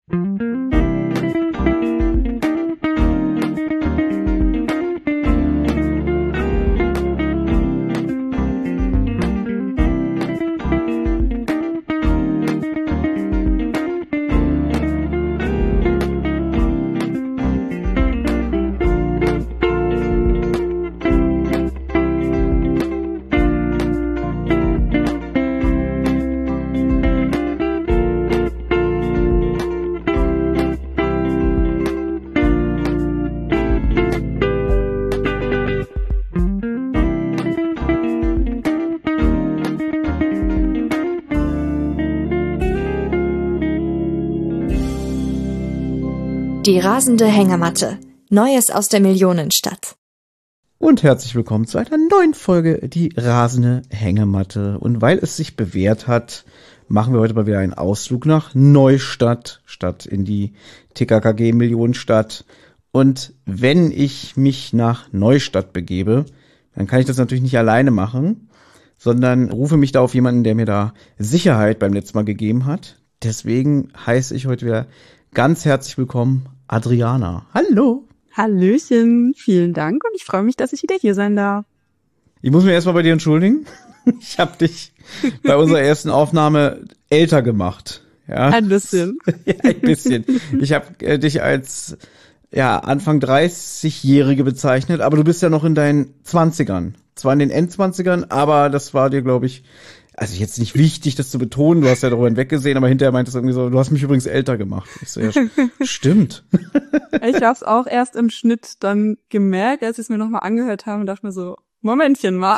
Die rasende Hängematte. Neues aus der Millionenstadt. Und herzlich willkommen zu einer neuen Folge, die rasende Hängematte. Und weil es sich bewährt hat, machen wir heute mal wieder einen Ausflug nach Neustadt, statt in die TKKG Millionenstadt. Und wenn ich mich nach Neustadt begebe, dann kann ich das natürlich nicht alleine machen, sondern rufe mich da auf jemanden, der mir da Sicherheit beim letzten Mal gegeben hat. Deswegen heiße ich heute wieder ganz herzlich willkommen Adriana. Hallo. Hallöchen, vielen Dank und ich freue mich, dass ich wieder hier sein darf. Ich muss mich erstmal bei dir entschuldigen. Ich habe dich bei unserer ersten Aufnahme älter gemacht. Ja. Ein bisschen. Ja, ein bisschen. Ich habe dich als Anfang 30-Jährige bezeichnet, aber du bist ja noch in deinen 20ern. Zwar in den Endzwanzigern, aber das war dir, glaube ich, also jetzt nicht wichtig, das zu betonen, du hast ja darüber hinweggesehen, aber hinterher meintest du irgendwie so, du hast mich übrigens älter gemacht. Ich so, ja, stimmt. Ich habe es auch erst im Schnitt dann gemerkt, als ich es mir nochmal angehört habe und dachte mir so, Momentchen mal.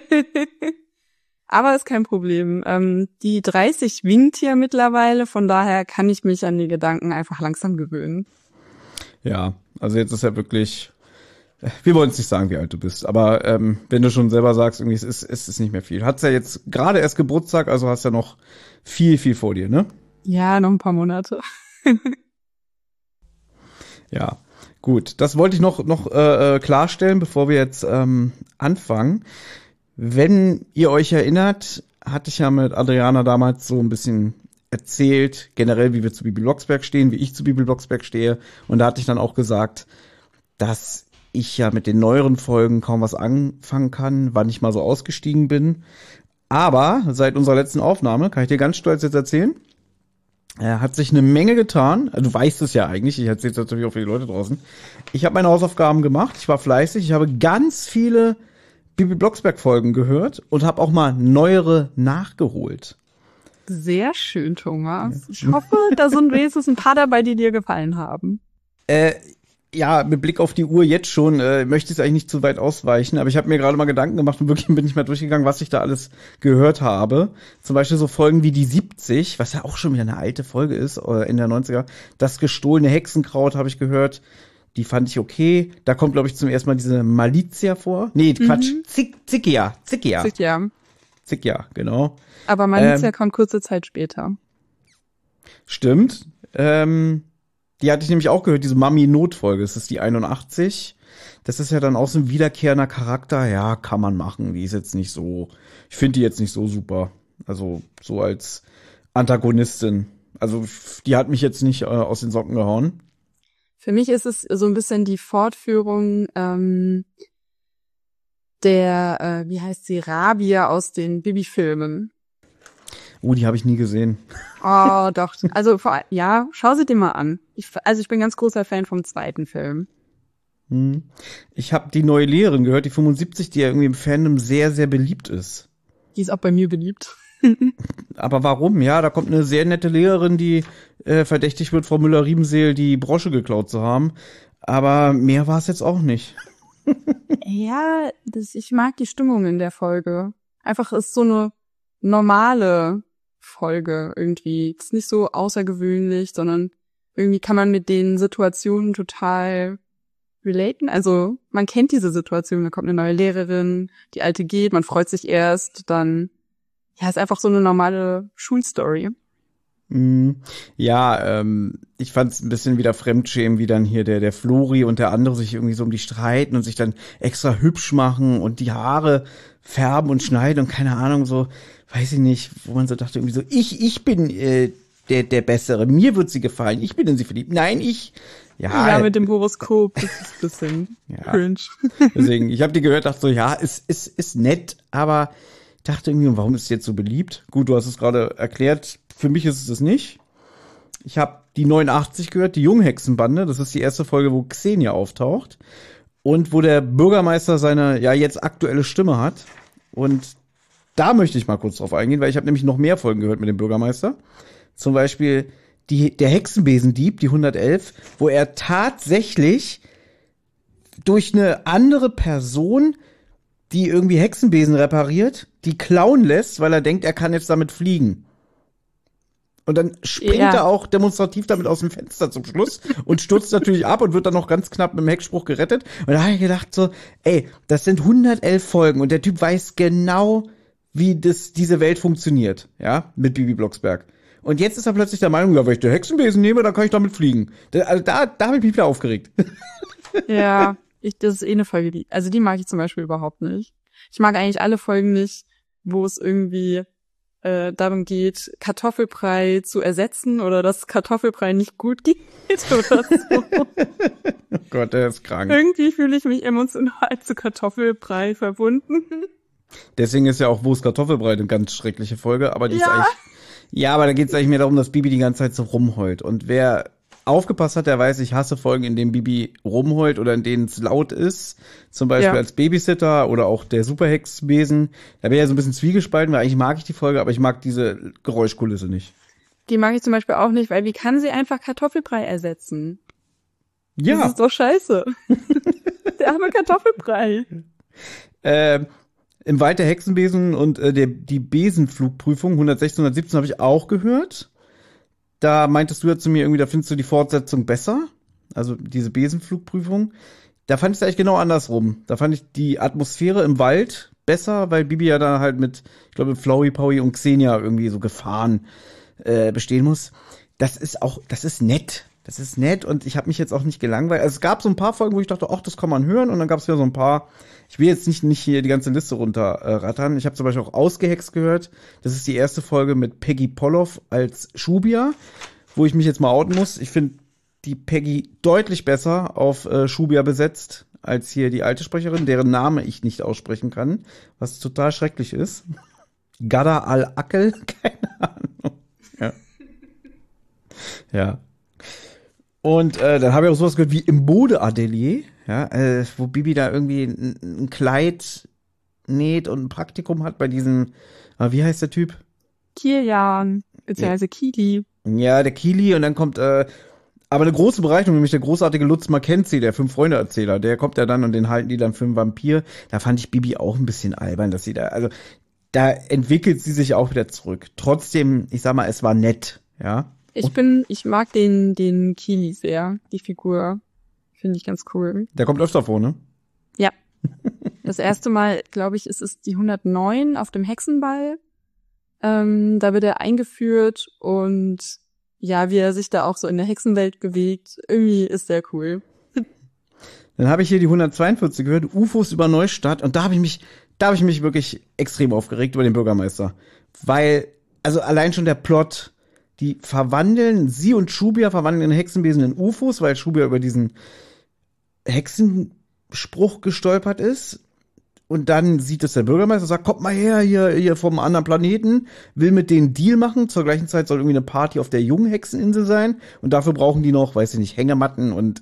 Aber ist kein Problem. Die 30 winkt hier mittlerweile, von daher kann ich mich an die Gedanken einfach langsam gewöhnen. Ja, also jetzt ist ja wirklich, wir wollen es nicht sagen, wie alt du bist, aber wenn du schon selber sagst, irgendwie es ist nicht mehr viel. Hat's ja jetzt gerade erst Geburtstag, also hast ja noch viel vor dir, ne? Ja, noch ein paar Monate. Ja, gut. Das wollte ich noch klarstellen, bevor wir jetzt anfangen. Wenn ihr euch erinnert, hatte ich ja mit Adriana damals so ein bisschen erzählt, generell, wie wir zu Bibi Blocksberg stehen, wie ich zu Bibi Blocksberg stehe. Und da hatte ich dann auch gesagt, dass ich ja mit den neueren Folgen kaum was anfangen kann, wann ich mal so ausgestiegen bin. Aber seit unserer letzten Aufnahme, kann ich dir ganz stolz jetzt erzählen, hat sich eine Menge getan. Du weißt es ja eigentlich, ich erzähle es natürlich auch für die Leute draußen. Ich habe meine Hausaufgaben gemacht, ich war fleißig, ich habe ganz viele Bibi Blocksberg-Folgen gehört und habe auch mal neuere nachgeholt. Sehr schön, Thomas. Ich hoffe, da sind wenigstens ein paar dabei, die dir gefallen haben. Ja, mit Blick auf die Uhr jetzt schon möchte ich es eigentlich nicht zu weit ausweichen, aber ich habe mir gerade mal Gedanken gemacht und wirklich bin ich mal durchgegangen, was ich da alles gehört habe. Zum Beispiel so Folgen wie die 70, was ja auch schon wieder eine alte Folge ist, in der 90er. Das gestohlene Hexenkraut habe ich gehört. Die fand ich okay. Da kommt, glaube ich, zum ersten Mal diese Malizia vor. Nee, Quatsch. Zickia, genau. Aber Malizia kommt kurze Zeit später. Stimmt. Die hatte ich nämlich auch gehört, diese Mami-Not-Folge. Das ist die 81. Das ist ja dann auch so ein wiederkehrender Charakter. Ja, kann man machen. Die ist jetzt nicht so, ich finde die jetzt nicht so super. Also so als Antagonistin. Also die hat mich jetzt nicht aus den Socken gehauen. Für mich ist es so ein bisschen die Fortführung der, wie heißt sie, Rabia aus den Bibi-Filmen. Die habe ich nie gesehen. Oh, doch. Also, ja, schau sie dir mal an. Ich bin ganz großer Fan vom zweiten Film. Ich habe die neue Lehrerin gehört, die 75, die ja irgendwie im Fandom sehr, sehr beliebt ist. Die ist auch bei mir beliebt. Aber warum? Ja, da kommt eine sehr nette Lehrerin, die verdächtig wird, Frau Müller-Riebenseel die Brosche geklaut zu haben. Aber mehr war es jetzt auch nicht. Ja, ich mag die Stimmung in der Folge. Einfach ist so eine normale Folge irgendwie. Es ist nicht so außergewöhnlich, sondern irgendwie kann man mit den Situationen total relaten. Also man kennt diese Situation, da kommt eine neue Lehrerin, die alte geht, man freut sich erst, dann ja, ist einfach so eine normale Schulstory. Ja, ich fand es ein bisschen wieder Fremdschämen, wie dann hier der Flori und der andere sich irgendwie so um die streiten und sich dann extra hübsch machen und die Haare färben und schneiden und keine Ahnung, so, weiß ich nicht, wo man so dachte, irgendwie so, ich bin der Bessere. Mir wird sie gefallen. Ich bin in sie verliebt. Nein, ich. Ja, mit dem Horoskop. Das ist ein bisschen cringe. Deswegen, ich habe die gehört, dachte so, ja, ist nett, aber dachte irgendwie, warum ist sie jetzt so beliebt? Gut, du hast es gerade erklärt. Für mich ist es nicht. Ich habe die 89 gehört, die Junghexenbande. Das ist die erste Folge, wo Xenia auftaucht. Und wo der Bürgermeister seine, ja, jetzt aktuelle Stimme hat. Und da möchte ich mal kurz drauf eingehen, weil ich habe nämlich noch mehr Folgen gehört mit dem Bürgermeister. Zum Beispiel der Hexenbesendieb, die 111, wo er tatsächlich durch eine andere Person, die irgendwie Hexenbesen repariert, die klauen lässt, weil er denkt, er kann jetzt damit fliegen. Und dann springt er auch demonstrativ damit aus dem Fenster zum Schluss und stürzt natürlich ab und wird dann noch ganz knapp mit dem Heckspruch gerettet. Und da habe ich gedacht so, ey, das sind 111 Folgen und der Typ weiß genau, wie diese Welt funktioniert, ja, mit Bibi Blocksberg. Und jetzt ist er plötzlich der Meinung, ja, wenn ich den Hexenbesen nehme, dann kann ich damit fliegen. Also da habe ich mich wieder aufgeregt. Ja, das ist eine Folge, also die mag ich zum Beispiel überhaupt nicht. Ich mag eigentlich alle Folgen nicht, wo es irgendwie darum geht, Kartoffelbrei zu ersetzen oder dass Kartoffelbrei nicht gut geht oder so. Oh Gott, der ist krank. Irgendwie fühle ich mich emotional zu Kartoffelbrei verbunden. Deswegen ist ja auch Wurst Kartoffelbrei eine ganz schreckliche Folge, aber die ist eigentlich, ja, aber da geht es eigentlich mehr darum, dass Bibi die ganze Zeit so rumheult. Und wer aufgepasst hat, der weiß, ich hasse Folgen, in denen Bibi rumheult oder in denen es laut ist. Zum Beispiel als Babysitter oder auch der Superhexbesen. Da wäre ja so ein bisschen zwiegespalten, weil eigentlich mag ich die Folge, aber ich mag diese Geräuschkulisse nicht. Die mag ich zum Beispiel auch nicht, weil wie kann sie einfach Kartoffelbrei ersetzen? Ja. Das ist doch scheiße. Der arme Kartoffelbrei. Im Wald der Hexenbesen und die Besenflugprüfung 116, 117 habe ich auch gehört. Da meintest du ja zu mir irgendwie, da findest du die Fortsetzung besser. Also diese Besenflugprüfung. Da fand ich es eigentlich genau andersrum. Da fand ich die Atmosphäre im Wald besser, weil Bibi ja da halt mit, ich glaube, Flowey, Powie und Xenia irgendwie so Gefahren bestehen muss. Das ist nett. Das ist nett und ich habe mich jetzt auch nicht gelangweilt. Also es gab so ein paar Folgen, wo ich dachte, ach, das kann man hören. Und dann gab es wieder so ein paar, ich will jetzt nicht hier die ganze Liste runterrattern. Ich habe zum Beispiel auch Ausgehext gehört. Das ist die erste Folge mit Peggy Poloff als Shubia, wo ich mich jetzt mal outen muss. Ich finde die Peggy deutlich besser auf Shubia besetzt, als hier die alte Sprecherin, deren Name ich nicht aussprechen kann, was total schrecklich ist. Gada al-Akel, keine Ahnung. Ja. Ja. Und dann habe ich auch sowas gehört wie im Modeatelier, ja, wo Bibi da irgendwie ein Kleid näht und ein Praktikum hat bei diesem, wie heißt der Typ? Kilian, beziehungsweise Kili. Ja, der Kili und dann kommt aber eine große Bereicherung, nämlich der großartige Lutz Mackenzie, der Fünf-Freunde-Erzähler, der kommt ja dann und den halten die dann für einen Vampir. Da fand ich Bibi auch ein bisschen albern, dass sie da entwickelt sie sich auch wieder zurück. Trotzdem, ich sag mal, es war nett, ja. Ich mag den Kili sehr, die Figur. Finde ich ganz cool. Der kommt öfter vor, ne? Ja. Das erste Mal, glaube ich, ist es die 109 auf dem Hexenball. Da wird er eingeführt und ja, wie er sich da auch so in der Hexenwelt bewegt. Irgendwie ist der cool. Dann habe ich hier die 142 gehört, UFOs über Neustadt. Und da habe ich mich wirklich extrem aufgeregt über den Bürgermeister. Weil, also allein schon der Plot, sie und Shubia verwandeln den Hexenbesen in UFOs, weil Shubia über diesen Hexenspruch gestolpert ist. Und dann sieht es der Bürgermeister, sagt, kommt mal her, hier vom anderen Planeten, will mit denen Deal machen. Zur gleichen Zeit soll irgendwie eine Party auf der jungen Hexeninsel sein. Und dafür brauchen die noch, weiß ich nicht, Hängematten und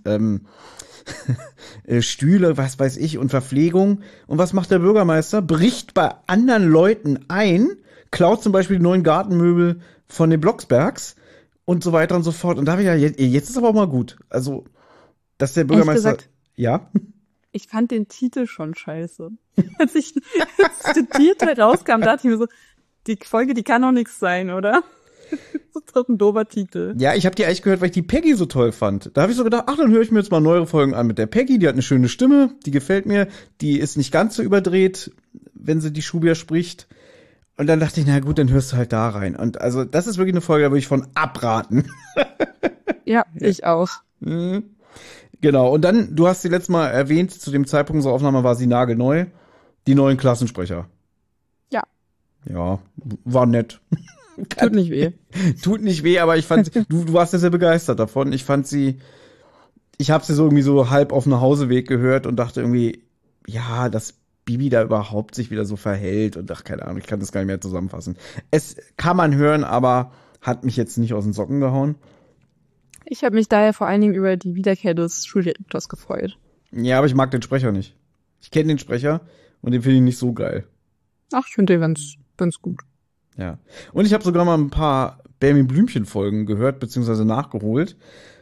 Stühle, was weiß ich, und Verpflegung. Und was macht der Bürgermeister? Bricht bei anderen Leuten ein, klaut zum Beispiel die neuen Gartenmöbel von den Blocksbergs und so weiter und so fort. Und da habe ich ja, jetzt ist aber auch mal gut. Also, dass der Bürgermeister, gesagt, ja? Ich fand den Titel schon scheiße. Als der Titel rauskam, dachte ich mir so, die Folge, die kann doch nichts sein, oder? Das ist doch ein doofer Titel. Ja, ich habe die eigentlich gehört, weil ich die Peggy so toll fand. Da habe ich so gedacht, ach, dann höre ich mir jetzt mal neuere Folgen an mit der Peggy. Die hat eine schöne Stimme, die gefällt mir. Die ist nicht ganz so überdreht, wenn sie die Shubia spricht. Und dann dachte ich, na gut, dann hörst du halt da rein. Und also, das ist wirklich eine Folge, da würde ich von abraten. Ja, ich auch. Mhm. Genau. Und dann, du hast sie letztes Mal erwähnt, zu dem Zeitpunkt unserer Aufnahme war sie nagelneu. Die neuen Klassensprecher. Ja. Ja, war nett. Tut nicht weh. Tut nicht weh, aber ich fand, du warst ja sehr begeistert davon. Ich habe sie so irgendwie so halb auf dem Nachhauseweg gehört und dachte irgendwie, ja, dass Bibi da überhaupt sich wieder so verhält und ach, keine Ahnung, ich kann das gar nicht mehr zusammenfassen. Es kann man hören, aber hat mich jetzt nicht aus den Socken gehauen. Ich habe mich daher vor allen Dingen über die Wiederkehr des Schuldirektors gefreut. Ja, aber ich mag den Sprecher nicht. Ich kenne den Sprecher und den finde ich nicht so geil. Ach, ich finde den ganz gut. Ja. Und ich habe sogar mal ein paar Benjamin Blümchen-Folgen gehört, beziehungsweise nachgeholt.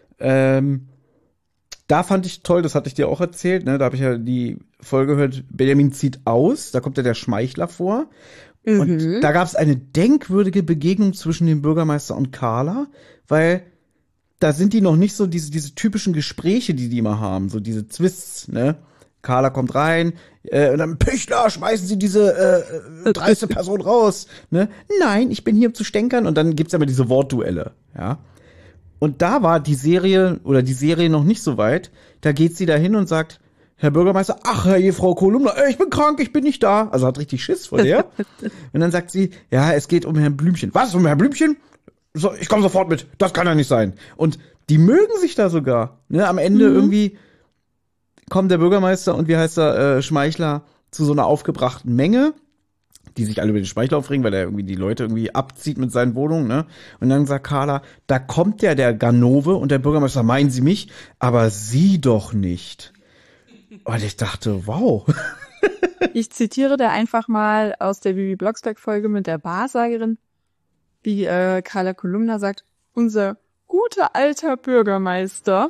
Da fand ich toll, das hatte ich dir auch erzählt, ne? Da habe ich ja die Folge gehört, Benjamin zieht aus, da kommt ja der Schmeichler vor. Und da gab es eine denkwürdige Begegnung zwischen dem Bürgermeister und Carla, weil da sind die noch nicht so diese typischen Gespräche, die immer haben, so diese Twists, ne? Carla kommt rein, und dann Püchler, schmeißen Sie diese dreiste Person raus, ne? Nein, ich bin hier, um zu stänkern. Und dann gibt's ja immer diese Wortduelle, ja? Und da war die Serie noch nicht so weit. Da geht sie da hin und sagt, Herr Bürgermeister, ach, Frau Kolumna, ich bin krank, ich bin nicht da. Also hat richtig Schiss vor der. Und dann sagt sie, ja, es geht um Herrn Blümchen. Was, um Herrn Blümchen? So, ich komme sofort mit. Das kann ja nicht sein. Und die mögen sich da sogar. Ne? Am Ende irgendwie kommt der Bürgermeister und wie heißt er, Schmeichler zu so einer aufgebrachten Menge, die sich alle über den Schmeichler aufregen, weil er irgendwie die Leute irgendwie abzieht mit seinen Wohnungen, ne? Und dann sagt Carla, da kommt ja der Ganove und der Bürgermeister, meinen Sie mich? Aber Sie doch nicht. Und ich dachte, wow. Ich zitiere da einfach mal aus der Bibi Blocksberg-Folge mit der Wahrsagerin, wie Carla Kolumna sagt, unser guter alter Bürgermeister.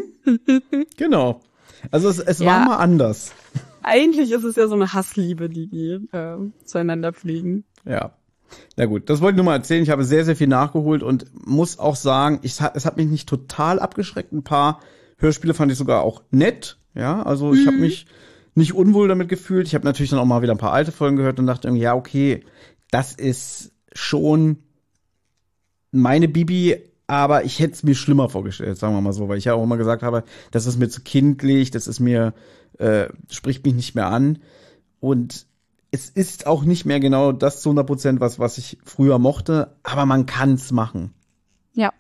Genau. Also es war mal anders. Eigentlich ist es ja so eine Hassliebe, die zueinander pflegen. Ja. Na gut, das wollte ich nur mal erzählen. Ich habe sehr, sehr viel nachgeholt und muss auch sagen, es hat mich nicht total abgeschreckt. Ein paar Hörspiele fand ich sogar auch nett. Ja, also ich habe mich nicht unwohl damit gefühlt. Ich habe natürlich dann auch mal wieder ein paar alte Folgen gehört und dachte irgendwie, ja, okay, das ist schon meine Bibi, aber ich hätte es mir schlimmer vorgestellt, sagen wir mal so, weil ich ja auch immer gesagt habe, das ist mir zu kindlich, das ist mir, spricht mich nicht mehr an. Und es ist auch nicht mehr genau das zu 100%, was ich früher mochte, aber man kann's machen. Ja.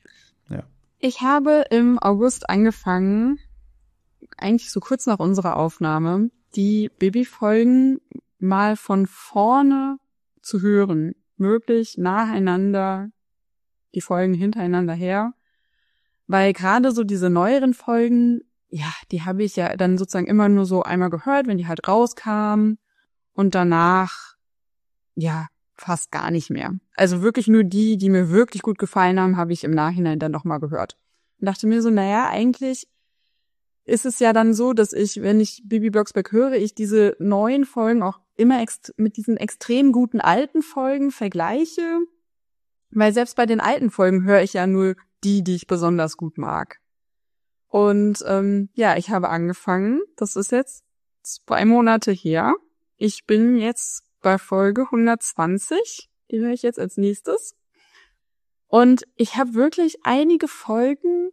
Ich habe im August angefangen, eigentlich so kurz nach unserer Aufnahme, die Bibi-Folgen mal von vorne zu hören. Möglich nacheinander, die Folgen hintereinander her. Weil gerade so diese neueren Folgen, ja, die habe ich ja dann sozusagen immer nur so einmal gehört, wenn die halt rauskamen. Und danach, ja, fast gar nicht mehr. Also wirklich nur die mir wirklich gut gefallen haben, habe ich im Nachhinein dann nochmal gehört. Und dachte mir so, naja, eigentlich ist es ja dann so, dass ich, wenn ich Bibi Blocksberg höre, ich diese neuen Folgen auch immer mit diesen extrem guten alten Folgen vergleiche. Weil selbst bei den alten Folgen höre ich ja nur die ich besonders gut mag. Und ja, ich habe angefangen, das ist jetzt 2 Monate her. Ich bin jetzt bei Folge 120, die höre ich jetzt als nächstes. Und ich habe wirklich einige Folgen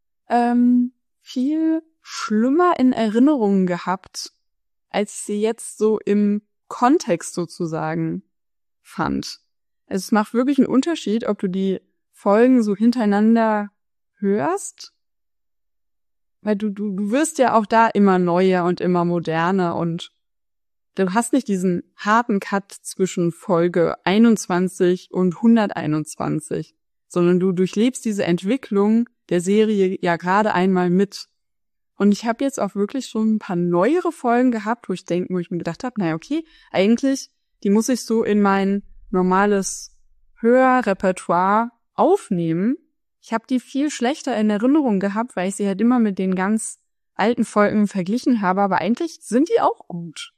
viel schlimmer in Erinnerungen gehabt, als ich sie jetzt so im Kontext sozusagen fand. Also es macht wirklich einen Unterschied, ob du die Folgen so hintereinander hörst, weil du wirst ja auch da immer neuer und immer moderner und du hast nicht diesen harten Cut zwischen Folge 21 und 121, sondern du durchlebst diese Entwicklung der Serie ja gerade einmal mit. Und ich habe jetzt auch wirklich schon ein paar neuere Folgen gehabt, wo ich mir gedacht habe, naja, okay, eigentlich, die muss ich so in mein normales Hörrepertoire aufnehmen. Ich habe die viel schlechter in Erinnerung gehabt, weil ich sie halt immer mit den ganz alten Folgen verglichen habe, aber eigentlich sind die auch gut.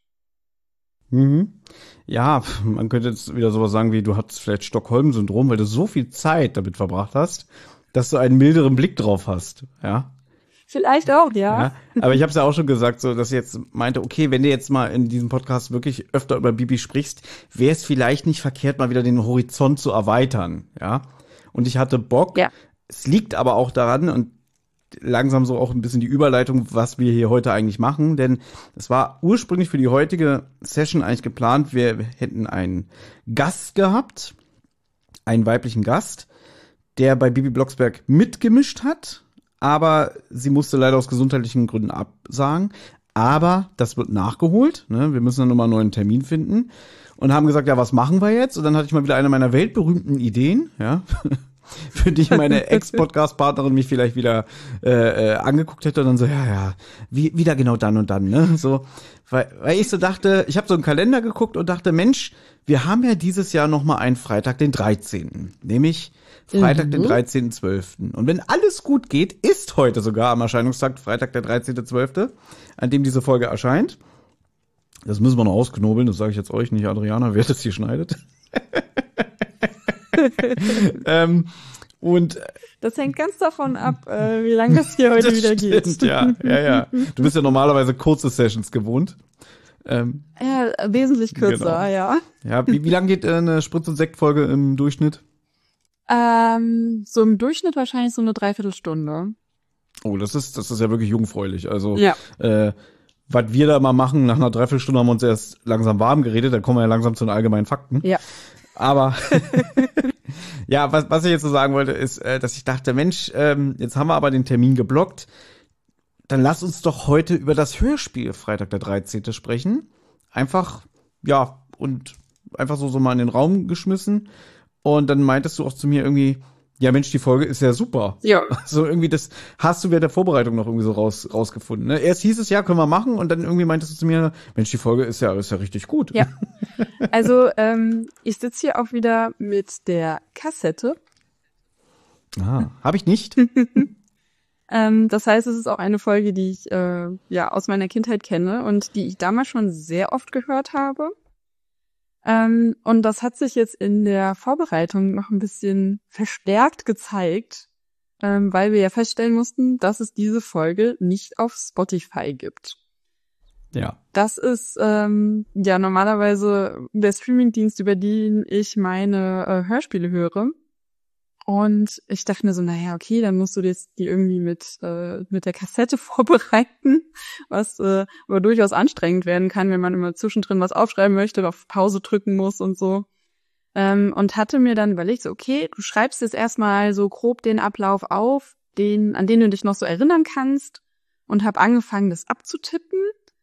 Ja, man könnte jetzt wieder sowas sagen wie, du hattest vielleicht Stockholm-Syndrom, weil du so viel Zeit damit verbracht hast, dass du einen milderen Blick drauf hast, ja. Vielleicht auch, ja. Aber ich habe es ja auch schon gesagt, so dass ich jetzt meinte, okay, wenn du jetzt mal in diesem Podcast wirklich öfter über Bibi sprichst, wäre es vielleicht nicht verkehrt, mal wieder den Horizont zu erweitern, ja. Und ich hatte Bock. Ja. Es liegt aber auch daran und langsam so auch ein bisschen die Überleitung, was wir hier heute eigentlich machen, denn es war ursprünglich für die heutige Session eigentlich geplant, wir hätten einen Gast gehabt, einen weiblichen Gast, der bei Bibi Blocksberg mitgemischt hat, aber sie musste leider aus gesundheitlichen Gründen absagen. Aber das wird nachgeholt, ne? Wir müssen dann nochmal einen neuen Termin finden und haben gesagt, ja, was machen wir jetzt? Und dann hatte ich mal wieder eine meiner weltberühmten Ideen, ja, für die meine Ex-Podcast-Partnerin mich vielleicht wieder angeguckt hätte und dann so, ja, wieder genau dann und dann, ne? So, weil ich so dachte, ich habe so einen Kalender geguckt und dachte, Mensch, wir haben ja dieses Jahr noch mal einen Freitag, den 13., nämlich Freitag, den 13.12. Und wenn alles gut geht, ist heute sogar am Erscheinungstag Freitag, der 13.12., an dem diese Folge erscheint. Das müssen wir noch ausknobeln, das sage ich jetzt euch, nicht Adriana, wer das hier schneidet. Und das hängt ganz davon ab, wie lange das hier heute wieder geht. Ja. Du bist ja normalerweise kurze Sessions gewohnt. Ja, wesentlich kürzer, genau. Ja. Ja, wie lang geht eine Spritz- und Sektfolge im Durchschnitt? So im Durchschnitt wahrscheinlich so eine Dreiviertelstunde. Oh, das ist ja wirklich jungfräulich. Also, ja. Was wir da mal machen, nach einer Dreiviertelstunde haben wir uns erst langsam warm geredet, dann kommen wir ja langsam zu den allgemeinen Fakten. Ja. Aber ja, was ich jetzt so sagen wollte, ist, dass ich dachte, Mensch, jetzt haben wir aber den Termin geblockt. Dann lass uns doch heute über das Hörspiel Freitag der 13. sprechen. Einfach so mal in den Raum geschmissen. Und dann meintest du auch zu mir irgendwie, ja Mensch, die Folge ist ja super. Ja. So irgendwie, das hast du während der Vorbereitung noch irgendwie so rausgefunden. Ne? Erst hieß es, ja, können wir machen. Und dann irgendwie meintest du zu mir, Mensch, die Folge ist ja richtig gut. Ja. Also ich sitze hier auch wieder mit der Kassette. Habe ich nicht. Das heißt, es ist auch eine Folge, die ich aus meiner Kindheit kenne und die ich damals schon sehr oft gehört habe. Und das hat sich jetzt in der Vorbereitung noch ein bisschen verstärkt gezeigt, weil wir ja feststellen mussten, dass es diese Folge nicht auf Spotify gibt. Ja. Das ist normalerweise der Streamingdienst, über den ich meine Hörspiele höre. Und ich dachte mir so, naja, okay, dann musst du jetzt die irgendwie mit der Kassette vorbereiten, was aber durchaus anstrengend werden kann, wenn man immer zwischendrin was aufschreiben möchte, auf Pause drücken muss und so. Und hatte mir dann überlegt, so, okay, du schreibst jetzt erstmal so grob den Ablauf auf, an den du dich noch so erinnern kannst, und habe angefangen, das abzutippen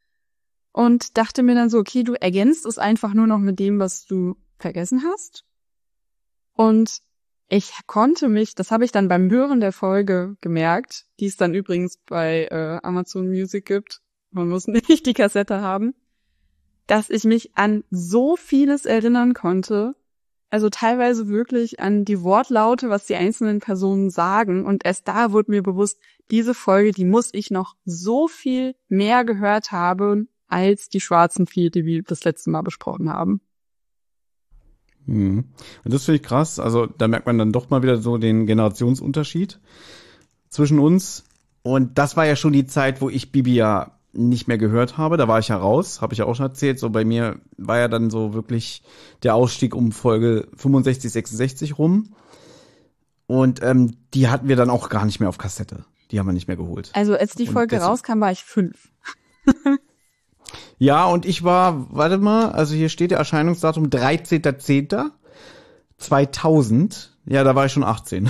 und dachte mir dann so, okay, du ergänzt es einfach nur noch mit dem, was du vergessen hast. Und ich konnte mich, das habe ich dann beim Hören der Folge gemerkt, die es dann übrigens bei Amazon Music gibt, man muss nicht die Kassette haben, dass ich mich an so vieles erinnern konnte, also teilweise wirklich an die Wortlaute, was die einzelnen Personen sagen, und erst da wurde mir bewusst, diese Folge, die muss ich noch so viel mehr gehört haben, als die schwarzen Vier, die wir das letzte Mal besprochen haben. Und das finde ich krass, also da merkt man dann doch mal wieder so den Generationsunterschied zwischen uns, und das war ja schon die Zeit, wo ich Bibi ja nicht mehr gehört habe, da war ich ja raus, habe ich ja auch schon erzählt, so bei mir war ja dann so wirklich der Ausstieg um Folge 65, 66 rum, und die hatten wir dann auch gar nicht mehr auf Kassette, die haben wir nicht mehr geholt. Also als die Folge rauskam, war ich 5. Ja, und ich war, warte mal, also hier steht der Erscheinungsdatum 13.10.2000. Ja, da war ich schon 18.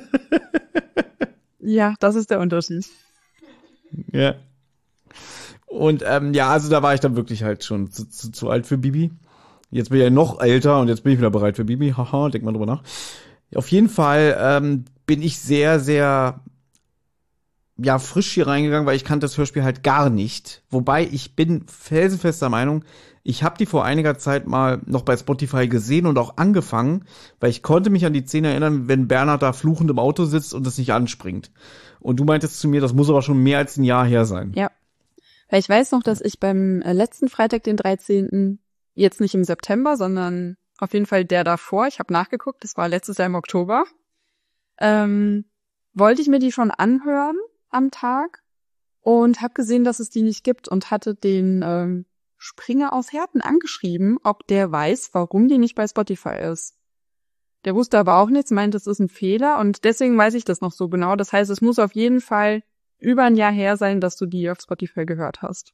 Ja, das ist der Unterschied. Ja. Und also da war ich dann wirklich halt schon zu alt für Bibi. Jetzt bin ich ja noch älter und jetzt bin ich wieder bereit für Bibi. Haha, denk mal drüber nach. Auf jeden Fall bin ich sehr, sehr frisch hier reingegangen, weil ich kannte das Hörspiel halt gar nicht. Wobei ich bin felsenfester Meinung, ich habe die vor einiger Zeit mal noch bei Spotify gesehen und auch angefangen, weil ich konnte mich an die Szene erinnern, wenn Bernhard da fluchend im Auto sitzt und es nicht anspringt. Und du meintest zu mir, das muss aber schon mehr als ein Jahr her sein. Ja, weil ich weiß noch, dass ich beim letzten Freitag, den 13., jetzt nicht im September, sondern auf jeden Fall der davor, ich habe nachgeguckt, das war letztes Jahr im Oktober, wollte ich mir die schon anhören am Tag und habe gesehen, dass es die nicht gibt, und hatte den Springer aus Herten angeschrieben, ob der weiß, warum die nicht bei Spotify ist. Der wusste aber auch nichts, meint, das ist ein Fehler, und deswegen weiß ich das noch so genau. Das heißt, es muss auf jeden Fall über ein Jahr her sein, dass du die auf Spotify gehört hast.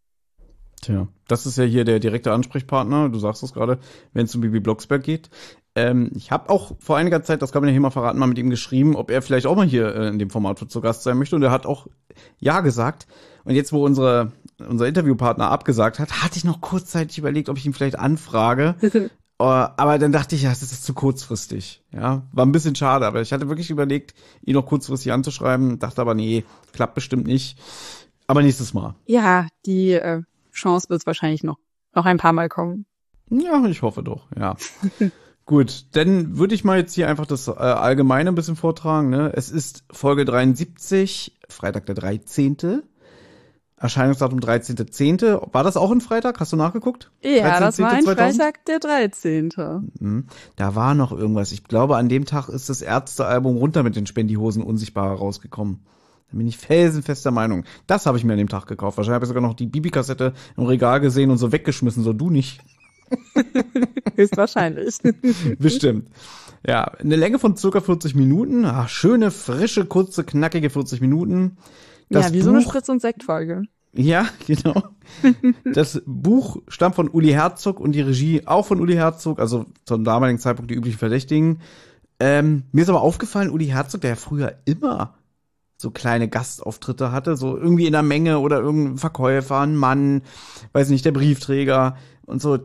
Tja, das ist ja hier der direkte Ansprechpartner, du sagst es gerade, wenn es um Bibi Blocksberg geht. Ich habe auch vor einiger Zeit, das kann man ja hier mal verraten, mal mit ihm geschrieben, ob er vielleicht auch mal hier in dem Format zu Gast sein möchte. Und er hat auch ja gesagt. Und jetzt, wo unser Interviewpartner abgesagt hat, hatte ich noch kurzzeitig überlegt, ob ich ihn vielleicht anfrage. Aber dann dachte ich, ja, das ist zu kurzfristig. Ja, war ein bisschen schade, aber ich hatte wirklich überlegt, ihn noch kurzfristig anzuschreiben, dachte aber, nee, klappt bestimmt nicht. Aber nächstes Mal. Ja, die Chance wird wahrscheinlich noch ein paar Mal kommen. Ja, ich hoffe doch, ja. Gut, dann würde ich mal jetzt hier einfach das Allgemeine ein bisschen vortragen. Ne? Es ist Folge 73, Freitag der 13. Erscheinungsdatum 13.10. War das auch ein Freitag? Hast du nachgeguckt? Ja, das war ein Freitag der 13. Da war noch irgendwas. Ich glaube, an dem Tag ist das Ärztealbum Runter mit den Spendihosen unsichtbarer rausgekommen. Da bin ich felsenfester Meinung. Das habe ich mir an dem Tag gekauft. Wahrscheinlich habe ich sogar noch die Bibi-Kassette im Regal gesehen und so weggeschmissen, so du nicht. Höchstwahrscheinlich. Bestimmt. Ja, eine Länge von circa 40 Minuten. Ach, schöne, frische, kurze, knackige 40 Minuten. Das ja, wie Buch, so eine Spritz- und Sektfolge. Ja, genau. Das Buch stammt von Uli Herzog und die Regie auch von Uli Herzog, also zum damaligen Zeitpunkt die üblichen Verdächtigen. Mir ist aber aufgefallen, Uli Herzog, der ja früher immer so kleine Gastauftritte hatte, so irgendwie in der Menge oder irgendein Verkäufer, ein Mann, weiß nicht, der Briefträger und so.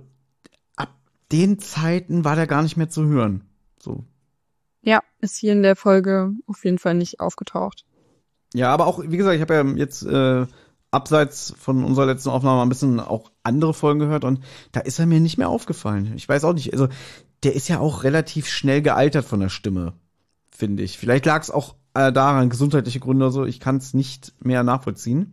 Den Zeiten war der gar nicht mehr zu hören. So. Ja, ist hier in der Folge auf jeden Fall nicht aufgetaucht. Ja, aber auch, wie gesagt, ich habe ja jetzt abseits von unserer letzten Aufnahme ein bisschen auch andere Folgen gehört und da ist er mir nicht mehr aufgefallen. Ich weiß auch nicht, also der ist ja auch relativ schnell gealtert von der Stimme, finde ich. Vielleicht lag es auch daran, gesundheitliche Gründe oder so, ich kann es nicht mehr nachvollziehen.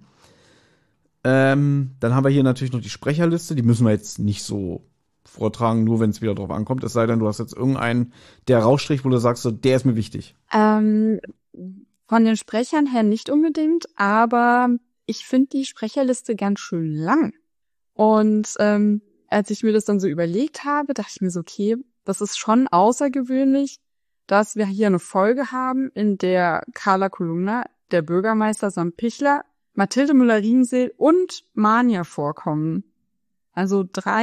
Dann haben wir hier natürlich noch die Sprecherliste, die müssen wir jetzt nicht so vortragen, nur wenn es wieder drauf ankommt. Es sei denn, du hast jetzt irgendeinen, der rausstricht, wo du sagst, so, der ist mir wichtig. Von den Sprechern her nicht unbedingt, aber ich finde die Sprecherliste ganz schön lang. Und als ich mir das dann so überlegt habe, dachte ich mir so, okay, das ist schon außergewöhnlich, dass wir hier eine Folge haben, in der Carla Kolumna, der Bürgermeister Sam Pichler, Mathilde Müller-Riemsel und Manja vorkommen. Also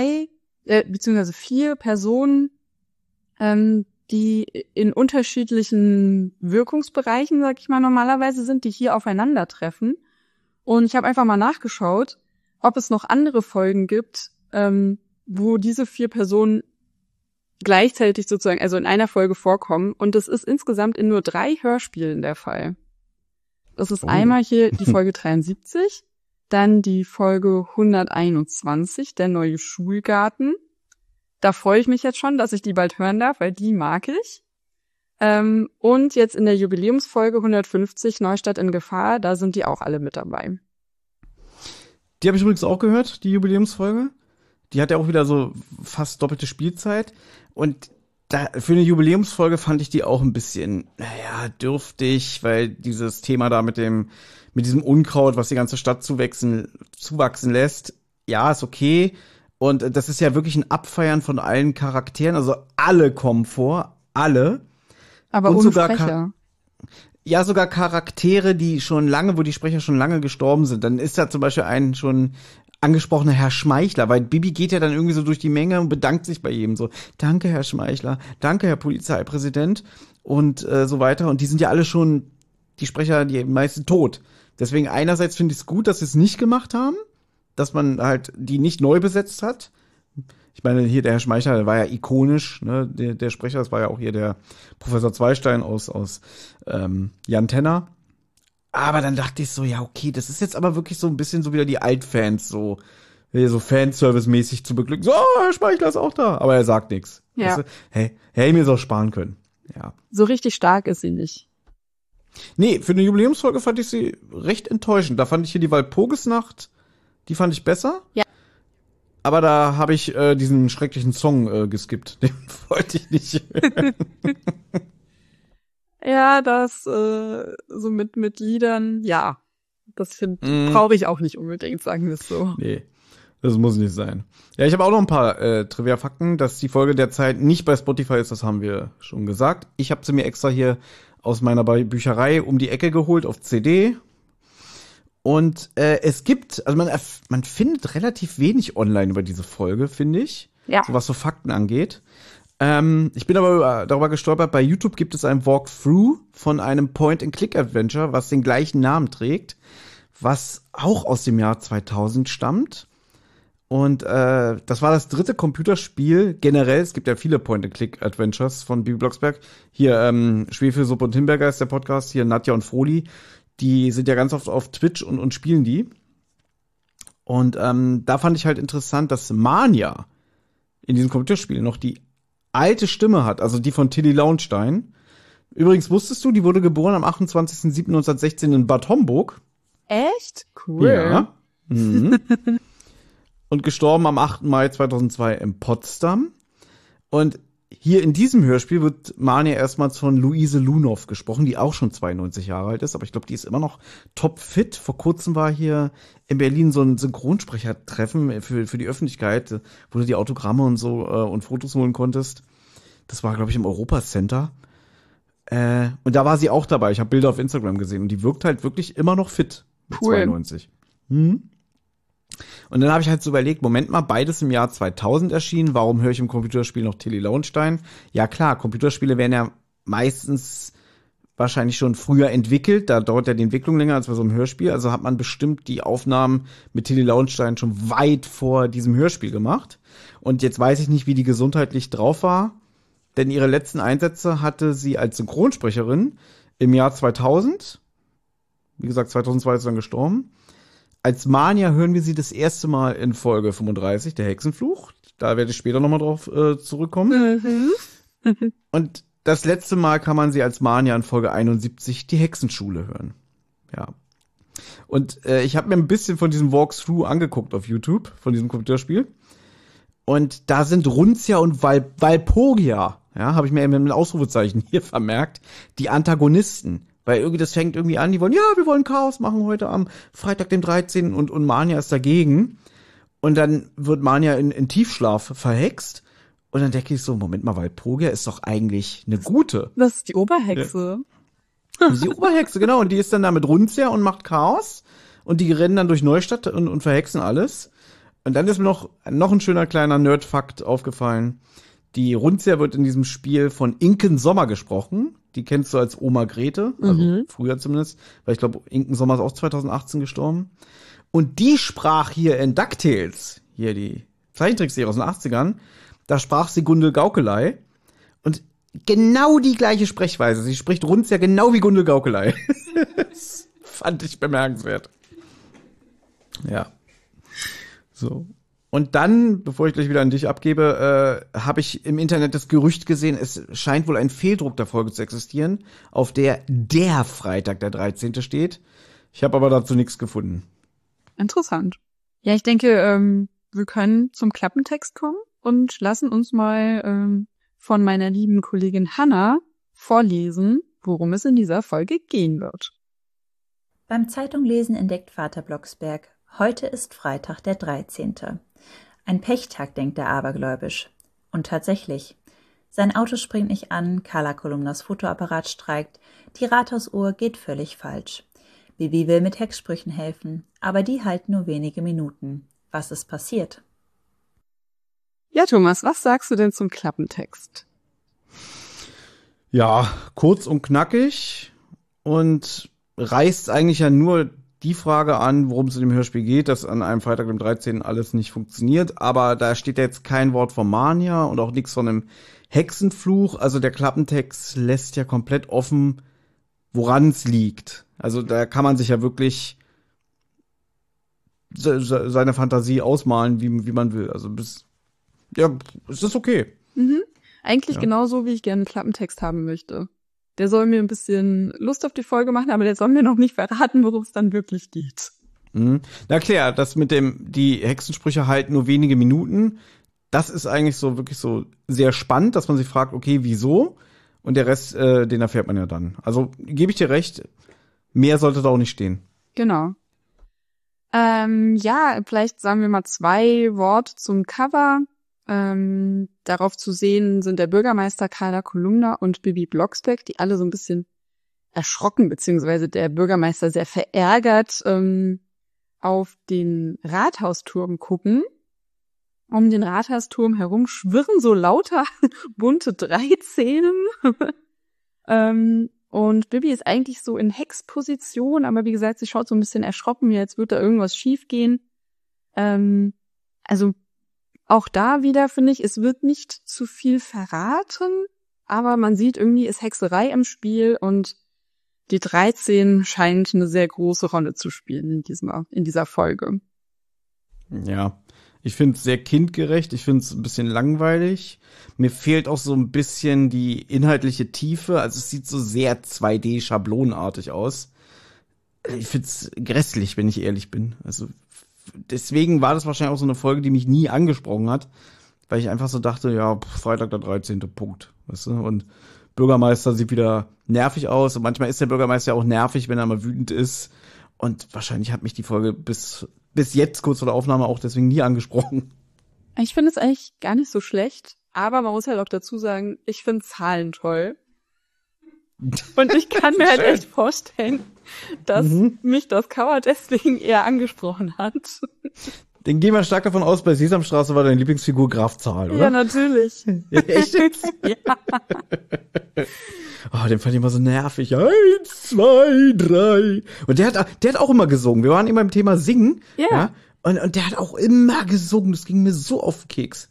4 Personen, die in unterschiedlichen Wirkungsbereichen, sag ich mal, normalerweise sind, die hier aufeinandertreffen. Und ich habe einfach mal nachgeschaut, ob es noch andere Folgen gibt, wo diese 4 Personen gleichzeitig sozusagen, also in einer Folge vorkommen. Und das ist insgesamt in nur 3 Hörspielen der Fall. Das ist einmal hier die Folge 73, dann die Folge 121, der neue Schulgarten. Da freue ich mich jetzt schon, dass ich die bald hören darf, weil die mag ich. Und jetzt in der Jubiläumsfolge 150, Neustadt in Gefahr, da sind die auch alle mit dabei. Die habe ich übrigens auch gehört, die Jubiläumsfolge. Die hat ja auch wieder so fast doppelte Spielzeit. Und für eine Jubiläumsfolge fand ich die auch ein bisschen, dürftig, weil dieses Thema da mit diesem Unkraut, was die ganze Stadt zuwachsen lässt, ja, ist okay. Und das ist ja wirklich ein Abfeiern von allen Charakteren. Also alle kommen vor, alle. Aber und ohne sogar Sprecher. Ja, sogar Charaktere, wo die Sprecher schon lange gestorben sind. Dann ist da zum Beispiel ein schon angesprochener Herr Schmeichler, weil Bibi geht ja dann irgendwie so durch die Menge und bedankt sich bei jedem so. Danke, Herr Schmeichler. Danke, Herr Polizeipräsident. Und so weiter. Und die sind ja alle schon, die Sprecher, die meisten tot. Deswegen einerseits finde ich es gut, dass sie es nicht gemacht haben, dass man halt die nicht neu besetzt hat. Ich meine, hier der Herr Schmeichler, der war ja ikonisch, ne? Der Sprecher, das war ja auch hier der Professor Zweistein aus Jan Tenner. Aber dann dachte ich so, ja, okay, das ist jetzt aber wirklich so ein bisschen so wieder die Altfans, so Fanservice-mäßig zu beglücken. So, Herr Schmeichler ist auch da. Aber er sagt nichts. Ja. Weißt du? Hey, hätte ich mir das auch sparen können. Ja. So richtig stark ist sie nicht. Nee, für eine Jubiläumsfolge fand ich sie recht enttäuschend. Da fand ich hier die Walpurgisnacht, die fand ich besser. Ja. Aber da habe ich diesen schrecklichen Song geskippt. Den wollte ich nicht hören. Ja, das so mit Liedern, ja. Das brauche ich auch nicht unbedingt, sagen wir es so. Nee, das muss nicht sein. Ja, ich habe auch noch ein paar Trivia-Fakten, dass die Folge derzeit nicht bei Spotify ist, das haben wir schon gesagt. Ich habe sie mir extra hier aus meiner Bücherei um die Ecke geholt auf CD. Und es gibt, also man findet relativ wenig online über diese Folge, finde ich. Ja. So was so Fakten angeht. Ich bin aber darüber gestolpert, bei YouTube gibt es ein Walkthrough von einem Point-and-Click-Adventure, was den gleichen Namen trägt, was auch aus dem Jahr 2000 stammt. Und das war das 3. Computerspiel generell. Es gibt ja viele Point-and-Click-Adventures von Bibi Blocksberg. Hier Schwefelsuppe und Himbeerger ist der Podcast. Hier Nadja und Froli. Die sind ja ganz oft auf Twitch und spielen die. Und da fand ich halt interessant, dass Mania in diesem Computerspiel noch die alte Stimme hat, also die von Tilly Launstein. Übrigens wusstest du, die wurde geboren am 28.07.1916 in Bad Homburg. Echt? Cool. Ja. Mhm. Und gestorben am 8. Mai 2002 in Potsdam. Und hier in diesem Hörspiel wird Mania erstmals von Luise Lunow gesprochen, die auch schon 92 Jahre alt ist, aber ich glaube, die ist immer noch topfit. Vor kurzem war hier in Berlin so ein Synchronsprechertreffen für die Öffentlichkeit, wo du die Autogramme und so und Fotos holen konntest. Das war, glaube ich, im Europacenter. Und da war sie auch dabei. Ich habe Bilder auf Instagram gesehen und die wirkt halt wirklich immer noch fit mit Cool. 92. Und dann habe ich halt so überlegt, Moment mal, beides im Jahr 2000 erschienen, warum höre ich im Computerspiel noch Tilly Launstein? Ja klar, Computerspiele werden ja meistens wahrscheinlich schon früher entwickelt, da dauert ja die Entwicklung länger als bei so einem Hörspiel, also hat man bestimmt die Aufnahmen mit Tilly Launstein schon weit vor diesem Hörspiel gemacht. Und jetzt weiß ich nicht, wie die gesundheitlich drauf war, denn ihre letzten Einsätze hatte sie als Synchronsprecherin im Jahr 2000. Wie gesagt, 2002 ist sie dann gestorben. Als Mania hören wir sie das erste Mal in Folge 35, der Hexenfluch. Da werde ich später nochmal drauf zurückkommen. Und das letzte Mal kann man sie als Mania in Folge 71, die Hexenschule, hören. Ja. Und ich habe mir ein bisschen von diesem Walkthrough angeguckt auf YouTube, von diesem Computerspiel. Und da sind Runzia und Walpurgia, ja, habe ich mir mit einem Ausrufezeichen hier vermerkt, die Antagonisten. Weil irgendwie, das fängt irgendwie an, wir wollen Chaos machen heute am Freitag, dem 13. Und Mania ist dagegen. Und dann wird Mania in Tiefschlaf verhext. Und dann denke ich so, Moment mal, Walpurgia ist doch eigentlich eine gute. Das ist die Oberhexe. Ja. Die Oberhexe, genau. Und die ist dann da mit Runzia und macht Chaos. Und die rennen dann durch Neustadt und verhexen alles. Und dann ist mir noch ein schöner kleiner Nerd-Fakt aufgefallen. Die Runzia wird in diesem Spiel von Inken Sommer gesprochen. Die kennst du als Oma Grete, also früher zumindest, weil ich glaube, Inken Sommer ist auch 2018 gestorben. Und die sprach hier in DuckTales, hier die Zeichentrickserie aus den 80ern, da sprach sie Gundel Gaukelei. Und genau die gleiche Sprechweise. Sie spricht Runzia genau wie Gundel Gaukelei. Das fand ich bemerkenswert. Ja. So. Und dann, bevor ich gleich wieder an dich abgebe, habe ich im Internet das Gerücht gesehen, es scheint wohl ein Fehldruck der Folge zu existieren, auf der Freitag, der 13. steht. Ich habe aber dazu nichts gefunden. Interessant. Ja, ich denke, wir können zum Klappentext kommen und lassen uns mal von meiner lieben Kollegin Hanna vorlesen, worum es in dieser Folge gehen wird. Beim Zeitunglesen entdeckt Vater Blocksberg, heute ist Freitag, der 13. Ein Pechtag, denkt er abergläubisch. Und tatsächlich. Sein Auto springt nicht an, Carla Kolumnas Fotoapparat streikt, die Rathausuhr geht völlig falsch. Bibi will mit Hexsprüchen helfen, aber die halten nur wenige Minuten. Was ist passiert? Ja, Thomas, was sagst du denn zum Klappentext? Ja, kurz und knackig und reißt eigentlich ja nur die Frage an, worum es in dem Hörspiel geht, dass an einem Freitag, dem 13. alles nicht funktioniert. Aber da steht jetzt kein Wort von Mania und auch nichts von einem Hexenfluch. Also der Klappentext lässt ja komplett offen, woran es liegt. Also da kann man sich ja wirklich seine Fantasie ausmalen, wie man will. Also es ist okay. Eigentlich genauso, wie ich gerne einen Klappentext haben möchte. Der soll mir ein bisschen Lust auf die Folge machen, aber der soll mir noch nicht verraten, worum es dann wirklich geht. Na klar, das mit die Hexensprüche halten nur wenige Minuten, das ist eigentlich so wirklich so sehr spannend, dass man sich fragt, okay, wieso? Und der Rest, den erfährt man ja dann. Also gebe ich dir recht, mehr sollte da auch nicht stehen. Genau. Ja, vielleicht sagen wir mal 2 Worte zum Cover. Darauf zu sehen sind der Bürgermeister Carla Kolumna und Bibi Blocksberg, die alle so ein bisschen erschrocken, beziehungsweise der Bürgermeister sehr verärgert auf den Rathausturm gucken. Um den Rathausturm herum schwirren so lauter bunte Dreizähnen. Und Bibi ist eigentlich so in Hexposition, aber wie gesagt, sie schaut so ein bisschen erschrocken, wie als würde da irgendwas schiefgehen. Also auch da wieder finde ich, es wird nicht zu viel verraten, aber man sieht irgendwie, ist Hexerei im Spiel und die 13 scheint eine sehr große Rolle zu spielen in dieser Folge. Ja, ich finde es sehr kindgerecht, ich finde es ein bisschen langweilig. Mir fehlt auch so ein bisschen die inhaltliche Tiefe, also es sieht so sehr 2D-schablonenartig aus. Ich finde es grässlich, wenn ich ehrlich bin. Also deswegen war das wahrscheinlich auch so eine Folge, die mich nie angesprochen hat, weil ich einfach so dachte, ja, Freitag der 13. Punkt, weißt du, und Bürgermeister sieht wieder nervig aus und manchmal ist der Bürgermeister auch nervig, wenn er mal wütend ist und wahrscheinlich hat mich die Folge bis jetzt kurz vor der Aufnahme auch deswegen nie angesprochen. Ich finde es eigentlich gar nicht so schlecht, aber man muss halt auch dazu sagen, ich finde Zahlen toll. Und ich kann mir halt echt vorstellen, dass mich das Cover deswegen eher angesprochen hat. Den gehen wir stark davon aus, bei Sesamstraße war deine Lieblingsfigur Graf Zahl, oder? Ja, natürlich. Ja, echt jetzt? Ja. Oh, den fand ich immer so nervig. 1, 2, 3. Und der hat auch immer gesungen. Wir waren immer beim Thema Singen. Ja. Ja? Und der hat auch immer gesungen. Das ging mir so auf den Keks.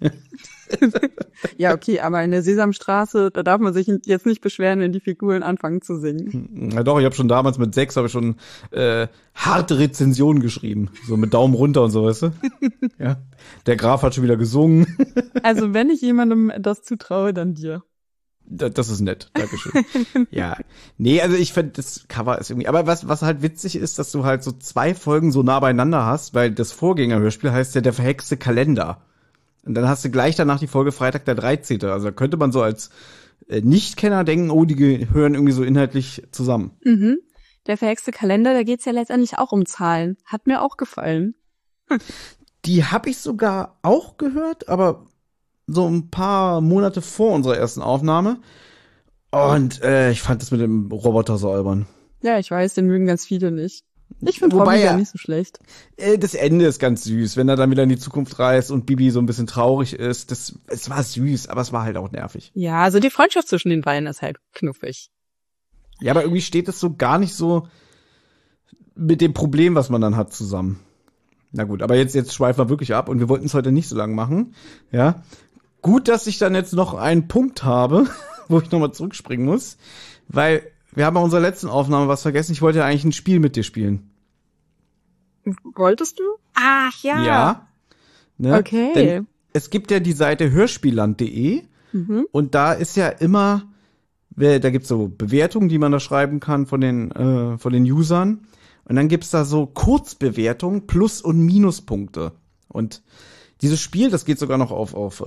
Ja, okay, aber in der Sesamstraße, da darf man sich jetzt nicht beschweren, wenn die Figuren anfangen zu singen. Na doch, ich habe schon damals mit 6 schon harte Rezensionen geschrieben. So mit Daumen runter und so, weißt du? Ja. Der Graf hat schon wieder gesungen. Also wenn ich jemandem das zutraue, dann dir. Das ist nett, Dankeschön. Ja, nee, also ich finde, das Cover ist irgendwie, aber was halt witzig ist, dass du halt so 2 Folgen so nah beieinander hast, weil das Vorgängerhörspiel heißt ja der verhexte Kalender. Und dann hast du gleich danach die Folge Freitag der 13. Also da könnte man so als Nichtkenner denken, oh, die gehören irgendwie so inhaltlich zusammen. Mhm. Der verhexte Kalender, da geht's ja letztendlich auch um Zahlen. Hat mir auch gefallen. Die habe ich sogar auch gehört, aber so ein paar Monate vor unserer ersten Aufnahme. Und ich fand das mit dem Roboter so albern. Ja, ich weiß, den mögen ganz viele nicht. Ich finde Wobei Robby ja nicht so schlecht. Das Ende ist ganz süß, wenn er dann wieder in die Zukunft reist und Bibi so ein bisschen traurig ist. Es war süß, aber es war halt auch nervig. Ja, also die Freundschaft zwischen den beiden ist halt knuffig. Ja, aber irgendwie steht es so gar nicht so mit dem Problem, was man dann hat, zusammen. Na gut, aber jetzt schweifen wir wirklich ab und wir wollten es heute nicht so lang machen. Ja, gut, dass ich dann jetzt noch einen Punkt habe, wo ich nochmal zurückspringen muss, weil wir haben bei unserer letzten Aufnahme was vergessen. Ich wollte ja eigentlich ein Spiel mit dir spielen. Wolltest du? Ach ja. Ja. Ne? Okay. Denn es gibt ja die Seite hörspielland.de und da ist ja immer, da gibt's so Bewertungen, die man da schreiben kann von den Usern. Und dann gibt's da so Kurzbewertungen, Plus- und Minuspunkte. Und dieses Spiel, das geht sogar noch auf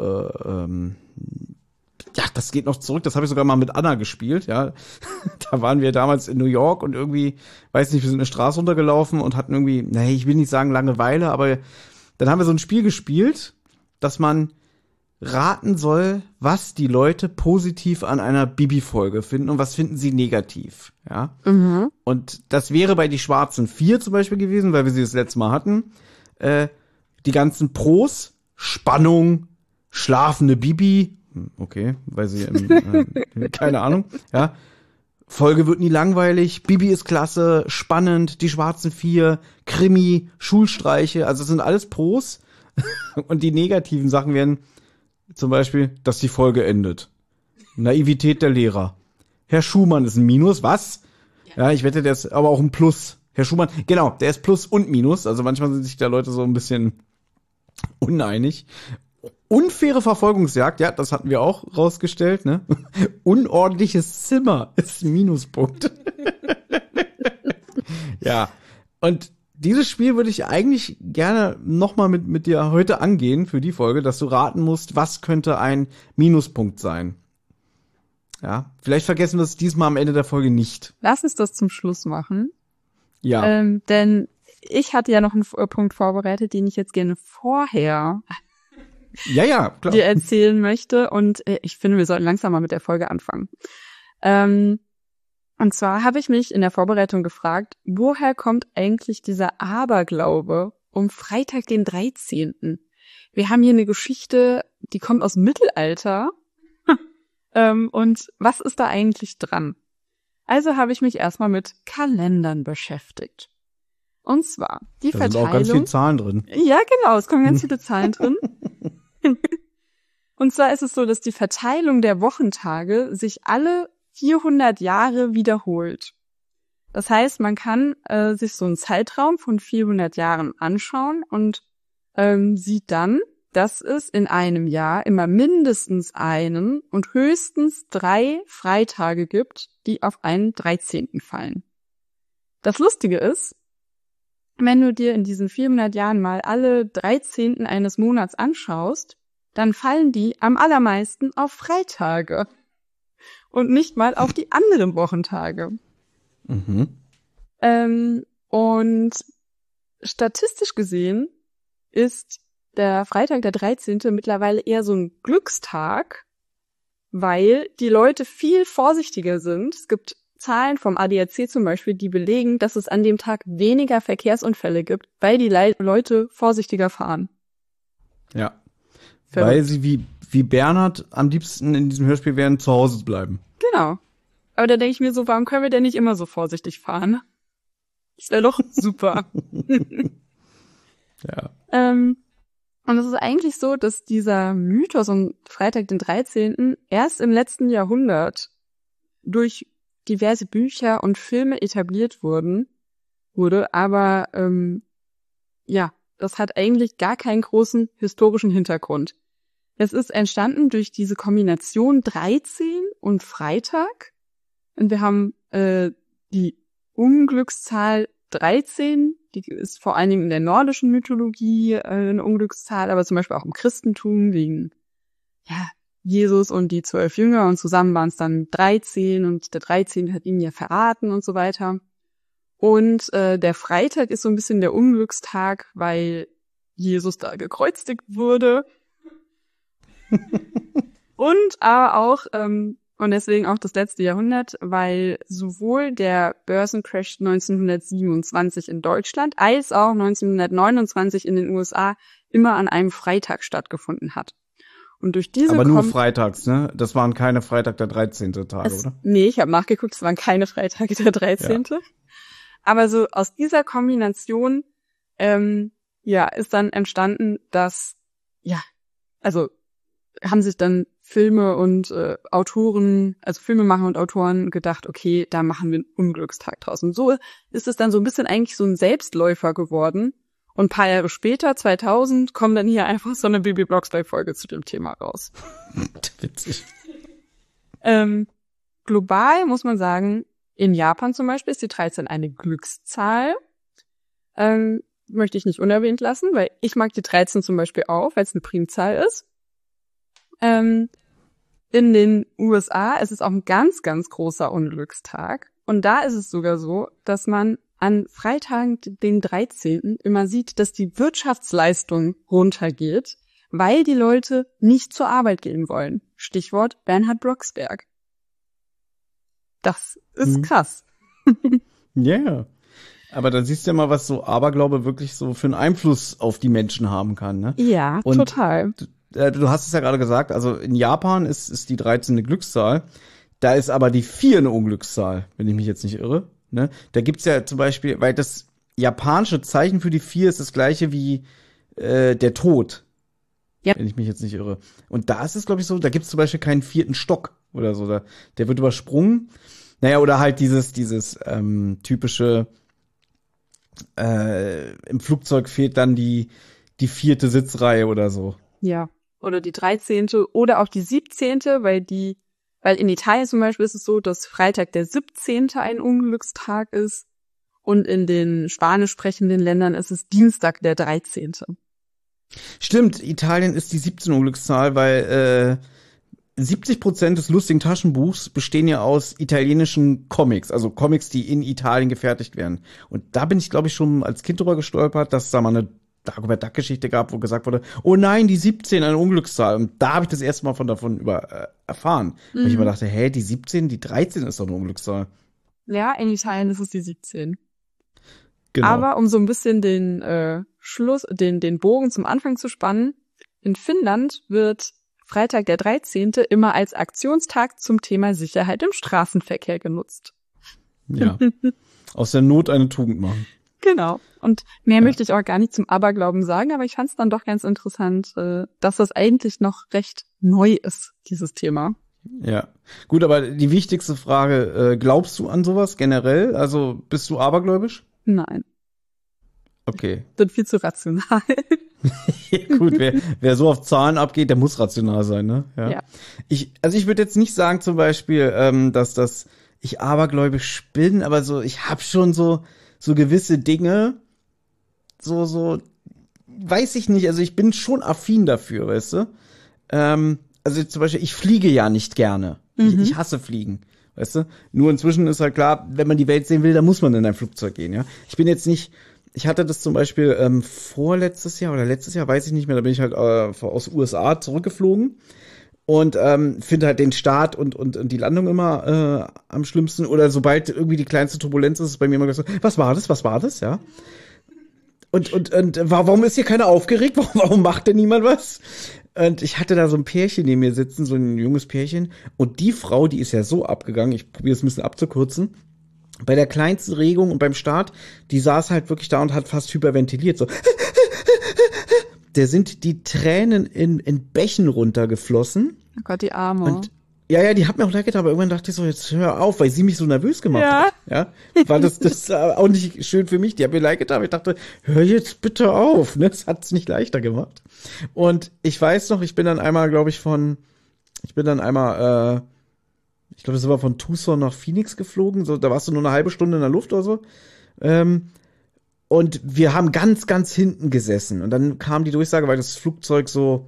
ja, das geht noch zurück. Das habe ich sogar mal mit Anna gespielt, ja. Da waren wir damals in New York und irgendwie, weiß nicht, wir sind eine Straße runtergelaufen und hatten irgendwie, ich will nicht sagen Langeweile, aber dann haben wir so ein Spiel gespielt, dass man raten soll, was die Leute positiv an einer Bibi-Folge finden und was finden sie negativ, ja. Mhm. Und das wäre bei die Schwarzen 4 zum Beispiel gewesen, weil wir sie das letzte Mal hatten. Die ganzen Pros, Spannung, schlafende Bibi, okay, weil sie, keine Ahnung, ja. Folge wird nie langweilig, Bibi ist klasse, spannend, die Schwarzen 4, Krimi, Schulstreiche, also das sind alles Pros. Und die negativen Sachen wären zum Beispiel, dass die Folge endet. Naivität der Lehrer. Herr Schumann ist ein Minus, was? Ja, ich wette, der ist aber auch ein Plus. Herr Schumann, genau, der ist Plus und Minus, also manchmal sind sich da Leute so ein bisschen uneinig. Unfaire Verfolgungsjagd, ja, das hatten wir auch rausgestellt, ne? Unordentliches Zimmer ist ein Minuspunkt. Ja, und dieses Spiel würde ich eigentlich gerne nochmal mit dir heute angehen für die Folge, dass du raten musst, was könnte ein Minuspunkt sein. Ja, vielleicht vergessen wir es diesmal am Ende der Folge nicht. Lass uns das zum Schluss machen. Ja. Denn ich hatte ja noch einen Punkt vorbereitet, den ich jetzt gerne vorher Ja, klar. dir erzählen möchte. Und ich finde, wir sollten langsam mal mit der Folge anfangen. Und zwar habe ich mich in der Vorbereitung gefragt, woher kommt eigentlich dieser Aberglaube um Freitag den 13.? wir haben hier eine Geschichte, die kommt aus dem Mittelalter. Und was ist da eigentlich dran? Also habe ich mich erstmal mit Kalendern beschäftigt. Und zwar die Da Verteilung. sind auch ganz viele Zahlen drin. Ja, genau, es kommen ganz viele Zahlen drin. Und zwar ist es so, dass die Verteilung der Wochentage sich alle 400 Jahre wiederholt. Das heißt, man kann sich so einen Zeitraum von 400 Jahren anschauen und sieht dann, dass es in einem Jahr immer mindestens einen und höchstens 3 Freitage gibt, die auf einen 13. fallen. Das Lustige ist, wenn du dir in diesen 400 Jahren mal alle 13. eines Monats anschaust, dann fallen die am allermeisten auf Freitage und nicht mal auf die anderen Wochentage. Mhm. Und statistisch gesehen ist der Freitag, der 13. mittlerweile eher so ein Glückstag, weil die Leute viel vorsichtiger sind. Es gibt Zahlen vom ADAC zum Beispiel, die belegen, dass es an dem Tag weniger Verkehrsunfälle gibt, weil die Leute vorsichtiger fahren. Ja. Verrückt. Weil sie wie Bernhard am liebsten in diesem Hörspiel wären, zu Hause bleiben. Genau. Aber da denke ich mir so, warum können wir denn nicht immer so vorsichtig fahren? Das wäre doch super. Ja. Und es ist eigentlich so, dass dieser Mythos um Freitag den 13. erst im letzten Jahrhundert durch diverse Bücher und Filme etabliert wurde, aber das hat eigentlich gar keinen großen historischen Hintergrund. Es ist entstanden durch diese Kombination 13 und Freitag. Und wir haben die Unglückszahl 13, die ist vor allen Dingen in der nordischen Mythologie eine Unglückszahl, aber zum Beispiel auch im Christentum wegen Jesus und die 12 Jünger und zusammen waren es dann 13 und der 13 hat ihn ja verraten und so weiter. Und der Freitag ist so ein bisschen der Unglückstag, weil Jesus da gekreuzigt wurde. Und aber auch und deswegen auch das letzte Jahrhundert, weil sowohl der Börsencrash 1927 in Deutschland als auch 1929 in den USA immer an einem Freitag stattgefunden hat. Und durch diese Aber nur freitags, ne? Das waren keine Freitag der 13. Tage, oder? Nee, ich habe nachgeguckt, es waren keine Freitage der 13. Ja. Aber so aus dieser Kombination ist dann entstanden, dass haben sich dann Filme und Filmemacher und Autoren gedacht, okay, da machen wir einen Unglückstag draus. Und so ist es dann so ein bisschen eigentlich so ein Selbstläufer geworden. Und ein paar Jahre später, 2000, kommt dann hier einfach so eine Bibi Blocksberg-Folge zu dem Thema raus. Witzig. Global muss man sagen, in Japan zum Beispiel ist die 13 eine Glückszahl. Möchte ich nicht unerwähnt lassen, weil ich mag die 13 zum Beispiel auch, weil es eine Primzahl ist. In den USA ist es auch ein ganz, ganz großer Unglückstag. Und da ist es sogar so, dass man an Freitag, den 13. immer sieht, dass die Wirtschaftsleistung runtergeht, weil die Leute nicht zur Arbeit gehen wollen. Stichwort Bernhard Blocksberg. Das ist krass. Ja. Yeah. Aber da siehst du ja mal, was so Aberglaube wirklich so für einen Einfluss auf die Menschen haben kann, ne? Ja, und total. Du hast es ja gerade gesagt, also in Japan ist die 13 eine Glückszahl. Da ist aber die 4 eine Unglückszahl, wenn ich mich jetzt nicht irre. Ne? Da gibt's ja zum Beispiel, weil das japanische Zeichen für die 4 ist das gleiche wie der Tod. Ja. Wenn ich mich jetzt nicht irre. Und da ist es, glaube ich, so, da gibt's zum Beispiel keinen 4. Stock oder so. Der wird übersprungen. Naja, oder halt dieses typische im Flugzeug fehlt dann die 4. Sitzreihe oder so. Ja. Oder die 13. oder auch die 17., weil in Italien zum Beispiel ist es so, dass Freitag der 17. ein Unglückstag ist und in den spanisch sprechenden Ländern ist es Dienstag der 13. Stimmt, Italien ist die 17 Unglückszahl, weil 70% des lustigen Taschenbuchs bestehen ja aus italienischen Comics, also Comics, die in Italien gefertigt werden. Und da bin ich, glaube ich, schon als Kind drüber gestolpert, dass es da mal eine Dagobert Duck-Geschichte gab, wo gesagt wurde, oh nein, die 17, eine Unglückszahl. Und da habe ich das erste Mal davon erfahren. Weil ich immer dachte, die 17, die 13 ist doch eine Unglückszahl. Ja, in Italien ist es die 17. Genau. Aber um so ein bisschen den Bogen zum Anfang zu spannen, In Finnland wird Freitag der 13. immer als Aktionstag zum Thema Sicherheit im Straßenverkehr genutzt. Ja. Aus der Not eine Tugend machen. Genau. Und mehr möchte ich auch gar nicht zum Aberglauben sagen, aber ich fand es dann doch ganz interessant, dass das eigentlich noch recht neu ist, dieses Thema. Ja. Gut, aber die wichtigste Frage, glaubst du an sowas generell? Also bist du abergläubisch? Nein. Okay. Bin viel zu rational. Ja, gut, wer so auf Zahlen abgeht, der muss rational sein, ne? Ja. Ich würde jetzt nicht sagen zum Beispiel, dass ich abergläubisch bin, aber so, ich habe schon so gewisse Dinge, so, weiß ich nicht, also ich bin schon affin dafür, weißt du? Also zum Beispiel, ich fliege ja nicht gerne. Ich hasse Fliegen, weißt du? Nur inzwischen ist halt klar, wenn man die Welt sehen will, dann muss man in ein Flugzeug gehen, ja? Ich hatte das zum Beispiel vorletztes Jahr oder letztes Jahr, weiß ich nicht mehr, da bin ich halt aus USA zurückgeflogen. Und finde halt den Start und die Landung immer am schlimmsten. Oder sobald irgendwie die kleinste Turbulenz ist, ist bei mir immer so, was war das, ja? Und warum ist hier keiner aufgeregt? Warum macht denn niemand was? Und ich hatte da so ein Pärchen neben mir sitzen, so ein junges Pärchen. Und die Frau, die ist ja so abgegangen, ich probiere es ein bisschen abzukürzen, bei der kleinsten Regung und beim Start, die saß halt wirklich da und hat fast hyperventiliert, so. Der sind die Tränen in Bächen runtergeflossen. Oh Gott, die Arme. Und ja, die hat mir auch leid getan, aber irgendwann dachte ich so, jetzt hör auf, weil sie mich so nervös gemacht hat. Ja, war das auch nicht schön für mich. Die hat mir leid getan, aber ich dachte, hör jetzt bitte auf, ne? Das hat's nicht leichter gemacht. Und ich weiß noch, ich bin dann einmal, ich glaube, das war von Tucson nach Phoenix geflogen, so, da warst du nur eine halbe Stunde in der Luft oder so. Und wir haben ganz, ganz hinten gesessen. Und dann kam die Durchsage, weil das Flugzeug so,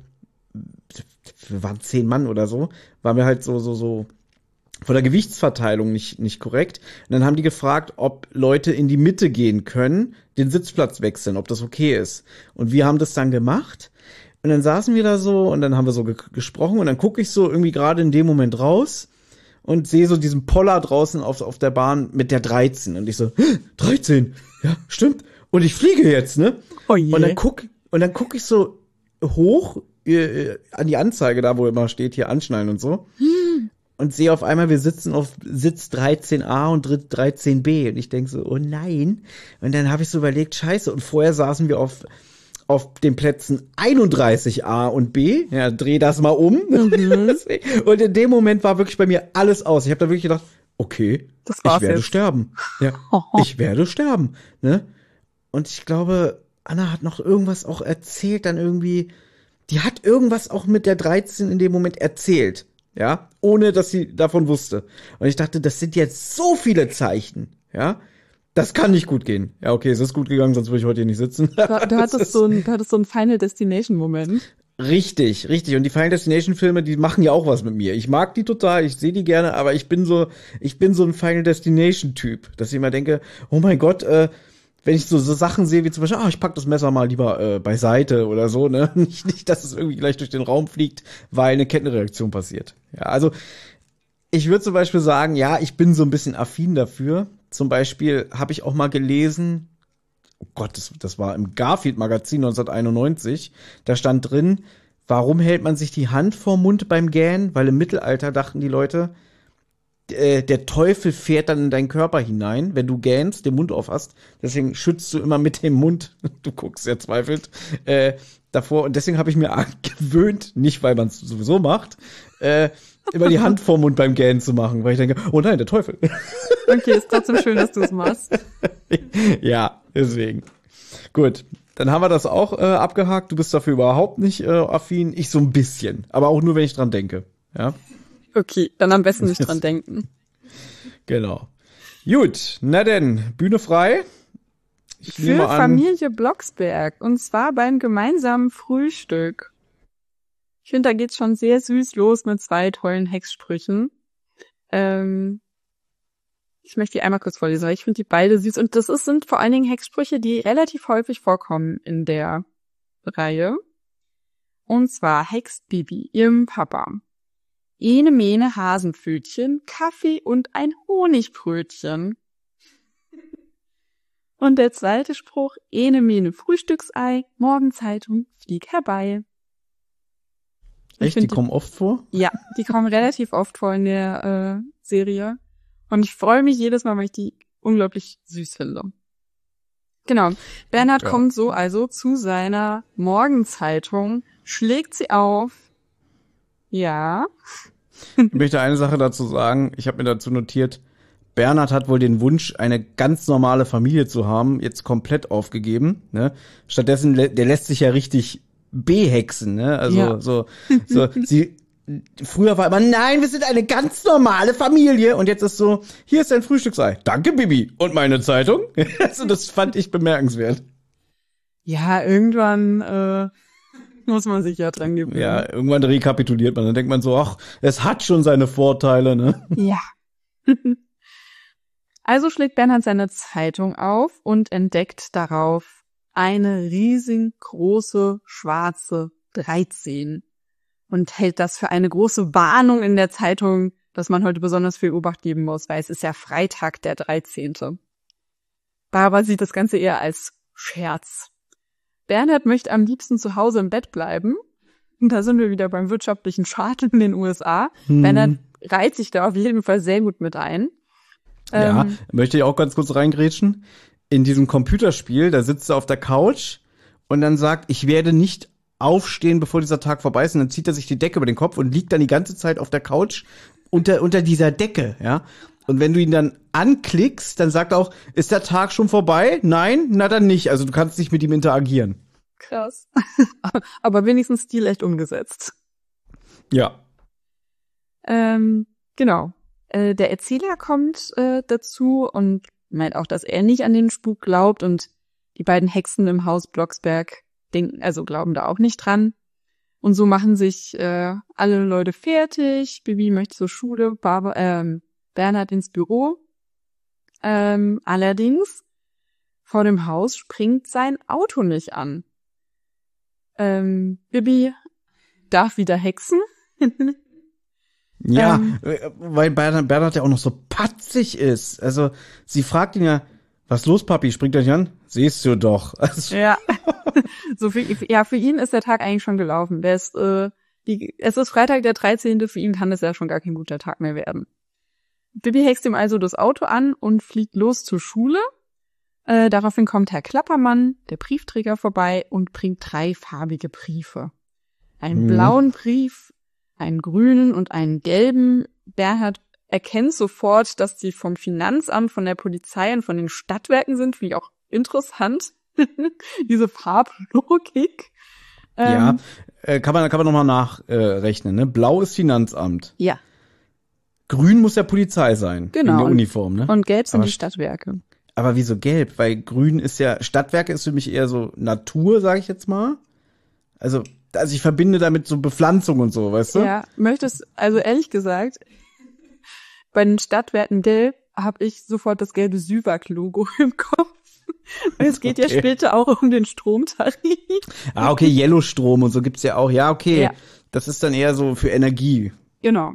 wir waren 10 Mann oder so, waren wir halt so von der Gewichtsverteilung nicht korrekt. Und dann haben die gefragt, ob Leute in die Mitte gehen können, den Sitzplatz wechseln, ob das okay ist. Und wir haben das dann gemacht. Und dann saßen wir da so und dann haben wir so gesprochen und dann gucke ich so irgendwie gerade in dem Moment raus und sehe so diesen Poller draußen auf der Bahn mit der 13. Und ich so, 13? Ja, stimmt. Und ich fliege jetzt, ne? Oh je. Und dann guck ich so hoch an die Anzeige da, wo immer steht, hier anschnallen und so. Und sehe auf einmal, wir sitzen auf Sitz 13a und 13b. Und ich denke so, oh nein. Und dann habe ich so überlegt, scheiße. Und vorher saßen wir auf den Plätzen 31a und b. Ja, dreh das mal um. Und in dem Moment war wirklich bei mir alles aus. Ich habe da wirklich gedacht, okay, ich werde sterben. Ja, ich werde sterben. Ne? Und ich glaube, Anna hat noch irgendwas auch erzählt, dann irgendwie, die hat irgendwas auch mit der 13 in dem Moment erzählt. Ja, ohne dass sie davon wusste. Und ich dachte, das sind jetzt so viele Zeichen. Ja, das kann nicht gut gehen. Ja, okay, es ist gut gegangen, sonst würde ich heute hier nicht sitzen. Du hattest so einen Final Destination Moment. Richtig. Und die Final Destination Filme, die machen ja auch was mit mir. Ich mag die total, ich sehe die gerne, aber ich bin so ein Final Destination Typ, dass ich immer denke, oh mein Gott, wenn ich so Sachen sehe, wie zum Beispiel, ich pack das Messer mal lieber beiseite oder so, ne? Nicht, dass es irgendwie gleich durch den Raum fliegt, weil eine Kettenreaktion passiert. Ja, also ich würde zum Beispiel sagen, ja, ich bin so ein bisschen affin dafür. Zum Beispiel habe ich auch mal gelesen, oh Gott, das war im Garfield-Magazin 1991, da stand drin, warum hält man sich die Hand vorm Mund beim Gähnen? Weil im Mittelalter dachten die Leute, der Teufel fährt dann in deinen Körper hinein, wenn du gähnst, den Mund auf hast. Deswegen schützt du immer mit dem Mund, du guckst sehr zweifelnd, davor. Und deswegen habe ich mir gewöhnt, nicht weil man es sowieso macht, immer die Hand vorm Mund beim Gähnen zu machen, weil ich denke, oh nein, der Teufel. Okay, ist trotzdem schön, dass du es machst. Ja, deswegen. Gut, dann haben wir das auch abgehakt. Du bist dafür überhaupt nicht affin. Ich so ein bisschen, aber auch nur, wenn ich dran denke. Ja. Okay, dann am besten nicht dran denken. Genau. Gut, na denn, Bühne frei. Ich nehme an, Familie Blocksberg, und zwar beim gemeinsamen Frühstück. Ich finde, da geht's schon sehr süß los mit 2 tollen Hexsprüchen. Ich möchte die einmal kurz vorlesen, weil ich finde die beide süß. Und sind vor allen Dingen Hexsprüche, die relativ häufig vorkommen in der Reihe. Und zwar hext Bibi ihrem Papa. Ene mene Hasenpfötchen, Kaffee und ein Honigbrötchen. Und der zweite Spruch, ene mene Frühstücksei, Morgenzeitung, flieg herbei. Echt? Die kommen oft vor? Ja, die kommen relativ oft vor in der Serie. Und ich freue mich jedes Mal, weil ich die unglaublich süß finde. Genau. Bernhard kommt so also zu seiner Morgenzeitung, schlägt sie auf. Ja. Ich möchte eine Sache dazu sagen. Ich habe mir dazu notiert, Bernhard hat wohl den Wunsch, eine ganz normale Familie zu haben, jetzt komplett aufgegeben. Ne? Stattdessen, der lässt sich ja richtig behexen. Ne? Also sie früher war immer, nein, wir sind eine ganz normale Familie. Und jetzt ist so, hier ist dein Frühstücksei. Danke, Bibi. Und meine Zeitung? Also das fand ich bemerkenswert. Ja, irgendwann muss man sich ja dran gewöhnen. Ja, irgendwann rekapituliert man. Dann denkt man so, ach, es hat schon seine Vorteile, ne? Ja. Also schlägt Bernhard seine Zeitung auf und entdeckt darauf eine riesengroße schwarze 13 und hält das für eine große Warnung in der Zeitung, dass man heute besonders viel Obacht geben muss, weil es ist ja Freitag der 13. Barbara sieht das Ganze eher als Scherz. Bernhard möchte am liebsten zu Hause im Bett bleiben. Und da sind wir wieder beim wirtschaftlichen Schaden in den USA. Bernhard reiht sich da auf jeden Fall sehr gut mit ein. Ja, möchte ich auch ganz kurz reingrätschen. In diesem Computerspiel, da sitzt er auf der Couch und dann sagt, ich werde nicht aufstehen, bevor dieser Tag vorbei ist. Und dann zieht er sich die Decke über den Kopf und liegt dann die ganze Zeit auf der Couch unter dieser Decke, ja. Und wenn du ihn dann anklickst, dann sagt er auch, ist der Tag schon vorbei? Nein? Na dann nicht. Also du kannst nicht mit ihm interagieren. Krass. Aber wenigstens stilecht umgesetzt. Ja. Genau. Der Erzähler kommt dazu und meint auch, dass er nicht an den Spuk glaubt und die beiden Hexen im Haus Blocksberg glauben da auch nicht dran. Und so machen sich alle Leute fertig. Bibi möchte zur Schule, Bernhard ins Büro. Allerdings vor dem Haus springt sein Auto nicht an. Bibi darf wieder hexen. Ja, weil Bernhard ja auch noch so patzig ist. Also sie fragt ihn ja, was los, Papi? Springt er nicht an? Siehst du doch. Also, ja. Für ihn ist der Tag eigentlich schon gelaufen. Es ist Freitag der 13. Für ihn kann es ja schon gar kein guter Tag mehr werden. Bibi hext ihm also das Auto an und fliegt los zur Schule. Daraufhin kommt Herr Klappermann, der Briefträger, vorbei und bringt 3 farbige Briefe. Einen blauen Brief, einen grünen und einen gelben. Bernhard erkennt sofort, dass die vom Finanzamt, von der Polizei und von den Stadtwerken sind. Finde ich auch interessant. Diese Farblogik. Ja, kann man nochmal nachrechnen, ne? Blau ist Finanzamt. Ja. Grün muss ja Polizei sein. Genau. In der Uniform, ne? Und gelb sind die Stadtwerke. Aber wieso gelb? Weil grün ist ja, Stadtwerke ist für mich eher so Natur, sage ich jetzt mal. Also ich verbinde damit so Bepflanzung und so, weißt du? Ja, also ehrlich gesagt, bei den Stadtwerken gelb habe ich sofort das gelbe Süwag-Logo im Kopf. Es geht ja später auch um den Stromtarif. Ah, okay, Yellow-Strom und so gibt's ja auch. Ja, okay. Ja. Das ist dann eher so für Energie. Genau.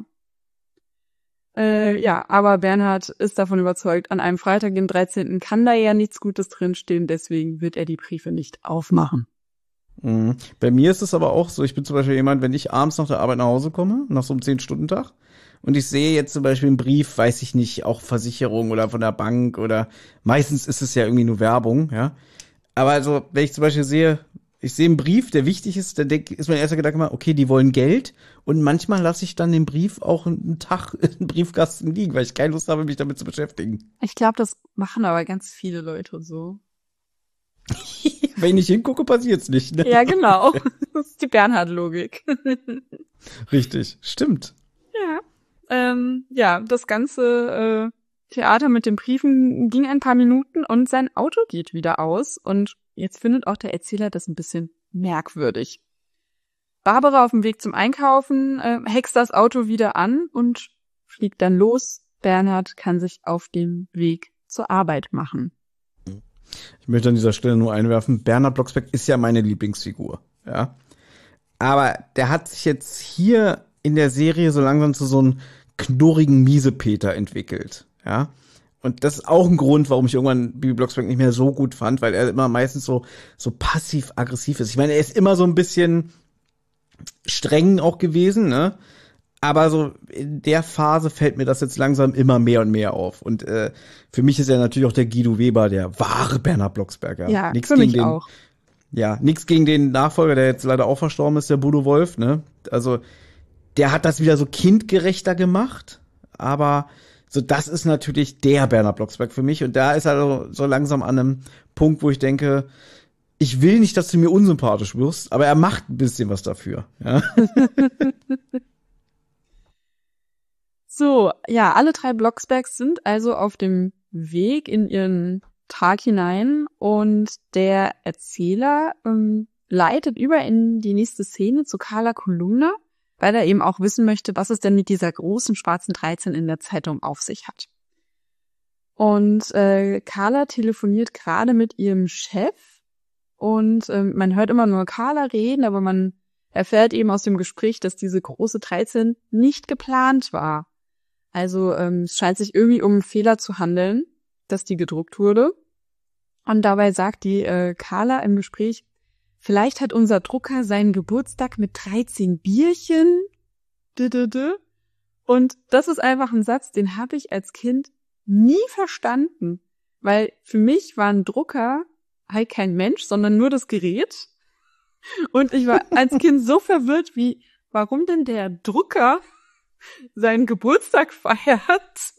Aber Bernhard ist davon überzeugt, an einem Freitag, den 13. kann da ja nichts Gutes drinstehen, deswegen wird er die Briefe nicht aufmachen. Mhm. Bei mir ist es aber auch so, ich bin zum Beispiel jemand, wenn ich abends nach der Arbeit nach Hause komme, nach so einem 10-Stunden-Tag, und ich sehe jetzt zum Beispiel einen Brief, weiß ich nicht, auch Versicherung oder von der Bank oder meistens ist es ja irgendwie nur Werbung, ja. Aber also, wenn ich zum Beispiel sehe einen Brief, der wichtig ist, dann ist mein erster Gedanke mal, okay, die wollen Geld und manchmal lasse ich dann den Brief auch einen Tag im Briefkasten liegen, weil ich keine Lust habe, mich damit zu beschäftigen. Ich glaube, das machen aber ganz viele Leute so. Wenn ich nicht hingucke, passiert's nicht. Ne? Ja, genau. Das ist die Bernhard-Logik. Richtig, stimmt. Ja, das ganze Theater mit den Briefen ging ein paar Minuten und sein Auto geht wieder aus. Und jetzt findet auch der Erzähler das ein bisschen merkwürdig. Barbara auf dem Weg zum Einkaufen hext das Auto wieder an und fliegt dann los. Bernhard kann sich auf dem Weg zur Arbeit machen. Ich möchte an dieser Stelle nur einwerfen, Bernhard Blocksberg ist ja meine Lieblingsfigur, ja. Aber der hat sich jetzt hier in der Serie so langsam zu so einem knurrigen Miesepeter entwickelt, ja. Und das ist auch ein Grund, warum ich irgendwann Bibi Blocksberg nicht mehr so gut fand, weil er immer meistens so passiv-aggressiv ist. Ich meine, er ist immer so ein bisschen streng auch gewesen, ne? Aber so in der Phase fällt mir das jetzt langsam immer mehr und mehr auf. Und für mich ist ja natürlich auch der Guido Weber der wahre Bernhard Blocksberg. Ja, nix für gegen mich den, auch. Ja, nichts gegen den Nachfolger, der jetzt leider auch verstorben ist, der Bodo Wolf, ne? Also der hat das wieder so kindgerechter gemacht, aber so das ist natürlich der Bernhard Blocksberg für mich. Und da ist er so langsam an einem Punkt, wo ich denke, ich will nicht, dass du mir unsympathisch wirst, aber er macht ein bisschen was dafür. Ja? So, ja, alle 3 Blocksbergs sind also auf dem Weg in ihren Tag hinein und der Erzähler leitet über in die nächste Szene zu Carla Kolumna, weil er eben auch wissen möchte, was es denn mit dieser großen schwarzen 13 in der Zeitung auf sich hat. Und Carla telefoniert gerade mit ihrem Chef und man hört immer nur Carla reden, aber man erfährt eben aus dem Gespräch, dass diese große 13 nicht geplant war. Also es scheint sich irgendwie um einen Fehler zu handeln, dass die gedruckt wurde. Und dabei sagt die Carla im Gespräch, vielleicht hat unser Drucker seinen Geburtstag mit 13 Bierchen. Und das ist einfach ein Satz, den habe ich als Kind nie verstanden. Weil für mich war ein Drucker halt kein Mensch, sondern nur das Gerät. Und ich war als Kind so verwirrt wie, warum denn der Drucker seinen Geburtstag feiert?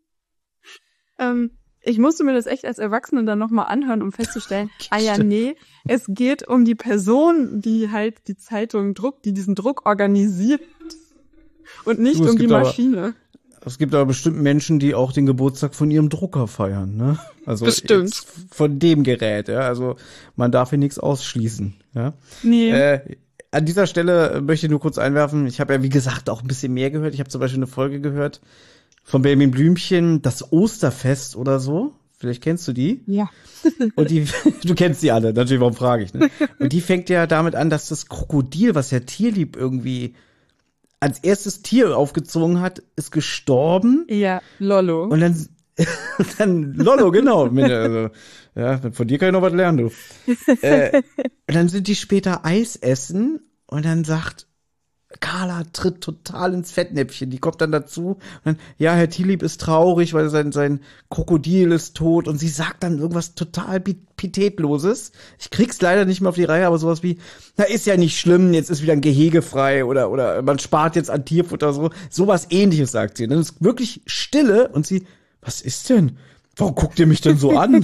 Ich musste mir das echt als Erwachsene dann nochmal anhören, um festzustellen, nee, es geht um die Person, die halt die Zeitung druckt, die diesen Druck organisiert und nicht um die Maschine. Es gibt aber bestimmt Menschen, die auch den Geburtstag von ihrem Drucker feiern, ne? Also bestimmt. Von dem Gerät, ja. Also man darf hier nichts ausschließen, ja. Nee. An dieser Stelle möchte ich nur kurz einwerfen, ich habe ja wie gesagt auch ein bisschen mehr gehört. Ich habe zum Beispiel eine Folge gehört von Benjamin Blümchen, das Osterfest oder so. Vielleicht kennst du die. Ja. Und du kennst die alle, natürlich, warum frage ich, ne? Und die fängt ja damit an, dass das Krokodil, was ja Tierlieb irgendwie als erstes Tier aufgezogen hat, ist gestorben. Ja, Lollo. Und dann Lollo, genau. Also, ja, von dir kann ich noch was lernen, du. Und dann sind die später Eis essen und dann sagt Carla tritt total ins Fettnäpfchen. Die kommt dann dazu und dann, ja, Herr Tierlieb ist traurig, weil sein Krokodil ist tot und sie sagt dann irgendwas total Pietätloses. Ich krieg's leider nicht mehr auf die Reihe, aber sowas wie, na, ist ja nicht schlimm, jetzt ist wieder ein Gehege frei oder man spart jetzt an Tierfutter, sowas Ähnliches sagt sie. Und dann ist wirklich Stille und sie, was ist denn? Warum guckt ihr mich denn so an?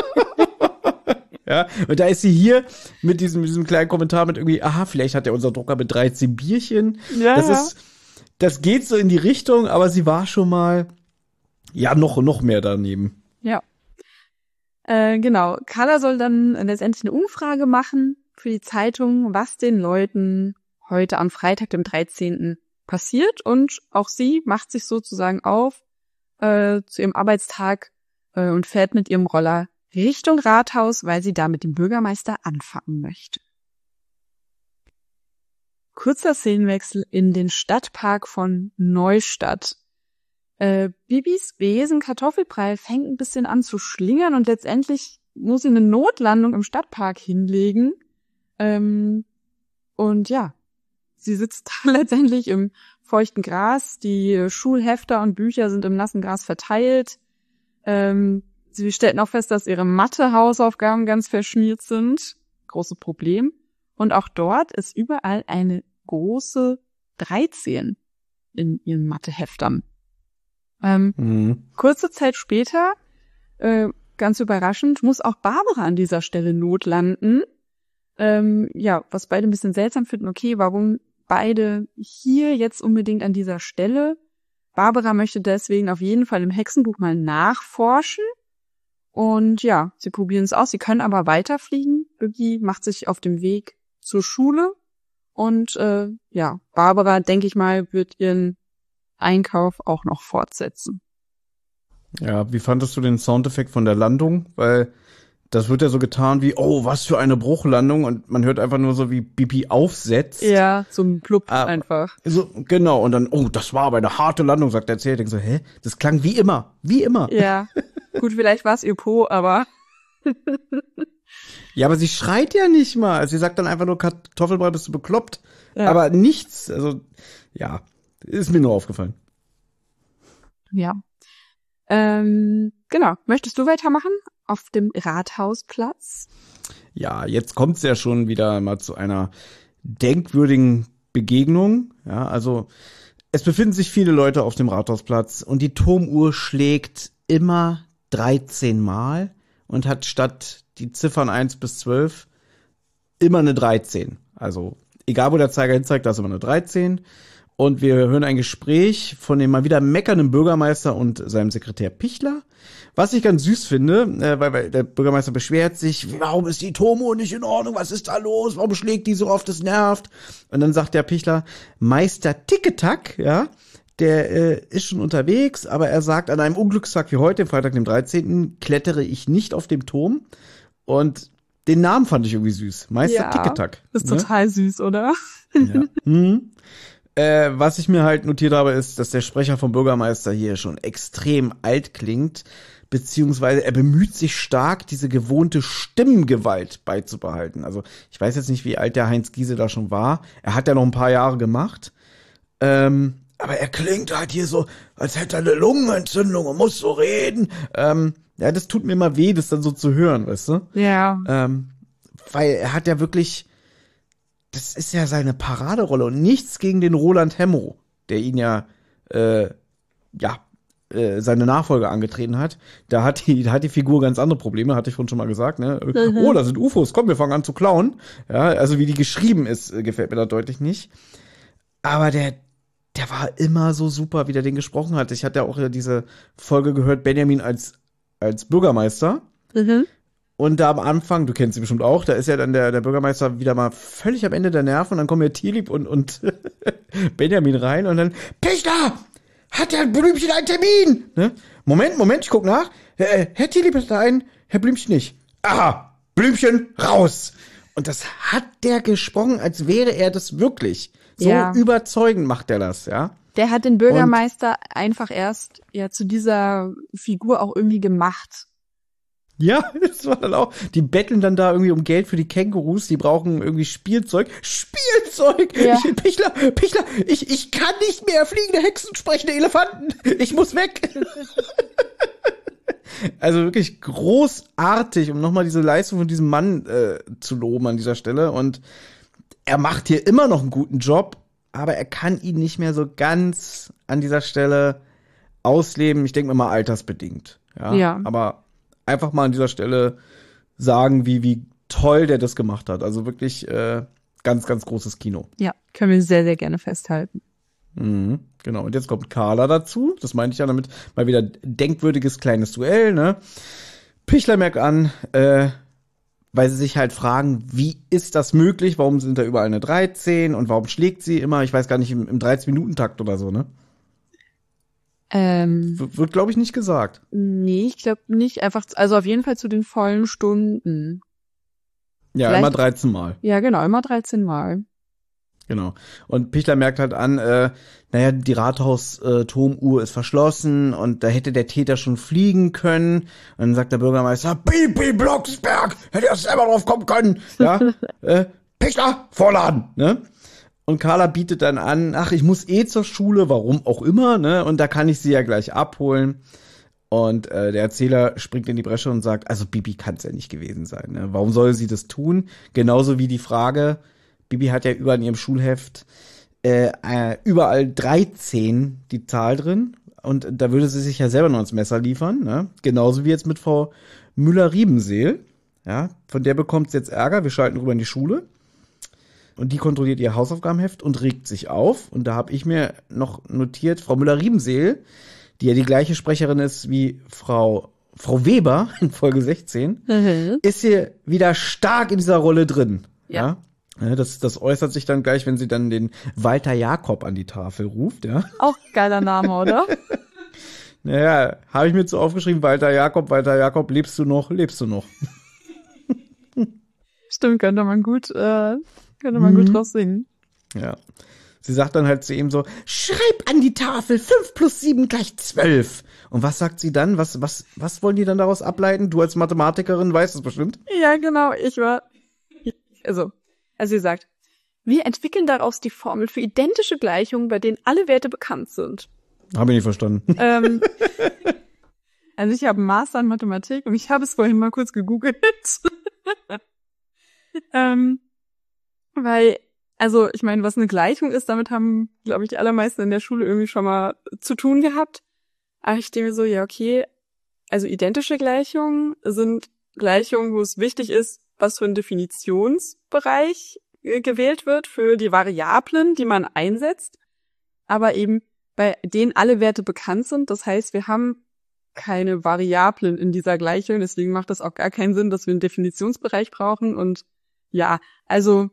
Ja, und da ist sie hier mit diesem kleinen Kommentar mit irgendwie, aha, vielleicht hat ja unser Drucker mit 13 Bierchen. Ja, das geht so in die Richtung, aber sie war schon mal, ja, noch mehr daneben. Ja. Genau. Carla soll dann letztendlich eine Umfrage machen für die Zeitung, was den Leuten heute am Freitag, dem 13. passiert. Und auch sie macht sich sozusagen auf zu ihrem Arbeitstag und fährt mit ihrem Roller Richtung Rathaus, weil sie da mit dem Bürgermeister anfangen möchte. Kurzer Szenenwechsel in den Stadtpark von Neustadt. Bibis Besen Kartoffelbrei fängt ein bisschen an zu schlingern und letztendlich muss sie eine Notlandung im Stadtpark hinlegen. Und ja, sie sitzt da letztendlich im feuchten Gras. Die Schulhefter und Bücher sind im nassen Gras verteilt. Sie stellten auch fest, dass ihre Mathe-Hausaufgaben ganz verschmiert sind. Großes Problem. Und auch dort ist überall eine große 13 in ihren Matheheftern. Kurze Zeit später, ganz überraschend, muss auch Barbara an dieser Stelle notlanden. Was beide ein bisschen seltsam finden. Okay, warum beide hier jetzt unbedingt an dieser Stelle? Barbara möchte deswegen auf jeden Fall im Hexenbuch mal nachforschen. Und ja, sie probieren es aus. Sie können aber weiterfliegen. Biggie macht sich auf dem Weg zur Schule. Und Barbara, denke ich mal, wird ihren Einkauf auch noch fortsetzen. Ja, wie fandest du den Soundeffekt von der Landung? Weil das wird ja so getan wie, oh, was für eine Bruchlandung. Und man hört einfach nur so, wie Bibi aufsetzt. Ja, so ein Plupp einfach. So, genau, und dann, oh, das war aber eine harte Landung, sagt der Erzähler. Ich denke so, hä? Das klang wie immer. Ja, gut, vielleicht war es ihr Po, aber Ja, aber sie schreit ja nicht mal. Sie sagt dann einfach nur, Kartoffelbrei, bist du bekloppt. Ja. Aber nichts. Also, ja, ist mir nur aufgefallen. Ja. Genau. Möchtest du weitermachen? Auf dem Rathausplatz? Ja, jetzt kommt's ja schon wieder mal zu einer denkwürdigen Begegnung. Ja, also es befinden sich viele Leute auf dem Rathausplatz und die Turmuhr schlägt immer 13 Mal und hat statt die Ziffern 1 bis 12 immer eine 13. Also egal, wo der Zeiger hinzeigt, da ist immer eine 13. Und wir hören ein Gespräch von dem mal wieder meckernden Bürgermeister und seinem Sekretär Pichler. Was ich ganz süß finde, weil der Bürgermeister beschwert sich, warum ist die Turmuhr nicht in Ordnung, was ist da los, warum schlägt die so oft, das nervt. Und dann sagt der Pichler, Meister Ticketak, ja, der ist schon unterwegs, aber er sagt, an einem Unglückstag wie heute, Freitag, dem 13., klettere ich nicht auf dem Turm. Und den Namen fand ich irgendwie süß, Meister Ticketak. Ist total süß, oder? Ja. Was ich mir halt notiert habe, ist, dass der Sprecher vom Bürgermeister hier schon extrem alt klingt, beziehungsweise er bemüht sich stark, diese gewohnte Stimmgewalt beizubehalten. Also ich weiß jetzt nicht, wie alt der Heinz Giese da schon war. Er hat ja noch ein paar Jahre gemacht. Aber er klingt halt hier so, als hätte er eine Lungenentzündung und muss so reden. Ja, das tut mir immer weh, das dann so zu hören, weißt du? Ja. Weil er hat ja wirklich, das ist ja seine Paraderolle und nichts gegen den Roland Hemmo, der ihn ja, seine Nachfolger angetreten hat. Da hat die Figur ganz andere Probleme, hatte ich vorhin schon mal gesagt, ne? Oh, da sind UFOs, komm, wir fangen an zu klauen. Ja, also wie die geschrieben ist, gefällt mir da deutlich nicht. Aber der war immer so super, wie der den gesprochen hat. Ich hatte ja auch diese Folge gehört, Benjamin als Bürgermeister. Und da am Anfang, du kennst sie bestimmt auch, da ist ja dann der Bürgermeister wieder mal völlig am Ende der Nerven und dann kommen ja Tierlieb und Benjamin rein und dann, Pichler, hat der Blümchen einen Termin? Ne? Moment, ich guck nach. Herr Tierlieb hat da einen, Herr Blümchen nicht. Aha, Blümchen, raus. Und das hat der gesprochen, als wäre er das wirklich. So überzeugend macht er das, ja. Der hat den Bürgermeister einfach erst zu dieser Figur auch irgendwie gemacht. Ja, das war dann auch, die betteln dann da irgendwie um Geld für die Kängurus, die brauchen irgendwie Spielzeug. Ja. Pichler, ich kann nicht mehr, fliegende Hexen, sprechende Elefanten, ich muss weg. Also wirklich großartig, um nochmal diese Leistung von diesem Mann zu loben an dieser Stelle. Und er macht hier immer noch einen guten Job, aber er kann ihn nicht mehr so ganz an dieser Stelle ausleben. Ich denke mal altersbedingt. Ja. Aber einfach mal an dieser Stelle sagen, wie toll der das gemacht hat. Also wirklich ganz, ganz großes Kino. Ja, können wir sehr, sehr gerne festhalten. Mhm, genau. Und jetzt kommt Carla dazu. Das meinte ich ja damit. Mal wieder denkwürdiges kleines Duell, ne? Pichler merkt an, weil sie sich halt fragen, wie ist das möglich? Warum sind da überall eine 13? Und warum schlägt sie immer? Ich weiß gar nicht, im 13-Minuten-Takt oder so, ne? Wird, glaube ich, nicht gesagt. Nee, ich glaube nicht. Einfach, also auf jeden Fall zu den vollen Stunden. Ja, Vielleicht, immer 13 Mal. Ja, genau, immer 13 Mal. Genau. Und Pichler merkt halt an, die Rathaus-Turmuhr ist verschlossen und da hätte der Täter schon fliegen können. Und dann sagt der Bürgermeister, Bibi Blocksberg, hätte er selber drauf kommen können. Ja, Pichler, vorladen, ne? Und Carla bietet dann an, ich muss zur Schule, warum auch immer, ne? Und da kann ich sie ja gleich abholen. Und der Erzähler springt in die Bresche und sagt, also Bibi kann es ja nicht gewesen sein, ne? Warum soll sie das tun? Genauso wie die Frage, Bibi hat ja überall in ihrem Schulheft überall 13 die Zahl drin. Und da würde sie sich ja selber noch ins Messer liefern, ne? Genauso wie jetzt mit Frau Müller-Riebenseel. Ja, von der bekommt sie jetzt Ärger. Wir schalten rüber in die Schule. Und die kontrolliert ihr Hausaufgabenheft und regt sich auf. Und da habe ich mir noch notiert, Frau Müller-Riebenseel, die ja die gleiche Sprecherin ist wie Frau Weber in Folge 16, ist hier wieder stark in dieser Rolle drin. Ja. Das äußert sich dann gleich, wenn sie dann den Walter Jakob an die Tafel ruft. Ja. Auch geiler Name, oder? Naja, habe ich mir so aufgeschrieben, Walter Jakob, lebst du noch? Stimmt, könnte man gut draus singen. Ja. sie sagt dann halt zu ihm so, schreib an die Tafel 5 + 7 = 12. Und was sagt sie dann? Was wollen die dann daraus ableiten? Du als Mathematikerin weißt es bestimmt. Ja, genau, also sie sagt, wir entwickeln daraus die Formel für identische Gleichungen, bei denen alle Werte bekannt sind. Habe ich nicht verstanden. Also ich habe einen Master in Mathematik und ich habe es vorhin mal kurz gegoogelt. Weil, also ich meine, was eine Gleichung ist, damit haben, glaube ich, die allermeisten in der Schule irgendwie schon mal zu tun gehabt. Aber ich denke so, ja, okay, also identische Gleichungen sind Gleichungen, wo es wichtig ist, was für ein Definitionsbereich gewählt wird für die Variablen, die man einsetzt. Aber eben bei denen alle Werte bekannt sind. Das heißt, wir haben keine Variablen in dieser Gleichung. Deswegen macht das auch gar keinen Sinn, dass wir einen Definitionsbereich brauchen. Und ja, also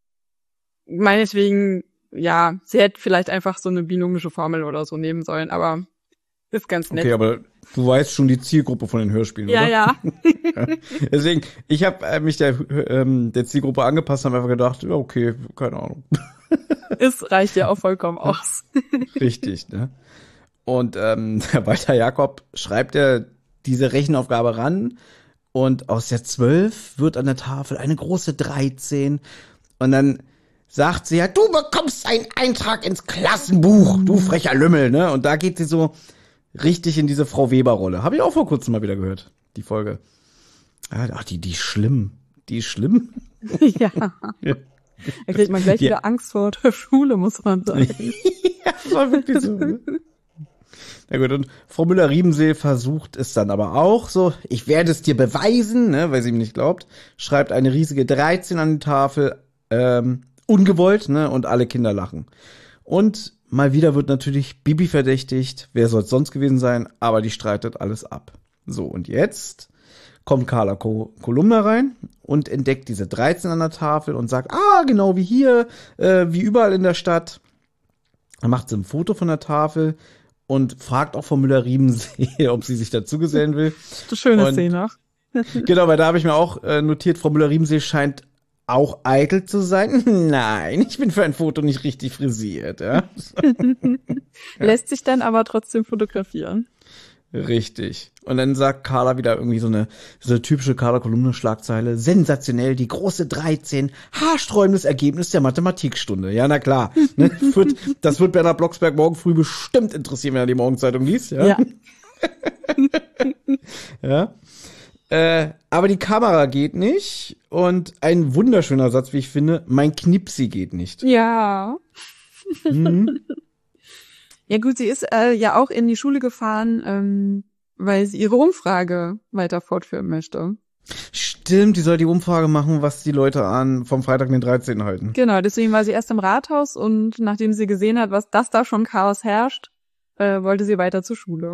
meinetwegen, ja, sie hätte vielleicht einfach so eine binomische Formel oder so nehmen sollen, aber ist ganz nett. Okay, aber du weißt schon die Zielgruppe von den Hörspielen, ja, oder? Ja. Deswegen, ich habe mich der Zielgruppe angepasst, habe einfach gedacht, ja, okay, keine Ahnung. Es reicht ja auch vollkommen aus. Richtig, ne? Und der Walter Jakob schreibt ja diese Rechenaufgabe ran und aus der 12 wird an der Tafel eine große 13 und dann sagt sie ja, du bekommst einen Eintrag ins Klassenbuch, du frecher Lümmel, ne? Und da geht sie so richtig in diese Frau Weber-Rolle. Habe ich auch vor kurzem mal wieder gehört, die Folge. Ach, die ist schlimm. Die ist schlimm. Ja. Da kriegt man gleich wieder Angst vor der Schule, muss man sagen. Ja, das war wirklich so. Ne? Na gut, und Frau Müller-Riebensee versucht es dann aber auch so, ich werde es dir beweisen, ne, weil sie ihm nicht glaubt, schreibt eine riesige 13 an die Tafel, ungewollt, ne, und alle Kinder lachen. Und mal wieder wird natürlich Bibi verdächtigt, wer soll es sonst gewesen sein, aber die streitet alles ab. So, und jetzt kommt Carla Kolumna rein und entdeckt diese 13 an der Tafel und sagt, genau wie hier, wie überall in der Stadt. Dann macht sie ein Foto von der Tafel und fragt auch Frau Müller-Riebensee, ob sie sich dazu gesellen will. Das schöne Szene. Genau, weil da habe ich mir auch notiert, Frau Müller-Riebensee scheint auch eitel zu sein. Nein, ich bin für ein Foto nicht richtig frisiert. Ja? Lässt sich dann aber trotzdem fotografieren. Richtig. Und dann sagt Carla wieder irgendwie so eine typische Carla-Kolumne-Schlagzeile. Sensationell, die große 13, haarsträubendes Ergebnis der Mathematikstunde. Ja, na klar. Ne? Das wird Bernhard Blocksberg morgen früh bestimmt interessieren, wenn er die Morgenzeitung liest. Ja. Ja. Aber die Kamera geht nicht. Und ein wunderschöner Satz, wie ich finde, mein Knipsi geht nicht. Ja. Mhm. Ja gut, sie ist ja auch in die Schule gefahren, weil sie ihre Umfrage weiter fortführen möchte. Stimmt, die soll die Umfrage machen, was die Leute vom Freitag den 13. halten. Genau, deswegen war sie erst im Rathaus und nachdem sie gesehen hat, dass da schon Chaos herrscht, wollte sie weiter zur Schule.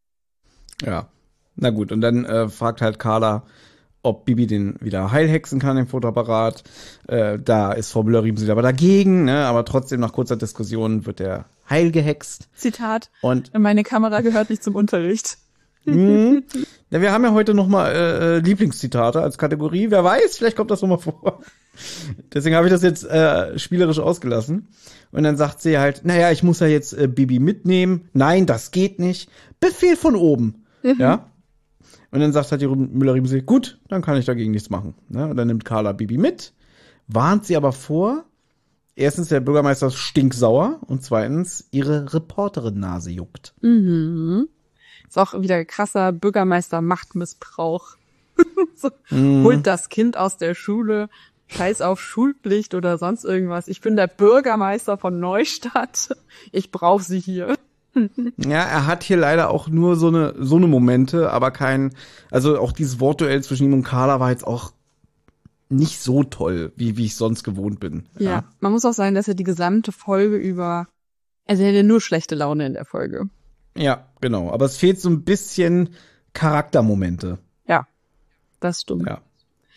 Ja, na gut, und dann fragt halt Carla, ob Bibi den wieder heilhexen kann, den Fotoapparat. Da ist Frau Müller-Riebensee aber dagegen, ne? Aber trotzdem nach kurzer Diskussion wird er heil gehext. Zitat, und meine Kamera gehört nicht zum Unterricht. Ja, wir haben ja heute noch mal Lieblingszitate als Kategorie. Wer weiß, vielleicht kommt das noch mal vor. Deswegen habe ich das jetzt spielerisch ausgelassen. Und dann sagt sie halt, naja, ich muss ja jetzt Bibi mitnehmen. Nein, das geht nicht. Befehl von oben. Ja. Und dann sagt halt die Müller-Riebensee, gut, dann kann ich dagegen nichts machen. Ne? Und dann nimmt Carla Bibi mit, warnt sie aber vor, erstens, der Bürgermeister ist stinksauer und zweitens, ihre Reporterin-Nase juckt. Mhm. Ist auch wieder krasser Bürgermeister-Machtmissbrauch. So, holt das Kind aus der Schule, scheiß auf Schulpflicht oder sonst irgendwas. Ich bin der Bürgermeister von Neustadt. Ich brauche sie hier. Ja, er hat hier leider auch nur so eine Momente, aber also auch dieses Wortduell zwischen ihm und Carla war jetzt auch nicht so toll, wie ich sonst gewohnt bin. Ja, man muss auch sagen, dass er die gesamte Folge über, also er hatte nur schlechte Laune in der Folge. Ja, genau, aber es fehlt so ein bisschen Charaktermomente. Ja, das stimmt. Ja.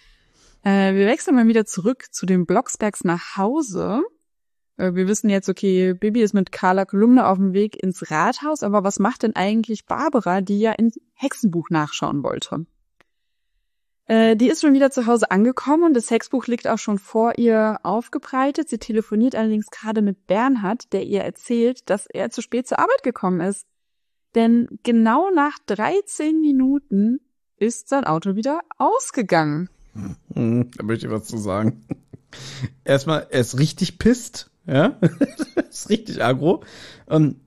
Wir wechseln mal wieder zurück zu den Blocksbergs nach Hause. Wir wissen jetzt, okay, Bibi ist mit Carla Kolumna auf dem Weg ins Rathaus, aber was macht denn eigentlich Barbara, die ja ins Hexenbuch nachschauen wollte? Die ist schon wieder zu Hause angekommen und das Hexbuch liegt auch schon vor ihr aufgebreitet. Sie telefoniert allerdings gerade mit Bernhard, der ihr erzählt, dass er zu spät zur Arbeit gekommen ist. Denn genau nach 13 Minuten ist sein Auto wieder ausgegangen. Da möchte ich was zu sagen. Erstmal, er ist richtig pisst, ja, ist richtig aggro. Und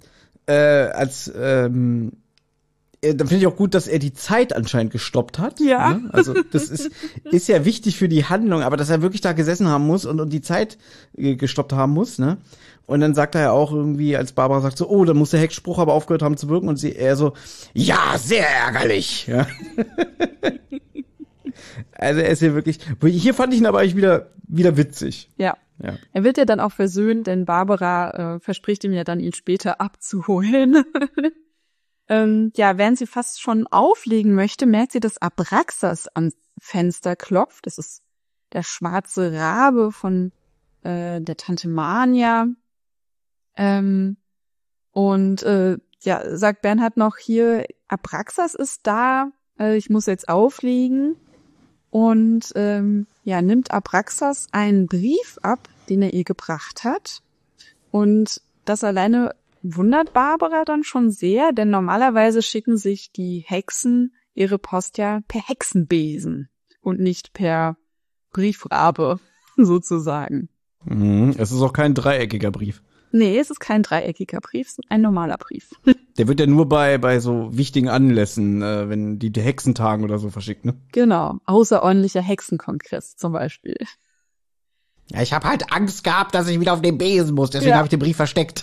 dann finde ich auch gut, dass er die Zeit anscheinend gestoppt hat. Ja. Ne? Also das ist ja wichtig für die Handlung, aber dass er wirklich da gesessen haben muss und die Zeit gestoppt haben muss, ne? Und dann sagt er ja auch irgendwie, als Barbara sagt so, oh, dann muss der Hexspruch aber aufgehört haben zu wirken und er so, ja, sehr ärgerlich. Ja. Also er ist hier wirklich, hier fand ich ihn aber eigentlich wieder witzig. Ja. Ja. Er wird ja dann auch versöhnt, denn Barbara verspricht ihm ja dann, ihn später abzuholen. Während sie fast schon auflegen möchte, merkt sie, dass Abraxas ans Fenster klopft. Das ist der schwarze Rabe von der Tante Mania. Sagt Bernhard noch hier, Abraxas ist da, ich muss jetzt auflegen. Und nimmt Abraxas einen Brief ab, den er ihr gebracht hat. Und das alleine wundert Barbara dann schon sehr, denn normalerweise schicken sich die Hexen ihre Post ja per Hexenbesen und nicht per Briefrabe, sozusagen. Es ist auch kein dreieckiger Brief. Nee, es ist kein dreieckiger Brief, es ist ein normaler Brief. Der wird ja nur bei so wichtigen Anlässen, wenn die Hexentagen oder so verschickt, ne? Genau, außerordentlicher Hexenkongress zum Beispiel. Ja, ich habe halt Angst gehabt, dass ich wieder auf den Besen muss, deswegen habe ich den Brief versteckt.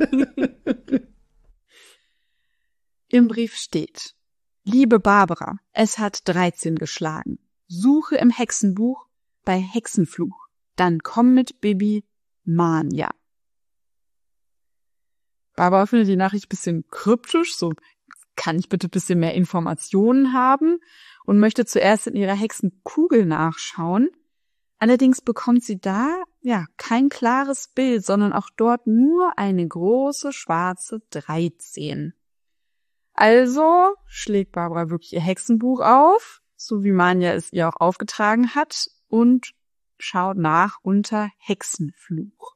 Im Brief steht: Liebe Barbara, es hat 13 geschlagen. Suche im Hexenbuch bei Hexenfluch. Dann komm mit Bibi Mania. Barbara findet die Nachricht ein bisschen kryptisch, so kann ich bitte ein bisschen mehr Informationen haben, und möchte zuerst in ihrer Hexenkugel nachschauen. Allerdings bekommt sie da kein klares Bild, sondern auch dort nur eine große schwarze 13. Also schlägt Barbara wirklich ihr Hexenbuch auf, so wie Mania es ihr auch aufgetragen hat, und schaut nach unter Hexenfluch.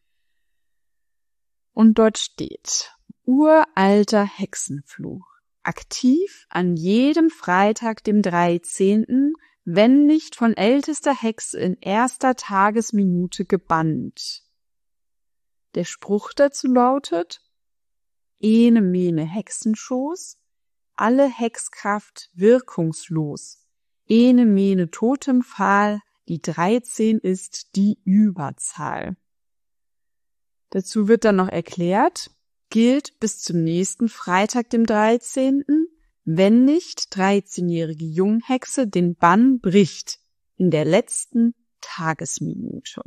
Und dort steht: Uralter Hexenfluch, aktiv an jedem Freitag, dem 13., wenn nicht von ältester Hexe in erster Tagesminute gebannt. Der Spruch dazu lautet: Ene mene Hexenschoß, alle Hexkraft wirkungslos. Ene mene Totempfahl, die 13 ist die Überzahl. Dazu wird dann noch erklärt, gilt bis zum nächsten Freitag, dem 13., wenn nicht 13-jährige Junghexe den Bann bricht, in der letzten Tagesminute.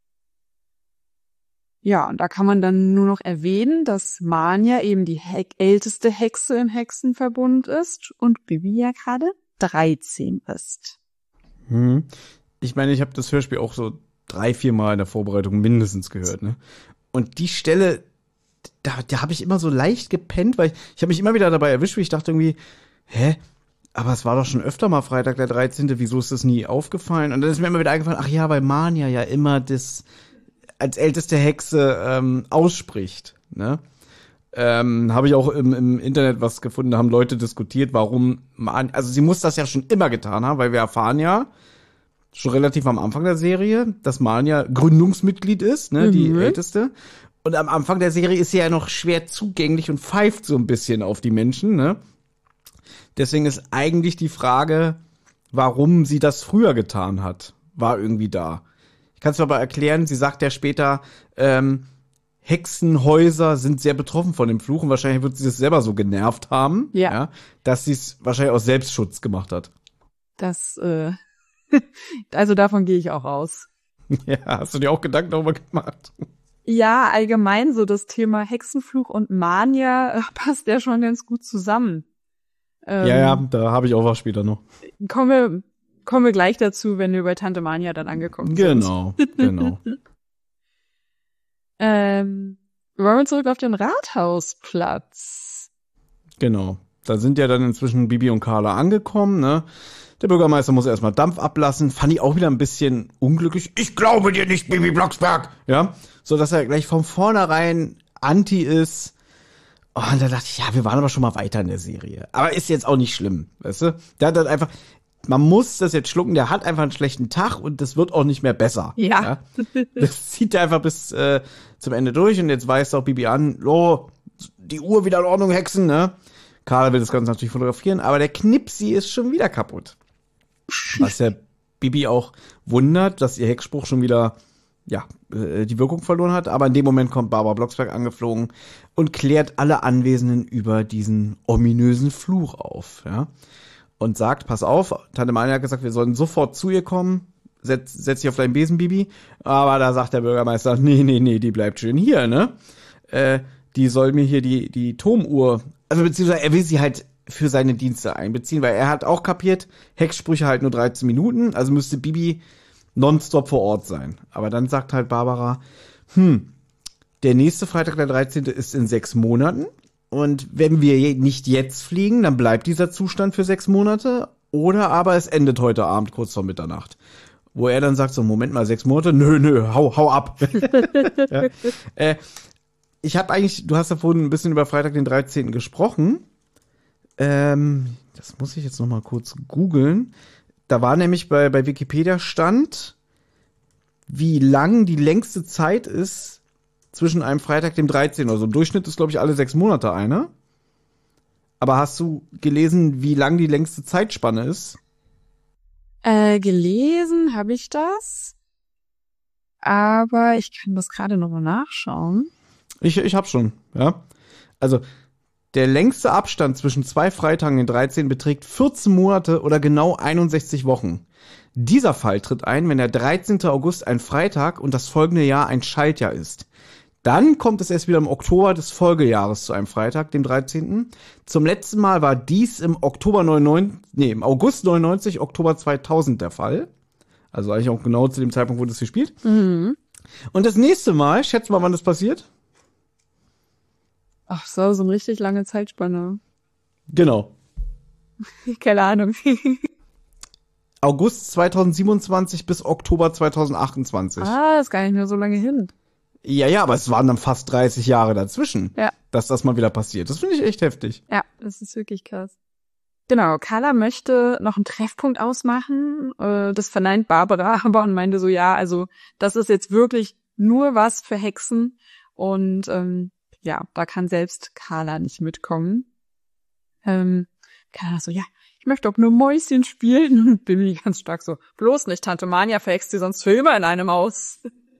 Ja, und da kann man dann nur noch erwähnen, dass Mania eben die älteste Hexe im Hexenverbund ist und Bibi ja gerade 13 ist. Ich meine, ich habe das Hörspiel auch so 3-4 Mal in der Vorbereitung mindestens gehört, ne? Und die Stelle, da habe ich immer so leicht gepennt, weil ich habe mich immer wieder dabei erwischt, wie ich dachte irgendwie, aber es war doch schon öfter mal Freitag der 13., wieso ist das nie aufgefallen? Und dann ist mir immer wieder eingefallen, ach ja, weil Mania ja immer das als älteste Hexe ausspricht, ne? Habe ich auch im Internet was gefunden, da haben Leute diskutiert, warum Mania, also sie muss das ja schon immer getan haben, weil wir erfahren ja schon relativ am Anfang der Serie, dass Mania Gründungsmitglied ist, ne, die älteste. Und am Anfang der Serie ist sie ja noch schwer zugänglich und pfeift so ein bisschen auf die Menschen, ne? Deswegen ist eigentlich die Frage, warum sie das früher getan hat, war irgendwie da. Ich kann es aber erklären, sie sagt ja später, Hexenhäuser sind sehr betroffen von dem Fluch und wahrscheinlich wird sie es selber so genervt haben, dass sie es wahrscheinlich aus Selbstschutz gemacht hat. Das, also davon gehe ich auch aus. Ja, hast du dir auch Gedanken darüber gemacht? Ja, allgemein so das Thema Hexenfluch und Mania passt ja schon ganz gut zusammen. Ja, da habe ich auch was später noch. Kommen wir gleich dazu, wenn wir bei Tante Mania dann angekommen sind. Genau. Wollen wir zurück auf den Rathausplatz? Genau. Da sind ja dann inzwischen Bibi und Carla angekommen, ne? Der Bürgermeister muss erstmal Dampf ablassen. Fand ich auch wieder ein bisschen unglücklich. Ich glaube dir nicht, Bibi Blocksberg. Ja, so dass er gleich von vornherein anti ist. Oh, und da dachte ich, ja, wir waren aber schon mal weiter in der Serie. Aber ist jetzt auch nicht schlimm, weißt du? Der hat dann einfach, man muss das jetzt schlucken, der hat einfach einen schlechten Tag und das wird auch nicht mehr besser. Ja. Das zieht er einfach bis zum Ende durch und jetzt weist auch Bibi an, oh, die Uhr wieder in Ordnung, Hexen, ne? Carla will das Ganze natürlich fotografieren, aber der Knipsi ist schon wieder kaputt. Was ja Bibi auch wundert, dass ihr Hexspruch schon wieder, ja, die Wirkung verloren hat. Aber in dem Moment kommt Barbara Blocksberg angeflogen und klärt alle Anwesenden über diesen ominösen Fluch auf, ja. Und sagt, pass auf, Tante Manja hat gesagt, wir sollen sofort zu ihr kommen. Setz dich auf deinen Besen, Bibi. Aber da sagt der Bürgermeister, nee, die bleibt schön hier, ne? Die soll mir hier die Turmuhr, also beziehungsweise er will sie halt für seine Dienste einbeziehen, weil er hat auch kapiert, Hexsprüche halt nur 13 Minuten, also müsste Bibi nonstop vor Ort sein. Aber dann sagt halt Barbara, der nächste Freitag, der 13. ist in 6 Monaten und wenn wir nicht jetzt fliegen, dann bleibt dieser Zustand für 6 Monate oder aber es endet heute Abend kurz vor Mitternacht. Wo er dann sagt, so Moment mal, 6 Monate, nö, hau ab. Ja. Ich habe eigentlich, du hast ja vorhin ein bisschen über Freitag den 13. gesprochen. Das muss ich jetzt noch mal kurz googeln. Da war nämlich bei Wikipedia stand, wie lang die längste Zeit ist zwischen einem Freitag dem 13. Also im Durchschnitt ist, glaube ich, alle 6 Monate eine. Aber hast du gelesen, wie lang die längste Zeitspanne ist? Gelesen habe ich das. Aber ich kann das gerade noch mal nachschauen. Ich hab schon, ja. Also, der längste Abstand zwischen 2 Freitagen, den 13. beträgt 14 Monate oder genau 61 Wochen. Dieser Fall tritt ein, wenn der 13. August ein Freitag und das folgende Jahr ein Schaltjahr ist. Dann kommt es erst wieder im Oktober des Folgejahres zu einem Freitag, dem 13. Zum letzten Mal war dies im im August 99, Oktober 2000 der Fall. Also eigentlich auch genau zu dem Zeitpunkt, wo das hier spielt. Mhm. Und das nächste Mal, schätzt mal, wann das passiert? Ach so eine richtig lange Zeitspanne. Genau. Keine Ahnung. August 2027 bis Oktober 2028. Das ist gar nicht mehr so lange hin. Ja, aber es waren dann fast 30 Jahre dazwischen, Ja. dass das mal wieder passiert. Das finde ich echt heftig. Ja, das ist wirklich krass. Genau, Carla möchte noch einen Treffpunkt ausmachen. Das verneint Barbara aber und meinte so, ja, also das ist jetzt wirklich nur was für Hexen. Und ja, da kann selbst Carla nicht mitkommen. Carla so, ja, ich möchte auch nur Mäuschen spielen. Und Bibi ganz stark so, bloß nicht, Tante Manja verhext sie sonst für immer in einem Haus.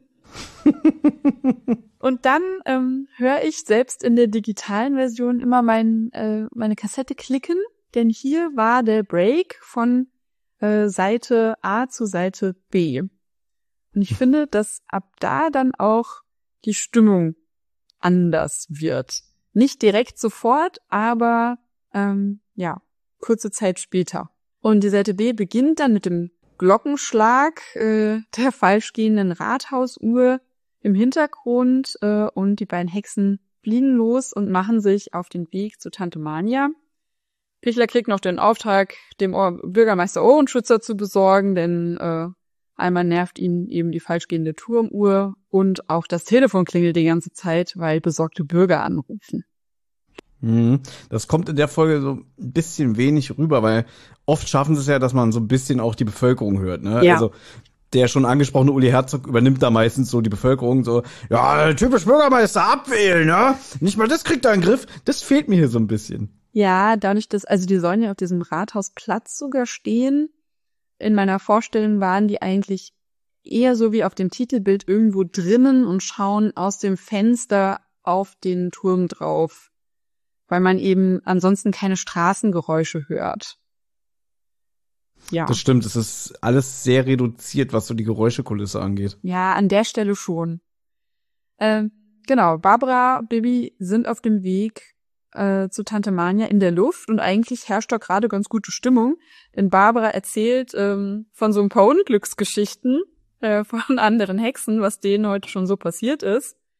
Und dann höre ich selbst in der digitalen Version immer meine Kassette klicken, denn hier war der Break von Seite A zu Seite B. Und ich finde, dass ab da dann auch die Stimmung anders wird. Nicht direkt sofort, aber ja, kurze Zeit später. Und die Seite B beginnt dann mit dem Glockenschlag der falsch gehenden Rathausuhr im Hintergrund und die beiden Hexen fliegen los und machen sich auf den Weg zu Tante Manja. Pichler kriegt noch den Auftrag, dem Bürgermeister Ohrenschützer zu besorgen, denn einmal nervt ihn eben die falsch gehende Turmuhr und auch das Telefon klingelt die ganze Zeit, weil besorgte Bürger anrufen. Das kommt in der Folge so ein bisschen wenig rüber, weil oft schaffen sie es ja, dass man so ein bisschen auch die Bevölkerung hört, ne? Ja. Also der schon angesprochene Uli Herzog übernimmt da meistens so die Bevölkerung so, ja, typisch Bürgermeister abwählen, ne? Nicht mal das kriegt er in den Griff. Das fehlt mir hier so ein bisschen. Ja, dadurch, dass, also die sollen ja auf diesem Rathausplatz sogar stehen. In meiner Vorstellung waren die eigentlich eher so wie auf dem Titelbild irgendwo drinnen und schauen aus dem Fenster auf den Turm drauf, weil man eben ansonsten keine Straßengeräusche hört. Ja. Das stimmt, es ist alles sehr reduziert, was so die Geräuschekulisse angeht. Ja, an der Stelle schon. Genau, Barbara, Bibi sind auf dem Weg zu Tante Manja in der Luft und eigentlich herrscht da gerade ganz gute Stimmung, denn Barbara erzählt von so ein paar Unglücksgeschichten von anderen Hexen, was denen heute schon so passiert ist.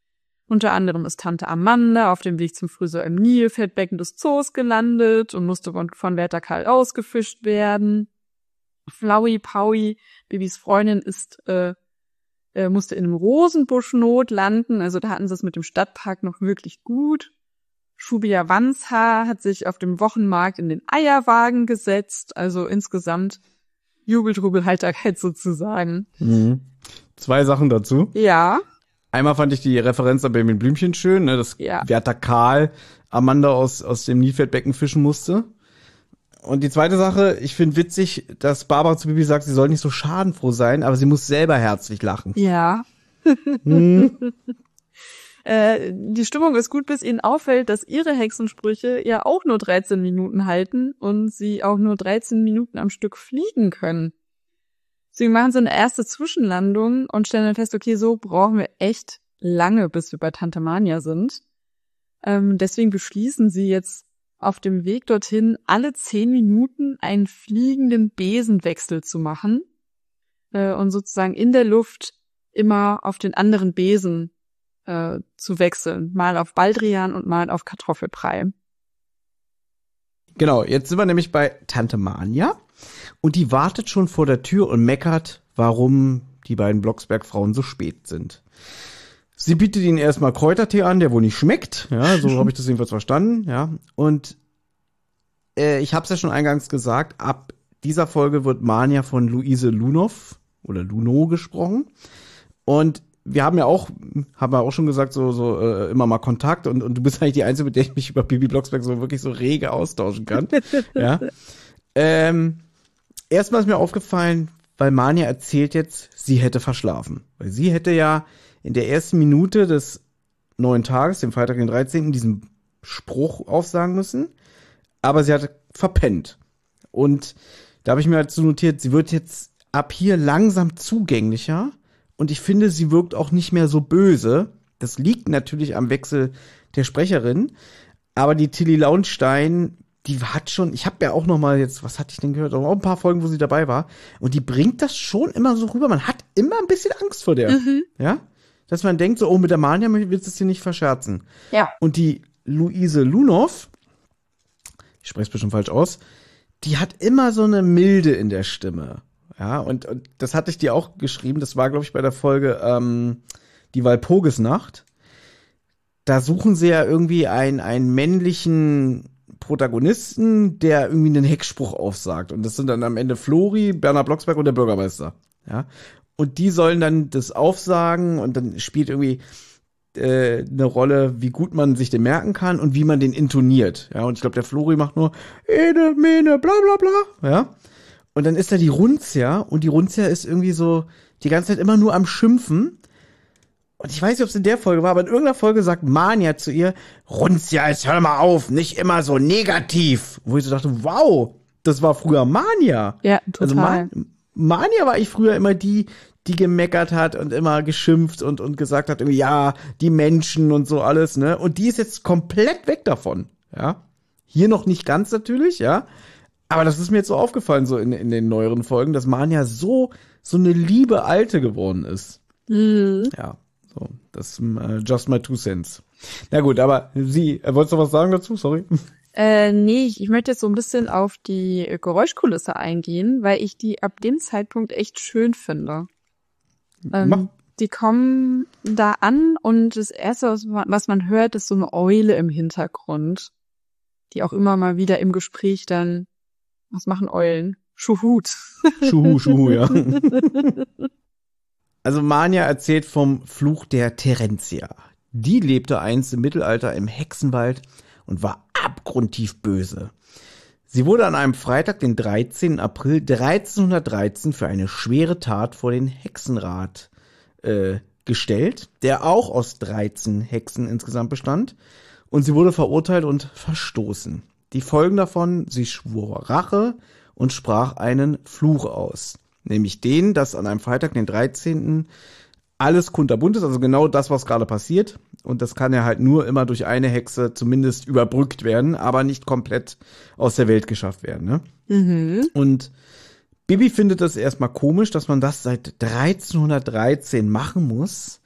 Unter anderem ist Tante Amanda auf dem Weg zum Friseur im Nilpferdbecken des Zoos gelandet und musste von Wärter Karl ausgefischt werden. Flowey Powie, Bibis Freundin, musste in einem Rosenbuschnot landen. Also da hatten sie es mit dem Stadtpark noch wirklich gut. Schubia Wanzhaar hat sich auf dem Wochenmarkt in den Eierwagen gesetzt. Also insgesamt Jubeltrubel, Heiterkeit sozusagen. Mhm. 2 Sachen dazu. Ja. Einmal fand ich die Referenz an Benjamin Blümchen schön, ne, dass Wärter Karl Amanda aus dem Nilpferdbecken fischen musste. Und die zweite Sache, ich finde witzig, dass Barbara zu Bibi sagt, sie soll nicht so schadenfroh sein, aber sie muss selber herzlich lachen. Ja. Die Stimmung ist gut, bis ihnen auffällt, dass ihre Hexensprüche ja auch nur 13 Minuten halten und sie auch nur 13 Minuten am Stück fliegen können. Sie machen so eine erste Zwischenlandung und stellen dann fest, okay, so brauchen wir echt lange, bis wir bei Tante Mania sind. Deswegen beschließen sie jetzt auf dem Weg dorthin, alle 10 Minuten einen fliegenden Besenwechsel zu machen und sozusagen in der Luft immer auf den anderen Besen zu wechseln. Mal auf Baldrian und mal auf Kartoffelbrei. Genau, jetzt sind wir nämlich bei Tante Mania und die wartet schon vor der Tür und meckert, warum die beiden Blocksberg-Frauen so spät sind. Sie bietet ihnen erstmal Kräutertee an, der wohl nicht schmeckt. Ja, so habe ich das jedenfalls verstanden. Ja, und ich habe es ja schon eingangs gesagt, ab dieser Folge wird Mania von Luise Lunow oder Luno gesprochen. Und wir haben ja auch schon gesagt, so immer mal Kontakt und du bist eigentlich die Einzige, mit der ich mich über Bibi Blocksberg so wirklich so rege austauschen kann. Ja. Erstmal ist mir aufgefallen, weil Mania erzählt jetzt, sie hätte verschlafen. Weil sie hätte ja in der ersten Minute des neuen Tages, dem Freitag, den 13., diesen Spruch aufsagen müssen. Aber sie hatte verpennt. Und da habe ich mir halt so notiert, sie wird jetzt ab hier langsam zugänglicher. Und ich finde, sie wirkt auch nicht mehr so böse. Das liegt natürlich am Wechsel der Sprecherin. Aber die Tilly Launstein, die hat schon, ich habe ja auch noch mal jetzt, was hatte ich denn gehört? Auch ein paar Folgen, wo sie dabei war. Und die bringt das schon immer so rüber. Man hat immer ein bisschen Angst vor der. Mhm. Ja? Dass man denkt so, oh, mit der Mania willst du es dir nicht verscherzen. Ja. Und die Luise Lunow, ich spreche es bestimmt falsch aus, die hat immer so eine Milde in der Stimme. Ja, und das hatte ich dir auch geschrieben, das war, glaube ich, bei der Folge die Walpurgisnacht. Da suchen sie ja irgendwie einen männlichen Protagonisten, der irgendwie einen Heckspruch aufsagt. Und das sind dann am Ende Flori, Bernhard Blocksberg und der Bürgermeister. Ja. Und die sollen dann das aufsagen und dann spielt irgendwie eine Rolle, wie gut man sich den merken kann und wie man den intoniert. Ja, und ich glaube, der Flori macht nur Ene, Mene, bla bla bla. Ja. Und dann ist da die Runzia und die Runzia ist irgendwie so die ganze Zeit immer nur am Schimpfen. Und ich weiß nicht, ob es in der Folge war, aber in irgendeiner Folge sagt Mania zu ihr, Runzia, jetzt hör mal auf, nicht immer so negativ. Wo ich so dachte, wow, das war früher Mania. Ja, total. Also Mania war ich früher immer die gemeckert hat und immer geschimpft und gesagt hat, irgendwie, ja, die Menschen und so alles, ne? Und die ist jetzt komplett weg davon, ja. Hier noch nicht ganz natürlich, ja. Aber das ist mir jetzt so aufgefallen, so in den neueren Folgen, dass Mania so eine liebe Alte geworden ist. Mhm. Ja, so, das just my 2 cents. Na gut, aber wolltest du was sagen dazu? Sorry. Nee, ich möchte jetzt so ein bisschen auf die Geräuschkulisse eingehen, weil ich die ab dem Zeitpunkt echt schön finde. Die kommen da an und das Erste, was man hört, ist so eine Eule im Hintergrund, die auch immer mal wieder im Gespräch dann, was machen Eulen? Schuhut. Schuhu, ja. Also Mania erzählt vom Fluch der Terentia. Die lebte einst im Mittelalter im Hexenwald und war abgrundtief böse. Sie wurde an einem Freitag, den 13. April 1313, für eine schwere Tat vor den Hexenrat gestellt, der auch aus 13 Hexen insgesamt bestand. Und sie wurde verurteilt und verstoßen. Die Folgen davon, sie schwor Rache und sprach einen Fluch aus. Nämlich den, dass an einem Freitag, den 13. alles kunterbunt ist, also genau das, was gerade passiert. Und das kann ja halt nur immer durch eine Hexe zumindest überbrückt werden, aber nicht komplett aus der Welt geschafft werden. Ne? Mhm. Und Bibi findet das erstmal komisch, dass man das seit 1313 machen muss,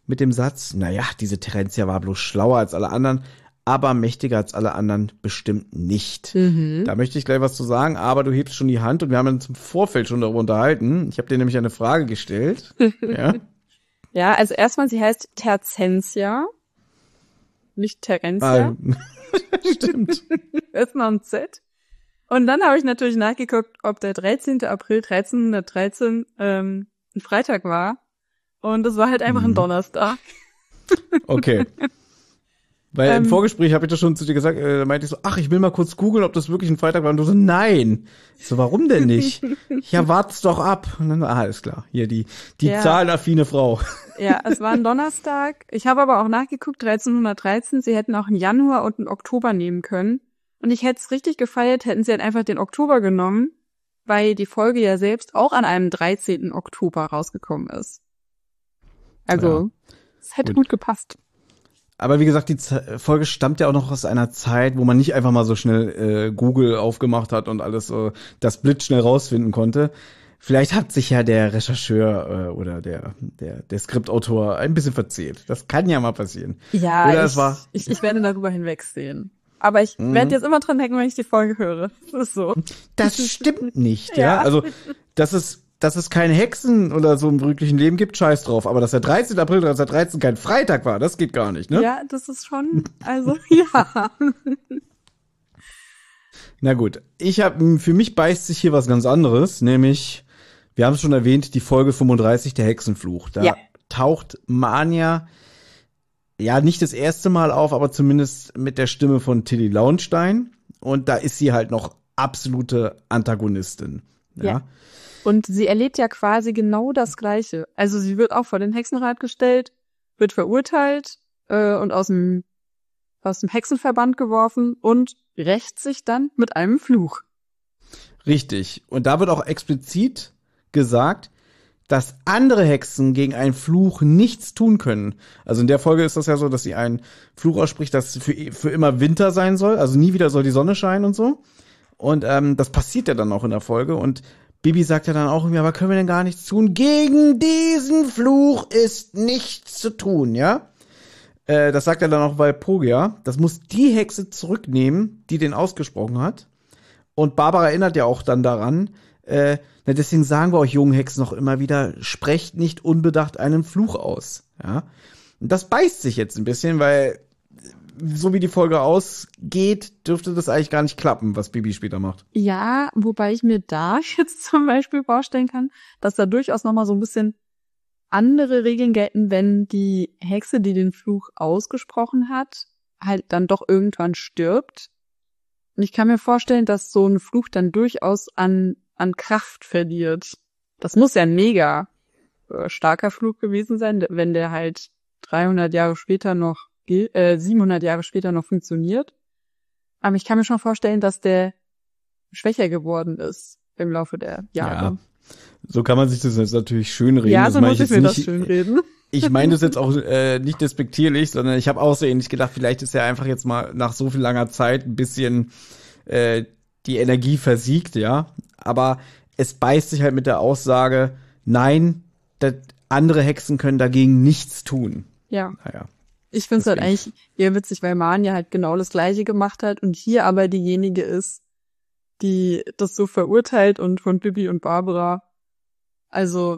mit dem Satz, naja, diese Terentia war bloß schlauer als alle anderen, aber mächtiger als alle anderen bestimmt nicht. Da möchte ich gleich was zu sagen, aber du hebst schon die Hand und wir haben uns im Vorfeld schon darüber unterhalten. Ich habe dir nämlich eine Frage gestellt. Ja, Ja, also erstmal, sie heißt Terzentia, nicht Terentia. Stimmt. Ist noch ein Z. Und dann habe ich natürlich nachgeguckt, ob der 13. April 1313 ein Freitag war. Und es war halt einfach ein Donnerstag. Okay. Weil im Vorgespräch habe ich das schon zu dir gesagt, da meinte ich so, ach, ich will mal kurz googeln, ob das wirklich ein Freitag war. Und du so, nein. Ich so, warum denn nicht? Ja, wart's doch ab. Und dann, alles klar, hier die Ja. zahlenaffine Frau. Ja, es war ein Donnerstag. Ich habe aber auch nachgeguckt, 1313, sie hätten auch einen Januar und einen Oktober nehmen können. Und ich hätte es richtig gefeiert, hätten sie halt einfach den Oktober genommen, weil die Folge ja selbst auch an einem 13. Oktober rausgekommen ist. Also, es hätte gut gepasst. Aber wie gesagt, die Folge stammt ja auch noch aus einer Zeit, wo man nicht einfach mal so schnell Google aufgemacht hat und alles das blitzschnell rausfinden konnte. Vielleicht hat sich ja der Rechercheur oder der Skriptautor ein bisschen verzählt. Das kann ja mal passieren. Ja, Oder es war ich werde darüber hinwegsehen. Aber ich werde jetzt immer dran denken, wenn ich die Folge höre. Das ist so. Das stimmt nicht, ja. Ja. Also, dass es keine Hexen oder so im wirklichen Leben gibt, scheiß drauf. Aber dass der 13. April 1913 kein Freitag war, das geht gar nicht, ne? Ja, das ist schon, also, ja. Na gut, für mich beißt sich hier was ganz anderes, nämlich, wir haben es schon erwähnt, die Folge 35, der Hexenfluch. Da taucht Mania ja nicht das erste Mal auf, aber zumindest mit der Stimme von Tilly Launstein. Und da ist sie halt noch absolute Antagonistin. Ja. Und sie erlebt ja quasi genau das Gleiche. Also sie wird auch vor den Hexenrat gestellt, wird verurteilt und aus dem Hexenverband geworfen und rächt sich dann mit einem Fluch. Richtig. Und da wird auch explizit gesagt, dass andere Hexen gegen einen Fluch nichts tun können. Also in der Folge ist das ja so, dass sie einen Fluch ausspricht, dass für immer Winter sein soll. Also nie wieder soll die Sonne scheinen und so. Und das passiert ja dann auch in der Folge. Und Bibi sagt ja dann auch irgendwie, aber können wir denn gar nichts tun? Gegen diesen Fluch ist nichts zu tun, ja? Das sagt er dann auch bei Pogia. Das muss die Hexe zurücknehmen, die den ausgesprochen hat. Und Barbara erinnert ja auch dann daran, deswegen sagen wir euch jungen Hexen noch immer wieder, sprecht nicht unbedacht einen Fluch aus. Ja? Und das beißt sich jetzt ein bisschen, weil so wie die Folge ausgeht, dürfte das eigentlich gar nicht klappen, was Bibi später macht. Ja, wobei ich mir da jetzt zum Beispiel vorstellen kann, dass da durchaus nochmal so ein bisschen andere Regeln gelten, wenn die Hexe, die den Fluch ausgesprochen hat, halt dann doch irgendwann stirbt. Und ich kann mir vorstellen, dass so ein Fluch dann durchaus an Kraft verliert. Das muss ja ein mega starker Fluch gewesen sein, wenn der halt 700 Jahre später noch funktioniert. Aber ich kann mir schon vorstellen, dass der schwächer geworden ist im Laufe der Jahre. Ja, so kann man sich das jetzt natürlich schönreden. Ja, das so meine muss ich mir das schönreden. Ich meine das jetzt auch nicht despektierlich, sondern ich habe auch so ähnlich gedacht, vielleicht ist ja einfach jetzt mal nach so viel langer Zeit ein bisschen die Energie versiegt, ja. Aber es beißt sich halt mit der Aussage, nein, andere Hexen können dagegen nichts tun. Ja. Naja. Ich finde es halt eigentlich eher witzig, weil Mania halt genau das Gleiche gemacht hat und hier aber diejenige ist, die das so verurteilt und von Bibi und Barbara. Also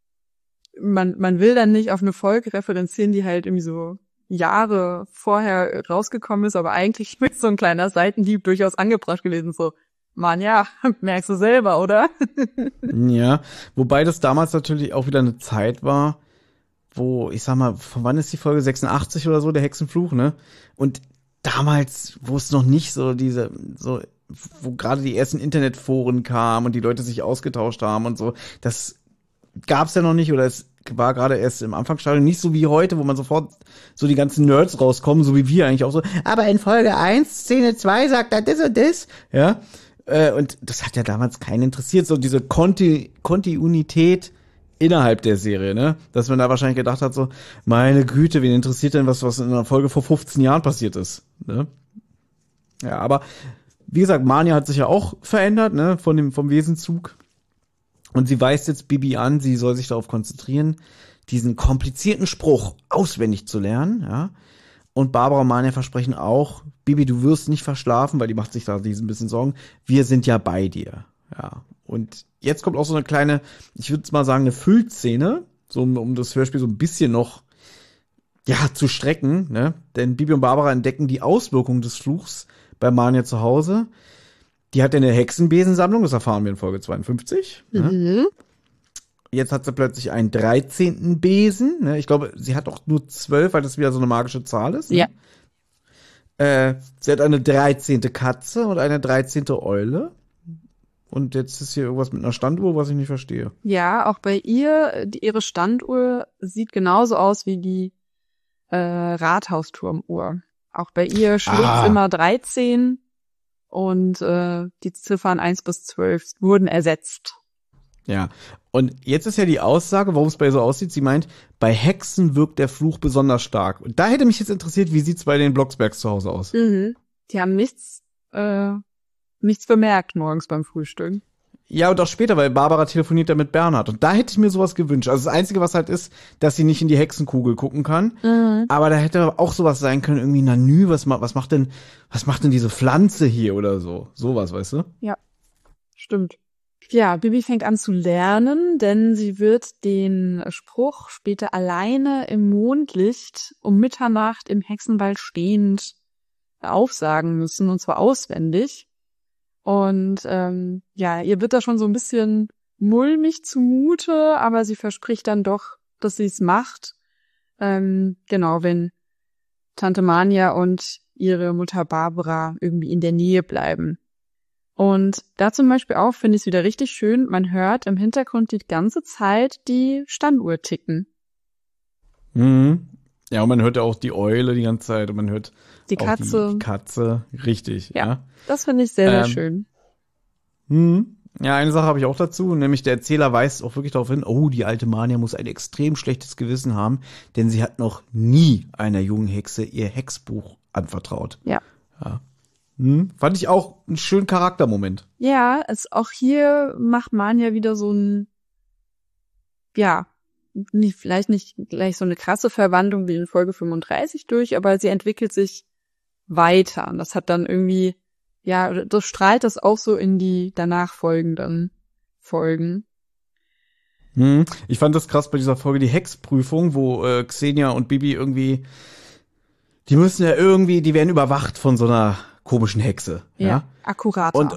man will dann nicht auf eine Folge referenzieren, die halt irgendwie so Jahre vorher rausgekommen ist, aber eigentlich mit so ein kleiner Seitenhieb durchaus angebracht gewesen. So, Manja, merkst du selber, oder? Ja, wobei das damals natürlich auch wieder eine Zeit war, wo, ich sag mal, von wann ist die Folge 86 oder so, der Hexenfluch, ne? Und damals, wo es noch nicht so wo gerade die ersten Internetforen kamen und die Leute sich ausgetauscht haben und so, das gab's ja noch nicht oder es war gerade erst im Anfangsstadium, nicht so wie heute, wo man sofort so die ganzen Nerds rauskommen, so wie wir eigentlich auch so, aber in Folge 1, Szene 2 sagt er das und das, ja? Und das hat ja damals keinen interessiert, so diese Kontinuität innerhalb der Serie, ne? Dass man da wahrscheinlich gedacht hat, so, meine Güte, wen interessiert denn was in einer Folge vor 15 Jahren passiert ist, ne? Ja, aber wie gesagt, Mania hat sich ja auch verändert, ne? Vom Wesenzug. Und sie weist jetzt Bibi an, sie soll sich darauf konzentrieren, diesen komplizierten Spruch auswendig zu lernen, ja. Und Barbara und Manja versprechen auch, Bibi, du wirst nicht verschlafen, weil die macht sich da ein bisschen Sorgen. Wir sind ja bei dir, ja. Und jetzt kommt auch so eine kleine, ich würde mal sagen, eine Füllszene, so um das Hörspiel so ein bisschen noch, ja, zu strecken, ne. Denn Bibi und Barbara entdecken die Auswirkungen des Fluchs bei Manja zu Hause. Die hat ja eine Hexenbesensammlung, das erfahren wir in Folge 52. Ne? Jetzt hat sie plötzlich einen 13. Besen. Ne? Ich glaube, sie hat auch nur 12, weil das wieder so eine magische Zahl ist. Ne? Ja. Sie hat eine 13. Katze und eine 13. Eule. Und jetzt ist hier irgendwas mit einer Standuhr, was ich nicht verstehe. Ja, auch bei ihr, ihre Standuhr sieht genauso aus wie die Rathausturmuhr. Auch bei ihr schlägt immer 13 und die Ziffern 1 bis 12 wurden ersetzt. Ja, und jetzt ist ja die Aussage, warum es bei ihr so aussieht. Sie meint, bei Hexen wirkt der Fluch besonders stark. Und da hätte mich jetzt interessiert, wie sieht's bei den Blocksbergs zu Hause aus? Die haben nichts bemerkt morgens beim Frühstück. Ja, und auch später, weil Barbara telefoniert ja mit Bernhard. Und da hätte ich mir sowas gewünscht. Also das Einzige, was halt ist, dass sie nicht in die Hexenkugel gucken kann. Aber da hätte auch sowas sein können, irgendwie, na nü, was macht denn diese Pflanze hier oder so? Sowas, weißt du? Ja, stimmt. Ja, Bibi fängt an zu lernen, denn sie wird den Spruch später alleine im Mondlicht um Mitternacht im Hexenwald stehend aufsagen müssen, und zwar auswendig. Und ihr wird da schon so ein bisschen mulmig zumute, aber sie verspricht dann doch, dass sie es macht. Wenn Tante Manja und ihre Mutter Barbara irgendwie in der Nähe bleiben. Und da zum Beispiel auch finde ich es wieder richtig schön, man hört im Hintergrund die ganze Zeit die Standuhr ticken. Mhm. Ja, und man hört ja auch die Eule die ganze Zeit und man hört die Katze. Die Katze, richtig. Ja, das finde ich sehr, sehr schön. Ja, eine Sache habe ich auch dazu, nämlich der Erzähler weist auch wirklich darauf hin, oh, die alte Manja muss ein extrem schlechtes Gewissen haben, denn sie hat noch nie einer jungen Hexe ihr Hexbuch anvertraut. Ja. Fand ich auch einen schönen Charaktermoment. Ja, auch hier macht Manja wieder so ein, vielleicht nicht gleich so eine krasse Verwandlung wie in Folge 35 durch, aber sie entwickelt sich weiter. Und das hat dann irgendwie, das strahlt das auch so in die danach folgenden Folgen. Ich fand das krass bei dieser Folge, die Hexprüfung, wo Xenia und Bibi irgendwie, die werden überwacht von so einer komischen Hexe. Ja, akkurat. Und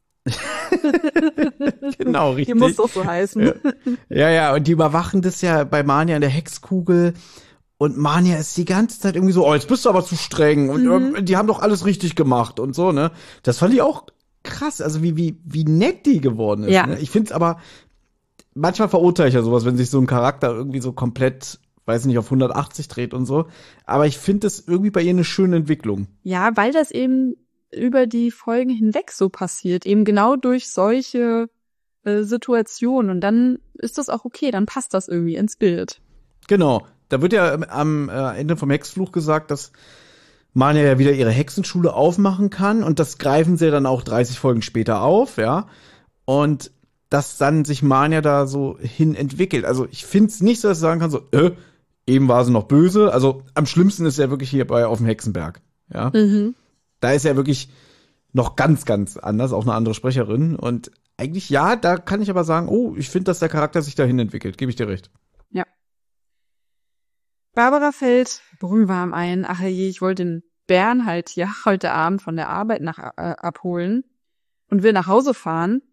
genau, richtig. Die muss doch so heißen. Ja, und die überwachen das ja bei Manja in der Hexkugel. Und Manja ist die ganze Zeit irgendwie so, jetzt bist du aber zu streng. Und die haben doch alles richtig gemacht und so, ne? Das fand ich auch krass, also wie nett die geworden ist. Ja. Ne? Ich find's aber, manchmal verurteile ich ja sowas, wenn sich so ein Charakter irgendwie so komplett, weiß nicht, auf 180 dreht und so. Aber ich finde das irgendwie bei ihr eine schöne Entwicklung. Ja, weil das eben über die Folgen hinweg so passiert, eben genau durch solche Situationen. Und dann ist das auch okay, dann passt das irgendwie ins Bild. Genau. Da wird ja am Ende vom Hexfluch gesagt, dass Manja ja wieder ihre Hexenschule aufmachen kann. Und das greifen sie dann auch 30 Folgen später auf, ja. Und dass dann sich Manja da so hin entwickelt. Also ich finde es nicht so, dass ich sagen kann, so, eben war sie noch böse. Also am schlimmsten ist ja wirklich hier auf dem Hexenberg, ja. Da ist ja wirklich noch ganz, ganz anders, auch eine andere Sprecherin. Und eigentlich, ja, da kann ich aber sagen, oh, ich finde, dass der Charakter sich dahin entwickelt. Gebe ich dir recht. Ja. Barbara fällt brühwarm ein. Ach je, ich wollte den Bern halt heute Abend von der Arbeit abholen und will nach Hause fahren.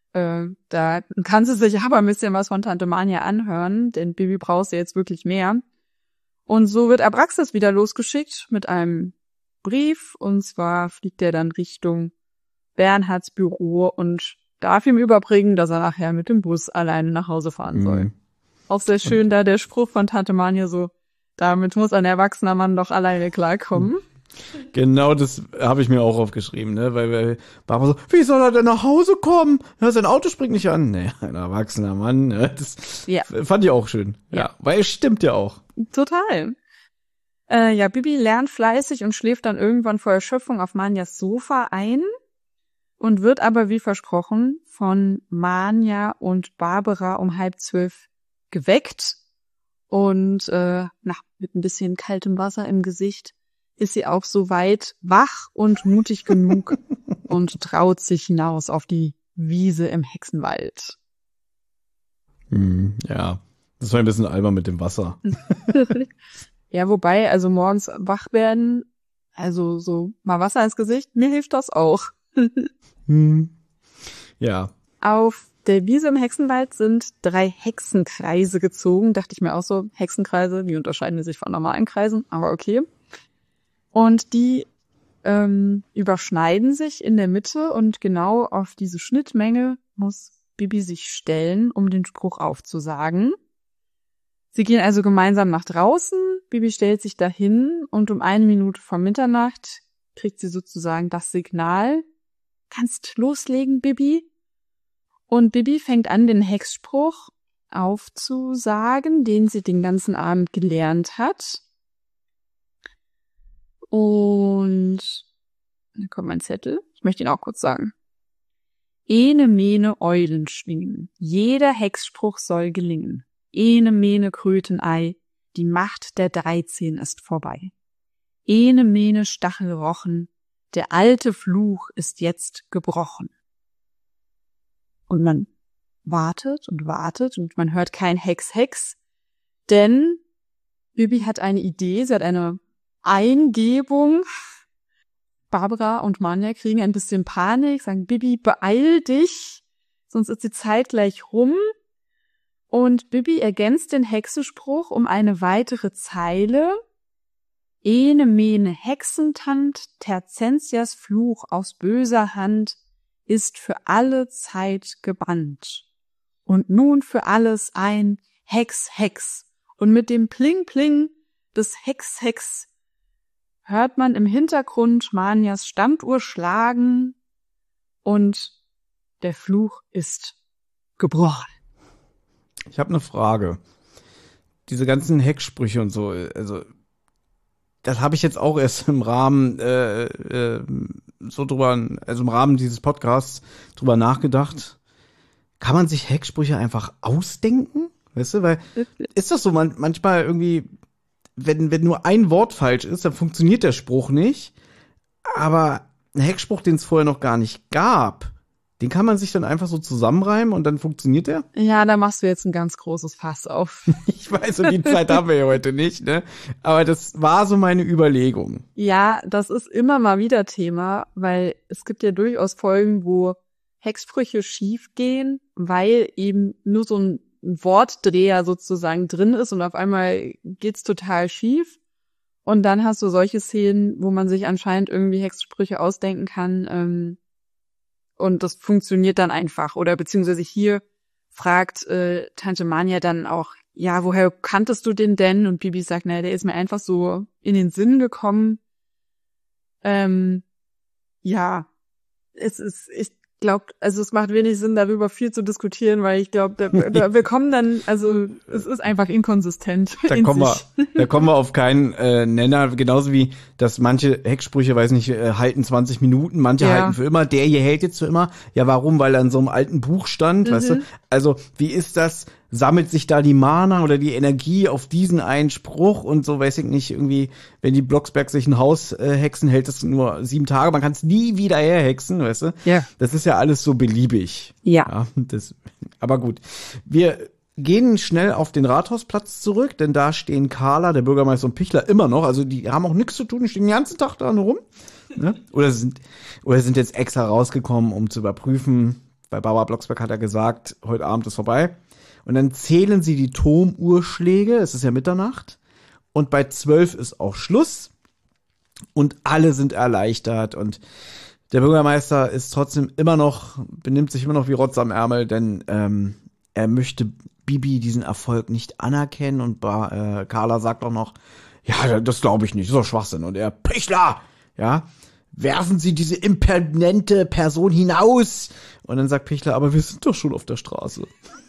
Da kann sie sich aber ein bisschen was von Tante Manja anhören, denn Bibi braucht ja jetzt wirklich mehr. Und so wird Abraxas wieder losgeschickt mit einem Brief, und zwar fliegt er dann Richtung Bernhards Büro und darf ihm überbringen, dass er nachher mit dem Bus alleine nach Hause fahren soll. Auch sehr schön da der Spruch von Tante Manja so, damit muss ein erwachsener Mann doch alleine klarkommen. Genau, das habe ich mir auch aufgeschrieben, ne, weil Barbara so, wie soll er denn nach Hause kommen? Ja, sein Auto springt nicht an. Nee, ein erwachsener Mann, ne, das fand ich auch schön. Ja, weil es stimmt ja auch. Total. Bibi lernt fleißig und schläft dann irgendwann vor Erschöpfung auf Manjas Sofa ein und wird aber wie versprochen von Manja und Barbara um 11:30 geweckt Und mit ein bisschen kaltem Wasser im Gesicht ist sie auch soweit wach und mutig genug und traut sich hinaus auf die Wiese im Hexenwald. Ja, das war ein bisschen albern mit dem Wasser. Ja, wobei, also morgens wach werden, also so mal Wasser ins Gesicht, mir hilft das auch. Ja. Auf der Wiese im Hexenwald sind 3 Hexenkreise gezogen. Dachte ich mir auch so, Hexenkreise, wie unterscheiden die sich von normalen Kreisen? Aber okay. Und die überschneiden sich in der Mitte und genau auf diese Schnittmenge muss Bibi sich stellen, um den Spruch aufzusagen. Sie gehen also gemeinsam nach draußen. Bibi stellt sich dahin und um 1 Minute vor Mitternacht kriegt sie sozusagen das Signal. Kannst loslegen, Bibi? Und Bibi fängt an, den Hexspruch aufzusagen, den sie den ganzen Abend gelernt hat. Und da kommt mein Zettel. Ich möchte ihn auch kurz sagen. Ene, mene, Eulen schwingen. Jeder Hexspruch soll gelingen. Ene, mene, Krötenei. Die Macht der 13 ist vorbei. Ene, mene, Stachelrochen. Der alte Fluch ist jetzt gebrochen. Und man wartet und wartet und man hört kein Hex, Hex. Denn Bibi hat eine Idee, sie hat eine Eingebung. Barbara und Manja kriegen ein bisschen Panik, sagen, Bibi, beeil dich, sonst ist die Zeit gleich rum. Und Bibi ergänzt den Hexenspruch um eine weitere Zeile. Ene, mene, Hexentant, Terzensias Fluch aus böser Hand ist für alle Zeit gebannt. Und nun für alles ein Hex, Hex. Und mit dem Pling, Pling des Hex, Hex hört man im Hintergrund Manjas Stammuhr schlagen und der Fluch ist gebrochen. Ich habe eine Frage. Diese ganzen Hexsprüche und so, also das habe ich jetzt auch erst im Rahmen im Rahmen dieses Podcasts drüber nachgedacht. Kann man sich Hexsprüche einfach ausdenken? Weißt du, weil ist das so manchmal irgendwie, wenn nur ein Wort falsch ist, dann funktioniert der Spruch nicht. Aber ein Hexspruch, den es vorher noch gar nicht gab, den kann man sich dann einfach so zusammenreimen und dann funktioniert der? Ja, da machst du jetzt ein ganz großes Fass auf. Ich weiß, und die Zeit haben wir ja heute nicht, ne? Aber das war so meine Überlegung. Ja, das ist immer mal wieder Thema, weil es gibt ja durchaus Folgen, wo Hexsprüche schief gehen, weil eben nur so ein Wortdreher sozusagen drin ist und auf einmal geht's total schief. Und dann hast du solche Szenen, wo man sich anscheinend irgendwie Hexsprüche ausdenken kann, und das funktioniert dann einfach. Oder beziehungsweise hier fragt Tante Manja dann auch, ja, woher kanntest du den denn? Und Bibi sagt, naja, der ist mir einfach so in den Sinn gekommen. Ja, ich glaube, also es macht wenig Sinn, darüber viel zu diskutieren, weil ich glaube, wir kommen dann, also es ist einfach inkonsistent. Da kommen wir auf keinen Nenner, genauso wie, dass manche Hexsprüche, weiß nicht, halten 20 Minuten, manche halten für immer, der hier hält jetzt für immer. Ja, warum? Weil er in so einem alten Buch stand, weißt du? Also, wie ist das? Sammelt sich da die Mana oder die Energie auf diesen einen Spruch und so, weiß ich nicht, irgendwie, wenn die Blocksberg sich ein Haus hexen, hält es nur 7 Tage, man kann es nie wieder herhexen, weißt du? Ja. Das ist ja alles so beliebig. Ja. Aber gut. Wir gehen schnell auf den Rathausplatz zurück, denn da stehen Carla, der Bürgermeister und Pichler immer noch, also die haben auch nichts zu tun, die stehen den ganzen Tag da nur rum. Ne? Oder sind jetzt extra rausgekommen, um zu überprüfen, bei Barbara Blocksberg hat er gesagt, heute Abend ist vorbei. Und dann zählen sie die Turmuhrschläge, es ist ja Mitternacht, und bei 12 ist auch Schluss und alle sind erleichtert und der Bürgermeister ist trotzdem benimmt sich immer noch wie Rotz am Ärmel, denn er möchte Bibi diesen Erfolg nicht anerkennen und Carla sagt auch noch, ja, das glaube ich nicht, das ist doch Schwachsinn. Und er, Pichler, ja, werfen Sie diese impertinente Person hinaus. Und dann sagt Pichler, aber wir sind doch schon auf der Straße.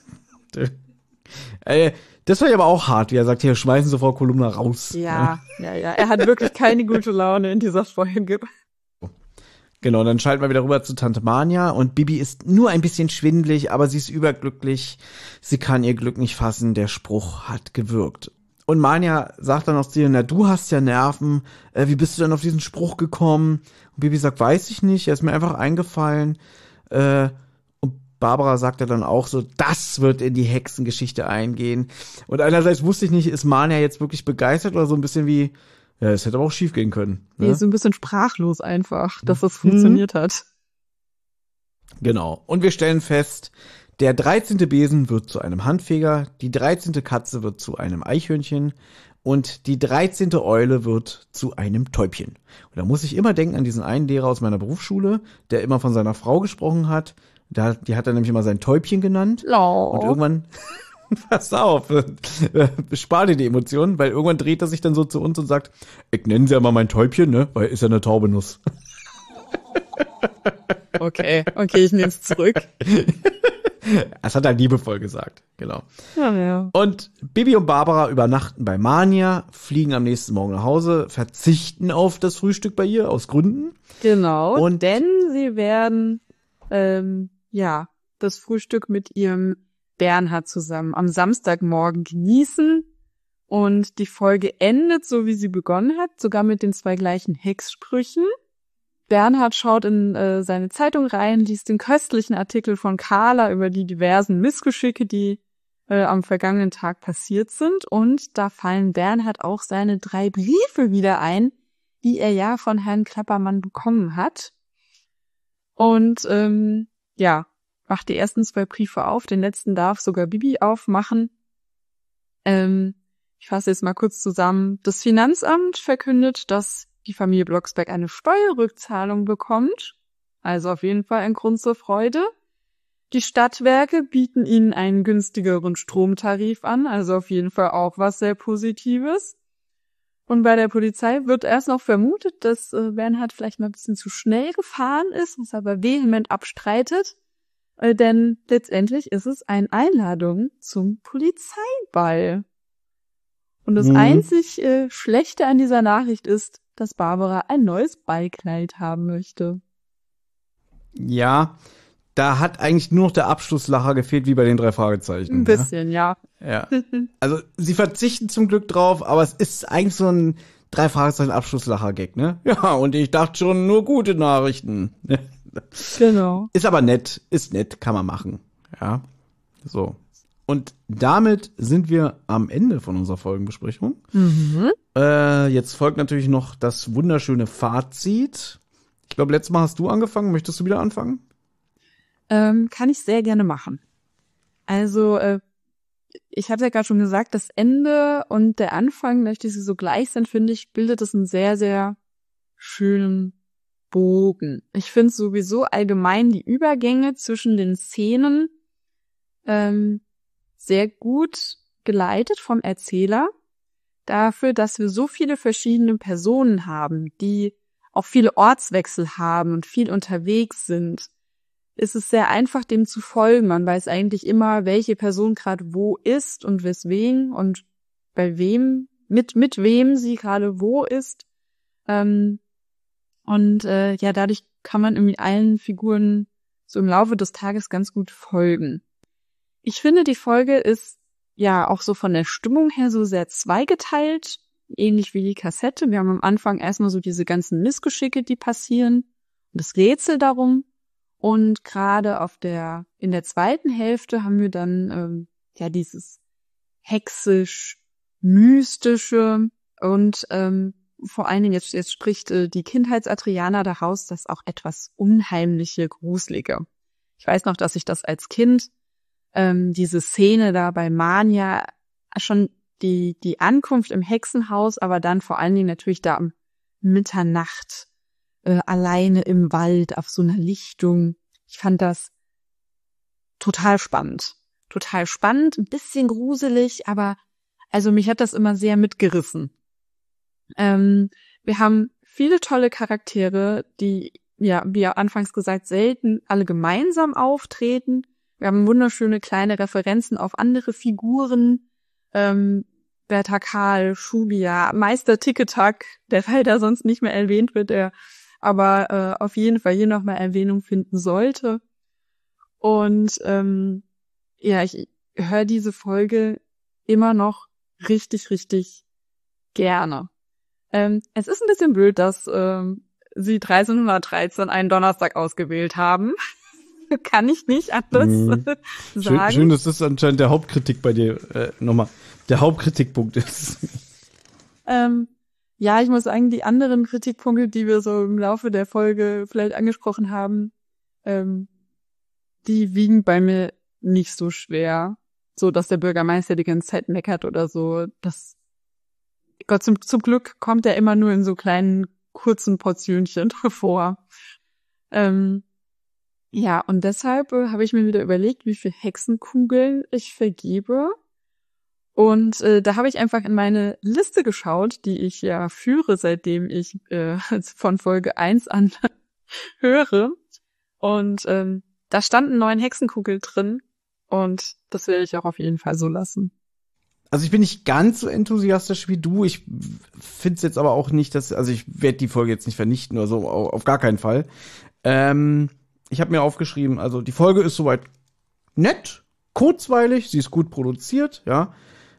Das war ja aber auch hart, wie er sagt, hier, schmeißen Sie Frau Kolumna raus. Ja. Er hat wirklich keine gute Laune in dieser Folge. Genau, dann schalten wir wieder rüber zu Tante Manja und Bibi ist nur ein bisschen schwindelig, aber sie ist überglücklich. Sie kann ihr Glück nicht fassen, der Spruch hat gewirkt. Und Manja sagt dann auch zu ihr, na, du hast ja Nerven, wie bist du denn auf diesen Spruch gekommen? Und Bibi sagt, weiß ich nicht, er ist mir einfach eingefallen. Und Barbara sagt ja dann auch so, das wird in die Hexengeschichte eingehen. Und einerseits wusste ich nicht, ist Manja jetzt wirklich begeistert oder so ein bisschen wie, ja, es hätte aber auch schief gehen können. Ne? Nee, so ein bisschen sprachlos einfach, dass das funktioniert hat. Genau. Und wir stellen fest, der 13. Besen wird zu einem Handfeger, die 13. Katze wird zu einem Eichhörnchen und die 13. Eule wird zu einem Täubchen. Und da muss ich immer denken an diesen einen Lehrer aus meiner Berufsschule, der immer von seiner Frau gesprochen hat. Die hat er nämlich immer sein Täubchen genannt. Oh. Und irgendwann, pass auf, spar dir die Emotionen, weil irgendwann dreht er sich dann so zu uns und sagt, ich nenne sie ja mal mein Täubchen, ne, weil ist ja eine Taubenuss. Okay, ich nehme es zurück. Das hat er liebevoll gesagt, genau. Ja. Und Bibi und Barbara übernachten bei Manja, fliegen am nächsten Morgen nach Hause, verzichten auf das Frühstück bei ihr, aus Gründen. Genau, Und denn sie werden, das Frühstück mit ihrem Bernhard zusammen am Samstagmorgen genießen. Und die Folge endet so, wie sie begonnen hat, sogar mit den 2 gleichen Hexsprüchen. Bernhard schaut in seine Zeitung rein, liest den köstlichen Artikel von Carla über die diversen Missgeschicke, die am vergangenen Tag passiert sind. Und da fallen Bernhard auch seine 3 Briefe wieder ein, die er ja von Herrn Klappermann bekommen hat. Und macht die ersten 2 Briefe auf. Den letzten darf sogar Bibi aufmachen. Ich fasse jetzt mal kurz zusammen. Das Finanzamt verkündet, dass die Familie Blocksberg eine Steuerrückzahlung bekommt. Also auf jeden Fall ein Grund zur Freude. Die Stadtwerke bieten ihnen einen günstigeren Stromtarif an. Also auf jeden Fall auch was sehr Positives. Und bei der Polizei wird erst noch vermutet, dass Bernhard vielleicht mal ein bisschen zu schnell gefahren ist, was aber vehement abstreitet. Denn letztendlich ist es eine Einladung zum Polizeiball. Und das einzig Schlechte an dieser Nachricht ist, dass Barbara ein neues Ballkleid haben möchte. Ja, da hat eigentlich nur noch der Abschlusslacher gefehlt, wie bei den 3 Fragezeichen. Ein bisschen, ja. Also sie verzichten zum Glück drauf, aber es ist eigentlich so ein 3 Fragezeichen Abschlusslacher-Gag, ne? Ja, und ich dachte schon, nur gute Nachrichten. Genau. Ist aber nett, kann man machen. Ja, so. Und damit sind wir am Ende von unserer Folgenbesprechung. Jetzt folgt natürlich noch das wunderschöne Fazit. Ich glaube, letztes Mal hast du angefangen. Möchtest du wieder anfangen? Kann ich sehr gerne machen. Also, ich habe ja gerade schon gesagt, das Ende und der Anfang, dadurch, dass sie so gleich sind, finde ich, bildet es einen sehr, sehr schönen Bogen. Ich finde sowieso allgemein die Übergänge zwischen den Szenen sehr gut geleitet vom Erzähler. Dafür, dass wir so viele verschiedene Personen haben, die auch viele Ortswechsel haben und viel unterwegs sind, ist es sehr einfach, dem zu folgen. Man weiß eigentlich immer, welche Person gerade wo ist und weswegen und bei wem, mit wem sie gerade wo ist. Dadurch kann man irgendwie allen Figuren so im Laufe des Tages ganz gut folgen. Ich finde, die Folge ist ja auch so von der Stimmung her so sehr zweigeteilt, ähnlich wie die Kassette. Wir haben am Anfang erstmal so diese ganzen Missgeschicke, die passieren, und das Rätsel darum. Und gerade in der zweiten Hälfte haben wir dann dieses hexisch-mystische und vor allen Dingen jetzt spricht die Kindheitsadriana daraus, das auch etwas unheimliche, gruselige. Ich weiß noch, dass ich das als Kind diese Szene da bei Manja, schon die Ankunft im Hexenhaus, aber dann vor allen Dingen natürlich da um Mitternacht alleine im Wald auf so einer Lichtung. Ich fand das total spannend. Total spannend, ein bisschen gruselig, aber also mich hat das immer sehr mitgerissen. Wir haben viele tolle Charaktere, die, ja, wie anfangs gesagt, selten alle gemeinsam auftreten. Wir haben wunderschöne kleine Referenzen auf andere Figuren. Bertha Karl, Schubia, Meister Ticketak, der leider sonst nicht mehr erwähnt wird, der aber auf jeden Fall hier nochmal Erwähnung finden sollte. Und ja, ich höre diese Folge immer noch richtig, richtig gerne. Es ist ein bisschen blöd, dass sie 1313 einen Donnerstag ausgewählt haben. Kann ich nicht anders sagen. Schön, dass das anscheinend der Hauptkritik bei dir nochmal der Hauptkritikpunkt ist. Ja, ich muss sagen, die anderen Kritikpunkte, die wir so im Laufe der Folge vielleicht angesprochen haben, die wiegen bei mir nicht so schwer. So, dass der Bürgermeister die ganze Zeit meckert oder so. Gott, zum Glück kommt er immer nur in so kleinen, kurzen Portionchen vor. Ja, und deshalb habe ich mir wieder überlegt, wie viel Hexenkugeln ich vergebe. Und da habe ich einfach in meine Liste geschaut, die ich ja führe, seitdem ich von Folge 1 an höre. Und da standen 9 Hexenkugeln drin. Und das werde ich auch auf jeden Fall so lassen. Also ich bin nicht ganz so enthusiastisch wie du. Ich finde es jetzt aber auch nicht, also ich werde die Folge jetzt nicht vernichten oder so, auf gar keinen Fall. Ich habe mir aufgeschrieben, also die Folge ist soweit nett, kurzweilig, sie ist gut produziert, ja.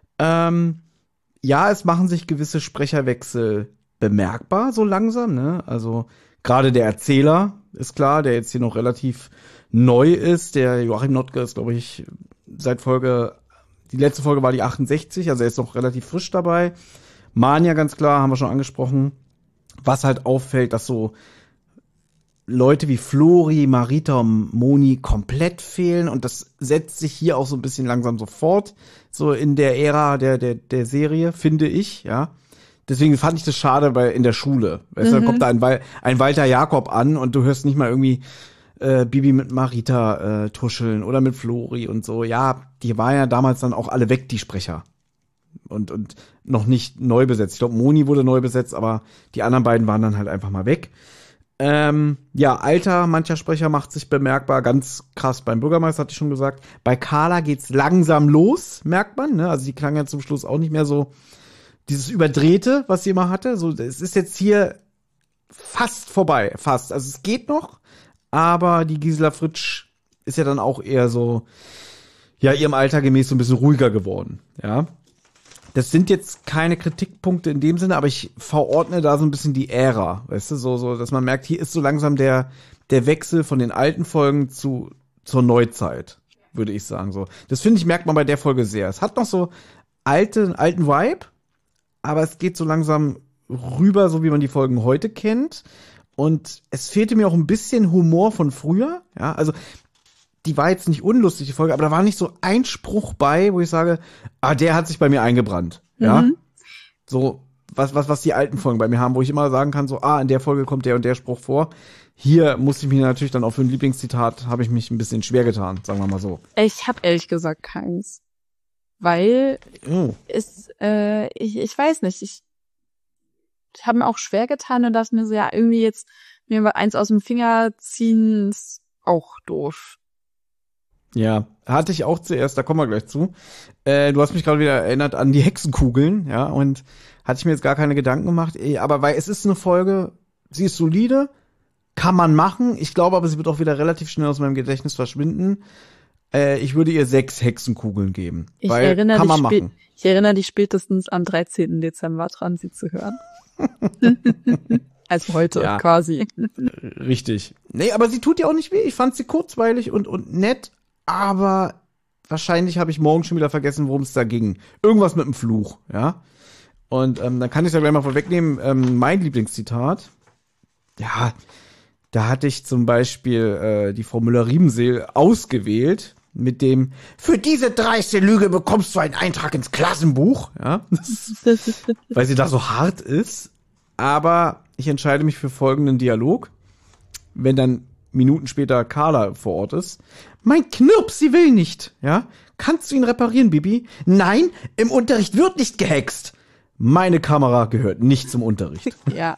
Ja, es machen sich gewisse Sprecherwechsel bemerkbar, so langsam, ne? Also gerade der Erzähler ist klar, der jetzt hier noch relativ neu ist. Der Joachim Notke ist, glaube ich, die letzte Folge war die 68, also er ist noch relativ frisch dabei. Mania, ganz klar, haben wir schon angesprochen. Was halt auffällt, dass so Leute wie Flori, Marita und Moni komplett fehlen und das setzt sich hier auch so ein bisschen langsam so fort, so in der Ära der Serie, finde ich, ja. Deswegen fand ich das schade in der Schule. Weißt du, da kommt da ein Walter Jakob an und du hörst nicht mal irgendwie Bibi mit Marita tuscheln oder mit Flori und so. Ja, die waren ja damals dann auch alle weg, die Sprecher. Und noch nicht neu besetzt. Ich glaube, Moni wurde neu besetzt, aber die anderen beiden waren dann halt einfach mal weg. Ja, Alter mancher Sprecher macht sich bemerkbar, ganz krass beim Bürgermeister, hatte ich schon gesagt. Bei Carla geht's langsam los, merkt man, ne? Also die klang ja zum Schluss auch nicht mehr so dieses Überdrehte, was sie immer hatte. So, es ist jetzt hier fast vorbei, fast. Also es geht noch, aber die Gisela Fritsch ist ja dann auch eher so, ja, ihrem Alter gemäß so ein bisschen ruhiger geworden, ja. Das sind jetzt keine Kritikpunkte in dem Sinne, aber ich verordne da so ein bisschen die Ära, weißt du, so, dass man merkt, hier ist so langsam der Wechsel von den alten Folgen zur Neuzeit, würde ich sagen, so. Das finde ich, merkt man bei der Folge sehr. Es hat noch so alten Vibe, aber es geht so langsam rüber, so wie man die Folgen heute kennt. Und es fehlte mir auch ein bisschen Humor von früher, ja, also die war jetzt nicht unlustig, die Folge, aber da war nicht so ein Spruch bei, wo ich sage, der hat sich bei mir eingebrannt, ja. So, was die alten Folgen bei mir haben, wo ich immer sagen kann, so, in der Folge kommt der und der Spruch vor. Hier musste ich mich natürlich dann auch für ein Lieblingszitat, habe ich mich ein bisschen schwer getan, sagen wir mal so. Ich habe ehrlich gesagt keins. Weil ich weiß nicht, ich habe mir auch schwer getan und dachte mir so, ja, irgendwie jetzt mir mal eins aus dem Finger ziehen, ist auch doof. Ja, hatte ich auch zuerst, da kommen wir gleich zu. Du hast mich gerade wieder erinnert an die Hexenkugeln, ja, und hatte ich mir jetzt gar keine Gedanken gemacht, aber weil es ist eine Folge, sie ist solide, kann man machen, ich glaube aber, sie wird auch wieder relativ schnell aus meinem Gedächtnis verschwinden. Ich würde ihr 6 Hexenkugeln geben, kann man machen. Ich erinnere dich spätestens am 13. Dezember dran, sie zu hören. Also heute, ja, quasi. Richtig. Nee, aber sie tut ja auch nicht weh. Ich fand sie kurzweilig und nett, aber wahrscheinlich habe ich morgen schon wieder vergessen, worum es da ging. Irgendwas mit dem Fluch, ja. Und dann kann ich ja gleich mal vorwegnehmen, mein Lieblingszitat. Ja, da hatte ich zum Beispiel die Frau Müller-Riebenseel ausgewählt mit dem, für diese dreiste Lüge bekommst du einen Eintrag ins Klassenbuch, ja. Weil sie da so hart ist. Aber ich entscheide mich für folgenden Dialog. Wenn dann Minuten später Carla vor Ort ist. Mein Knirps, sie will nicht, ja? Kannst du ihn reparieren, Bibi? Nein, im Unterricht wird nicht gehext. Meine Kamera gehört nicht zum Unterricht. Ja.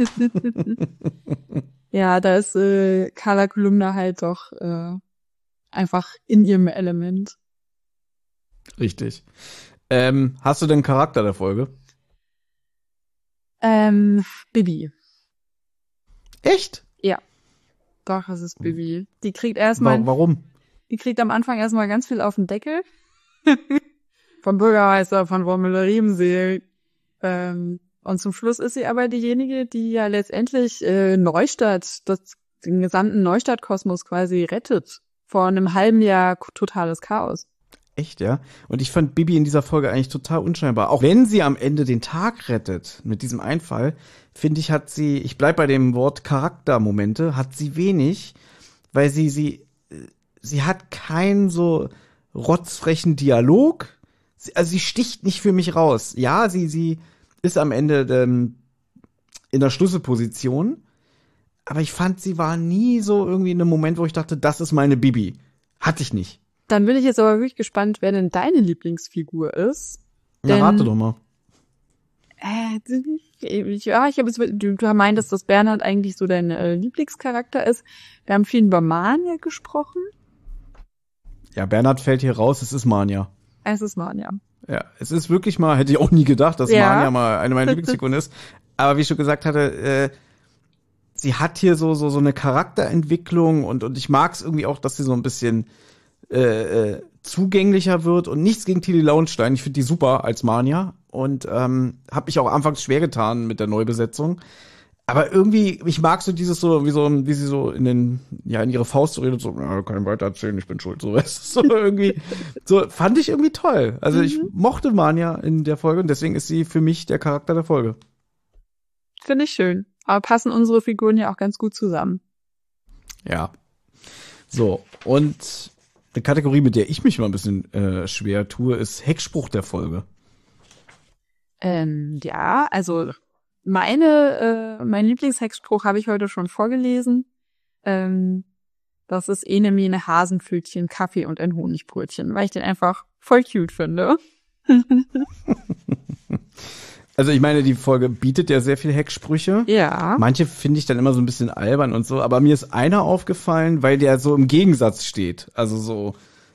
Ja, da ist Carla Kolumna halt doch einfach in ihrem Element. Richtig. Hast du denn einen Charakter der Folge? Bibi. Echt? Ja. Doch, es ist Bibi. Die kriegt erstmal, Warum? die kriegt am Anfang erstmal ganz viel auf den Deckel. Vom Bürgermeister von Frau Müller-Riemensee. Und zum Schluss ist sie aber diejenige, die ja letztendlich Neustadt, den gesamten Neustadt-Kosmos quasi rettet. Vor einem halben Jahr totales Chaos. Echt, ja? Und ich fand Bibi in dieser Folge eigentlich total unscheinbar. Auch wenn sie am Ende den Tag rettet mit diesem Einfall, finde ich, hat sie, ich bleib bei dem Wort Charaktermomente, hat sie wenig, weil sie hat keinen so rotzfrechen Dialog. Also sie sticht nicht für mich raus. Ja, sie ist am Ende in der Schlüsselposition, aber ich fand, sie war nie so irgendwie in einem Moment, wo ich dachte, das ist meine Bibi. Hatte ich nicht. Dann bin ich jetzt aber wirklich gespannt, wer denn deine Lieblingsfigur ist. Na, rate doch mal. Ich habe jetzt, du meintest, dass Bernhard eigentlich so dein Lieblingscharakter ist. Wir haben viel über Manja gesprochen. Ja, Bernhard fällt hier raus, es ist Manja. Es ist Manja. Ja, es ist wirklich mal, hätte ich auch nie gedacht, dass Manja mal eine meiner Lieblingsfiguren ist. Aber wie ich schon gesagt hatte, sie hat hier so eine Charakterentwicklung und ich mag es irgendwie auch, dass sie so ein bisschen zugänglicher wird und nichts gegen Tilly Launstein. Ich finde die super als Manja und habe mich auch anfangs schwer getan mit der Neubesetzung. Aber irgendwie, ich mag so dieses so, wie sie so in ihre Faust redet, so, ja, kann ich weiter erzählen, ich bin schuld, so, weißt du, so irgendwie, so, fand ich irgendwie toll. Also ich mochte Manja in der Folge und deswegen ist sie für mich der Charakter der Folge. Finde ich schön. Aber passen unsere Figuren ja auch ganz gut zusammen. Ja. So, und eine Kategorie, mit der ich mich mal ein bisschen schwer tue, ist Heckspruch der Folge. Ja, also mein Lieblingsheckspruch habe ich heute schon vorgelesen. Das ist Ene Mene Hasenpfötchen, Kaffee und ein Honigbrötchen, weil ich den einfach voll cute finde. Also ich meine, die Folge bietet ja sehr viel Hecksprüche. Ja. Manche finde ich dann immer so ein bisschen albern und so, aber mir ist einer aufgefallen, weil der so im Gegensatz steht. Also so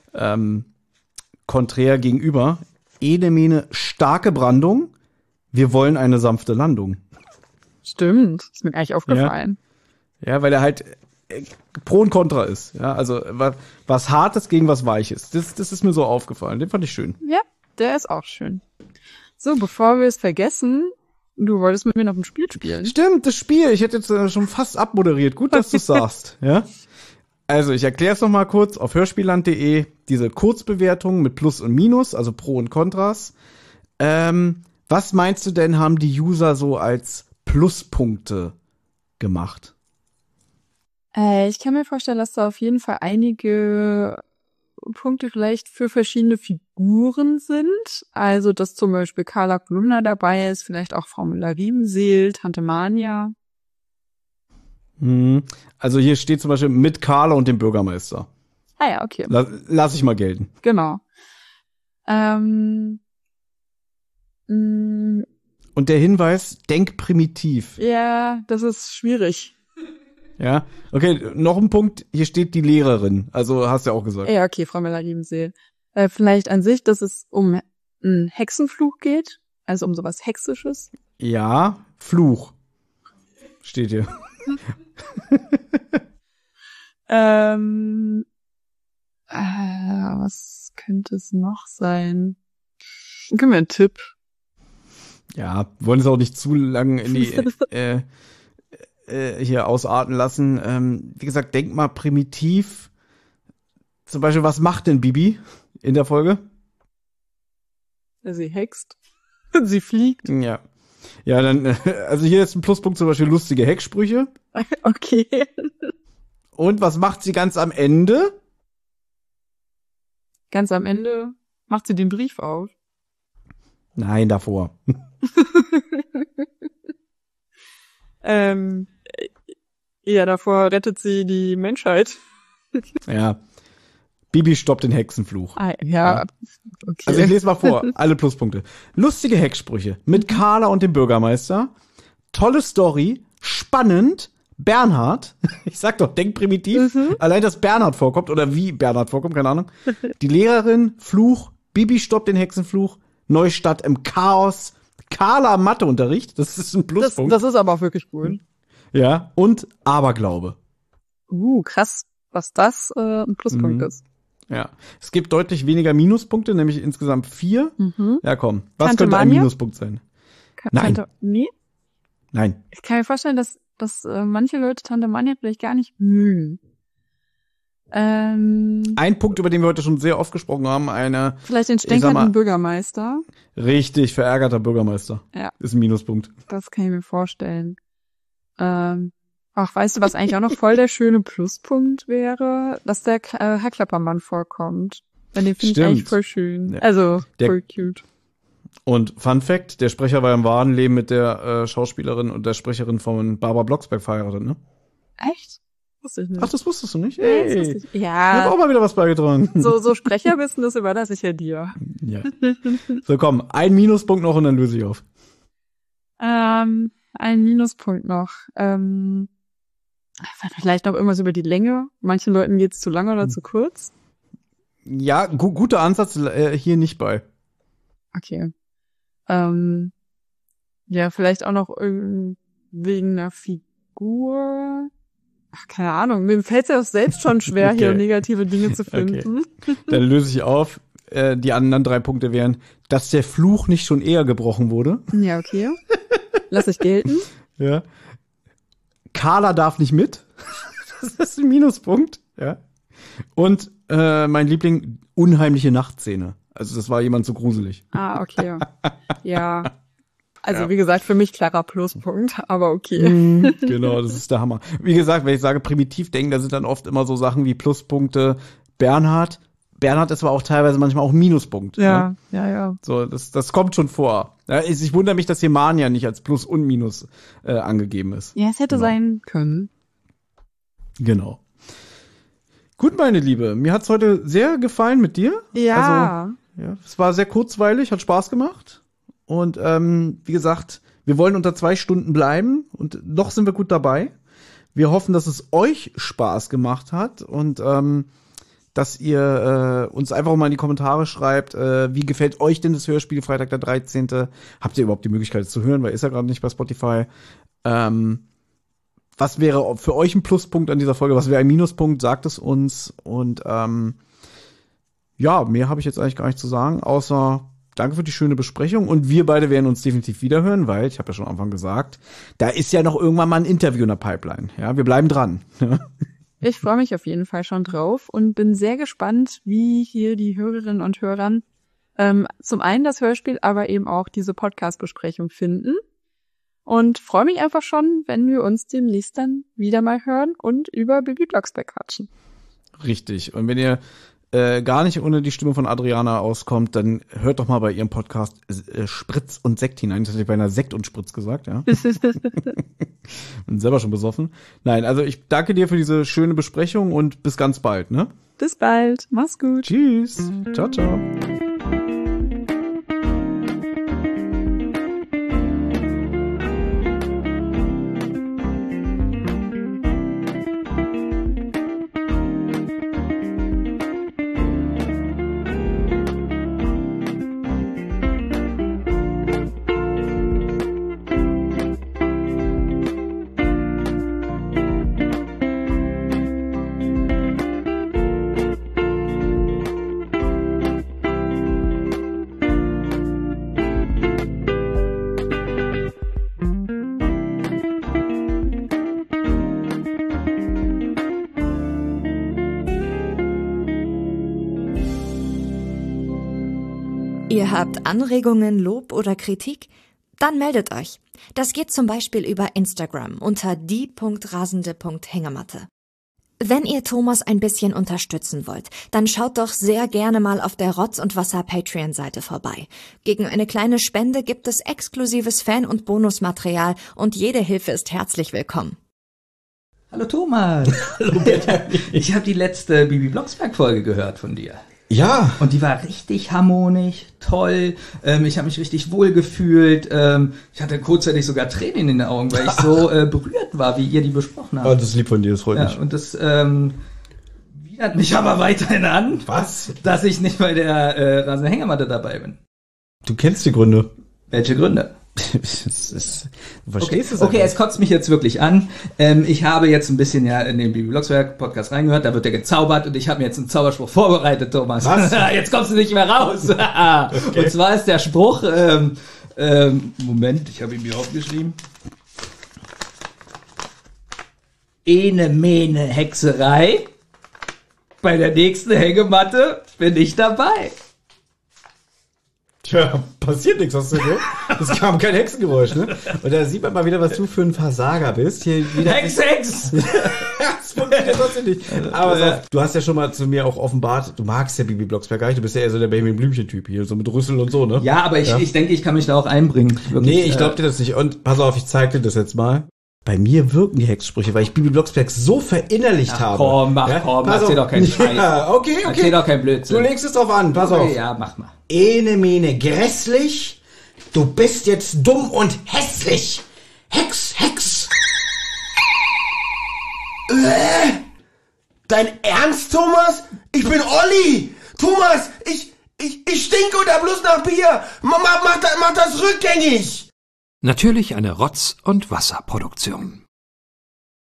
konträr gegenüber. Ene Mene starke Brandung, wir wollen eine sanfte Landung. Stimmt, ist mir gar nicht aufgefallen. Ja, weil er halt Pro und Contra ist. Ja, also was Hartes gegen was Weiches. Das ist mir so aufgefallen. Den fand ich schön. Ja, der ist auch schön. So, bevor wir es vergessen, du wolltest mit mir noch ein Spiel spielen. Stimmt, das Spiel. Ich hätte jetzt schon fast abmoderiert. Gut, dass du es sagst. Ja. Also, ich erkläre es noch mal kurz. Auf hörspielland.de diese Kurzbewertungen mit Plus und Minus, also Pro und Kontras. Was meinst du denn, haben die User so als Pluspunkte gemacht? Ich kann mir vorstellen, dass da auf jeden Fall einige Punkte vielleicht für verschiedene Figuren sind. Also, dass zum Beispiel Carla Kolumna dabei ist, vielleicht auch Frau Müller-Riemensee, Tante Manja. Also hier steht zum Beispiel mit Carla und dem Bürgermeister. Ah ja, okay. Lass ich mal gelten. Genau. Und der Hinweis, denk primitiv. Ja, das ist schwierig. Ja, okay, noch ein Punkt, hier steht die Lehrerin, also hast du ja auch gesagt. Ja, okay, Frau Müller-Riemensee. Vielleicht an sich, dass es um einen Hexenfluch geht, also um sowas Hexisches. Ja, Fluch. Steht hier. Was könnte es noch sein? Gib mir einen Tipp. Ja, wollen es auch nicht zu lang in die hier ausarten lassen. Wie gesagt, denk mal primitiv. Zum Beispiel, was macht denn Bibi in der Folge? Sie hext. Sie fliegt. Ja. Ja, dann, also hier ist ein Pluspunkt, zum Beispiel lustige Hecksprüche. Okay. Und was macht sie ganz am Ende? Ganz am Ende macht sie den Brief auf. Nein, davor. Ja, davor rettet sie die Menschheit. Ja. Bibi stoppt den Hexenfluch. Ja, okay. Also ich lese mal vor, alle Pluspunkte. Lustige Hecksprüche mit Carla und dem Bürgermeister. Tolle Story, spannend, Bernhard. Ich sag doch, denk primitiv. Allein, dass Bernhard vorkommt oder wie Bernhard vorkommt, keine Ahnung. Die Lehrerin, Fluch, Bibi stoppt den Hexenfluch, Neustadt im Chaos, Carla Matheunterricht, das ist ein Pluspunkt. Das ist aber auch wirklich cool. Ja, und Aberglaube. Krass, was das ein Pluspunkt ist. Ja, es gibt deutlich weniger Minuspunkte, nämlich insgesamt 4. Ja, komm, was Tante könnte ein Manja? Minuspunkt sein? Nein. Nee? Nein. Ich kann mir vorstellen, dass manche Leute Tante Manja vielleicht gar nicht mögen. Ein Punkt, über den wir heute schon sehr oft gesprochen haben, vielleicht den stänkernden Bürgermeister. Richtig verärgerter Bürgermeister. Ja. Ist ein Minuspunkt. Das kann ich mir vorstellen. Weißt du, was eigentlich auch noch voll der schöne Pluspunkt wäre? Dass der Herr Klappermann vorkommt. Weil den finde ich eigentlich voll schön. Ja. Also, voll cute. Und Fun Fact, der Sprecher war im wahren Leben mit der Schauspielerin und der Sprecherin von Barbara Blocksberg verheiratet, ne? Echt? Wusste ich nicht. Ach, das wusstest du nicht? Nee, das Hey, wusste ich. ich Ja. hab auch mal wieder was beigetragen. So Sprecherwissen, das überlasse ich ja dir. Ja. So, komm, ein Minuspunkt noch und dann löse ich auf. Ein Minuspunkt noch. Vielleicht noch irgendwas über die Länge. Manchen Leuten geht's zu lang oder zu kurz. Ja, guter Ansatz, hier nicht bei. Okay. Ja, vielleicht auch noch wegen einer Figur. Ach, keine Ahnung. Mir fällt's ja auch selbst schon schwer, Okay. hier negative Dinge zu finden. Dann löse ich auf. Die anderen 3 Punkte wären, dass der Fluch nicht schon eher gebrochen wurde. Ja, okay. Lass ich gelten. Ja. Carla darf nicht mit. Das ist ein Minuspunkt. Ja. Und mein Liebling, unheimliche Nachtszene. Also das war jemand so gruselig. Ah, okay. Ja. Also Ja. wie gesagt, für mich klarer Pluspunkt, aber okay. Genau, das ist der Hammer. Wie gesagt, wenn ich sage primitiv denken, da sind dann oft immer so Sachen wie Pluspunkte. Bernhard ist aber auch teilweise manchmal auch ein Minuspunkt. Ne? Ja. So, das kommt schon vor. Ja, ich wundere mich, dass hier Mania nicht als Plus und Minus angegeben ist. Ja, es hätte sein können. Genau. Gut, meine Liebe, mir hat's heute sehr gefallen mit dir. Ja. Also, ja, es war sehr kurzweilig, hat Spaß gemacht. Und wie gesagt, wir wollen unter 2 Stunden bleiben und noch sind wir gut dabei. Wir hoffen, dass es euch Spaß gemacht hat und dass ihr uns einfach mal in die Kommentare schreibt, wie gefällt euch denn das Hörspiel Freitag der 13.? Habt ihr überhaupt die Möglichkeit, es zu hören, weil ist ja gerade nicht bei Spotify. Was wäre für euch ein Pluspunkt an dieser Folge? Was wäre ein Minuspunkt? Sagt es uns. Und ja, mehr habe ich jetzt eigentlich gar nicht zu sagen, außer danke für die schöne Besprechung. Und wir beide werden uns definitiv wiederhören, weil, ich habe ja schon am Anfang gesagt, da ist ja noch irgendwann mal ein Interview in der Pipeline. Ja, wir bleiben dran. Ich freue mich auf jeden Fall schon drauf und bin sehr gespannt, wie hier die Hörerinnen und Hörer zum einen das Hörspiel, aber eben auch diese Podcast-Besprechung finden. Und freue mich einfach schon, wenn wir uns demnächst dann wieder mal hören und über Bibi Blocksberg quatschen. Richtig. Und wenn ihr gar nicht ohne die Stimme von Adriana auskommt, dann hört doch mal bei ihrem Podcast Spritz und Sekt hinein. Das hätte ich bei einer Sekt und Spritz gesagt, ja. Bin selber schon besoffen. Nein, also ich danke dir für diese schöne Besprechung und bis ganz bald, ne? Bis bald. Mach's gut. Tschüss. Ciao, ciao. Ihr habt Anregungen, Lob oder Kritik? Dann meldet euch. Das geht zum Beispiel über Instagram unter die.rasende.hängematte. Wenn ihr Thomas ein bisschen unterstützen wollt, dann schaut doch sehr gerne mal auf der Rotz und Wasser Patreon-Seite vorbei. Gegen eine kleine Spende gibt es exklusives Fan- und Bonusmaterial und jede Hilfe ist herzlich willkommen. Hallo Thomas. Hallo Peter. Ich habe die letzte Bibi Blocksberg-Folge gehört von dir. Ja. Und die war richtig harmonisch, toll. Ich habe mich richtig wohl gefühlt. Ich hatte kurzzeitig sogar Tränen in den Augen, weil ich so berührt war, wie ihr die besprochen habt. Oh, das ist lieb von dir, das freut mich. Ja, und das widert mich aber weiterhin an, Was? dass ich nicht bei der rasenden Hängematte dabei bin. Du kennst die Gründe. Welche Gründe? Du verstehst es Okay, es kotzt mich jetzt wirklich an. Ich habe jetzt ein bisschen ja in den Bibi Blocksberg Podcast reingehört, da wird er gezaubert und ich habe mir jetzt einen Zauberspruch vorbereitet, Thomas. Was? Jetzt kommst du nicht mehr raus. Okay. Und zwar ist der Spruch, Moment, ich habe ihn mir aufgeschrieben. Ene mene Hexerei. Bei der nächsten Hängematte bin ich dabei. Tja, passiert nichts, hast du gehört? Es kam kein Hexengeräusch, ne? Und da sieht man mal wieder, was du für ein Versager bist. Hier wieder Hex! Das funktioniert trotzdem nicht. Aber pass auf, du hast ja schon mal zu mir auch offenbart, du magst ja Bibi Blocksberg gar nicht, du bist ja eher so der Benjamin-Blümchen-Typ hier, so mit Rüssel und so, ne? Ja, aber ich denke, ich kann mich da auch einbringen. Wirklich, Nee, ich glaub dir das nicht. Und pass auf, ich zeig dir das jetzt mal. Bei mir wirken die Hexsprüche, weil ich Bibi Blocksberg so verinnerlicht habe. Komm, erzähl doch keinen Scheiß. Ja, okay. Erzähl doch keinen Blödsinn. Du legst es drauf an, pass auf. Ja, mach mal. Ene mene grässlich, du bist jetzt dumm und hässlich. Hex, Hex. Dein Ernst, Thomas? Ich bin Olli. Thomas, ich stinke unter bloß nach Bier. Mach das rückgängig. Natürlich eine Rotz- und Wasserproduktion.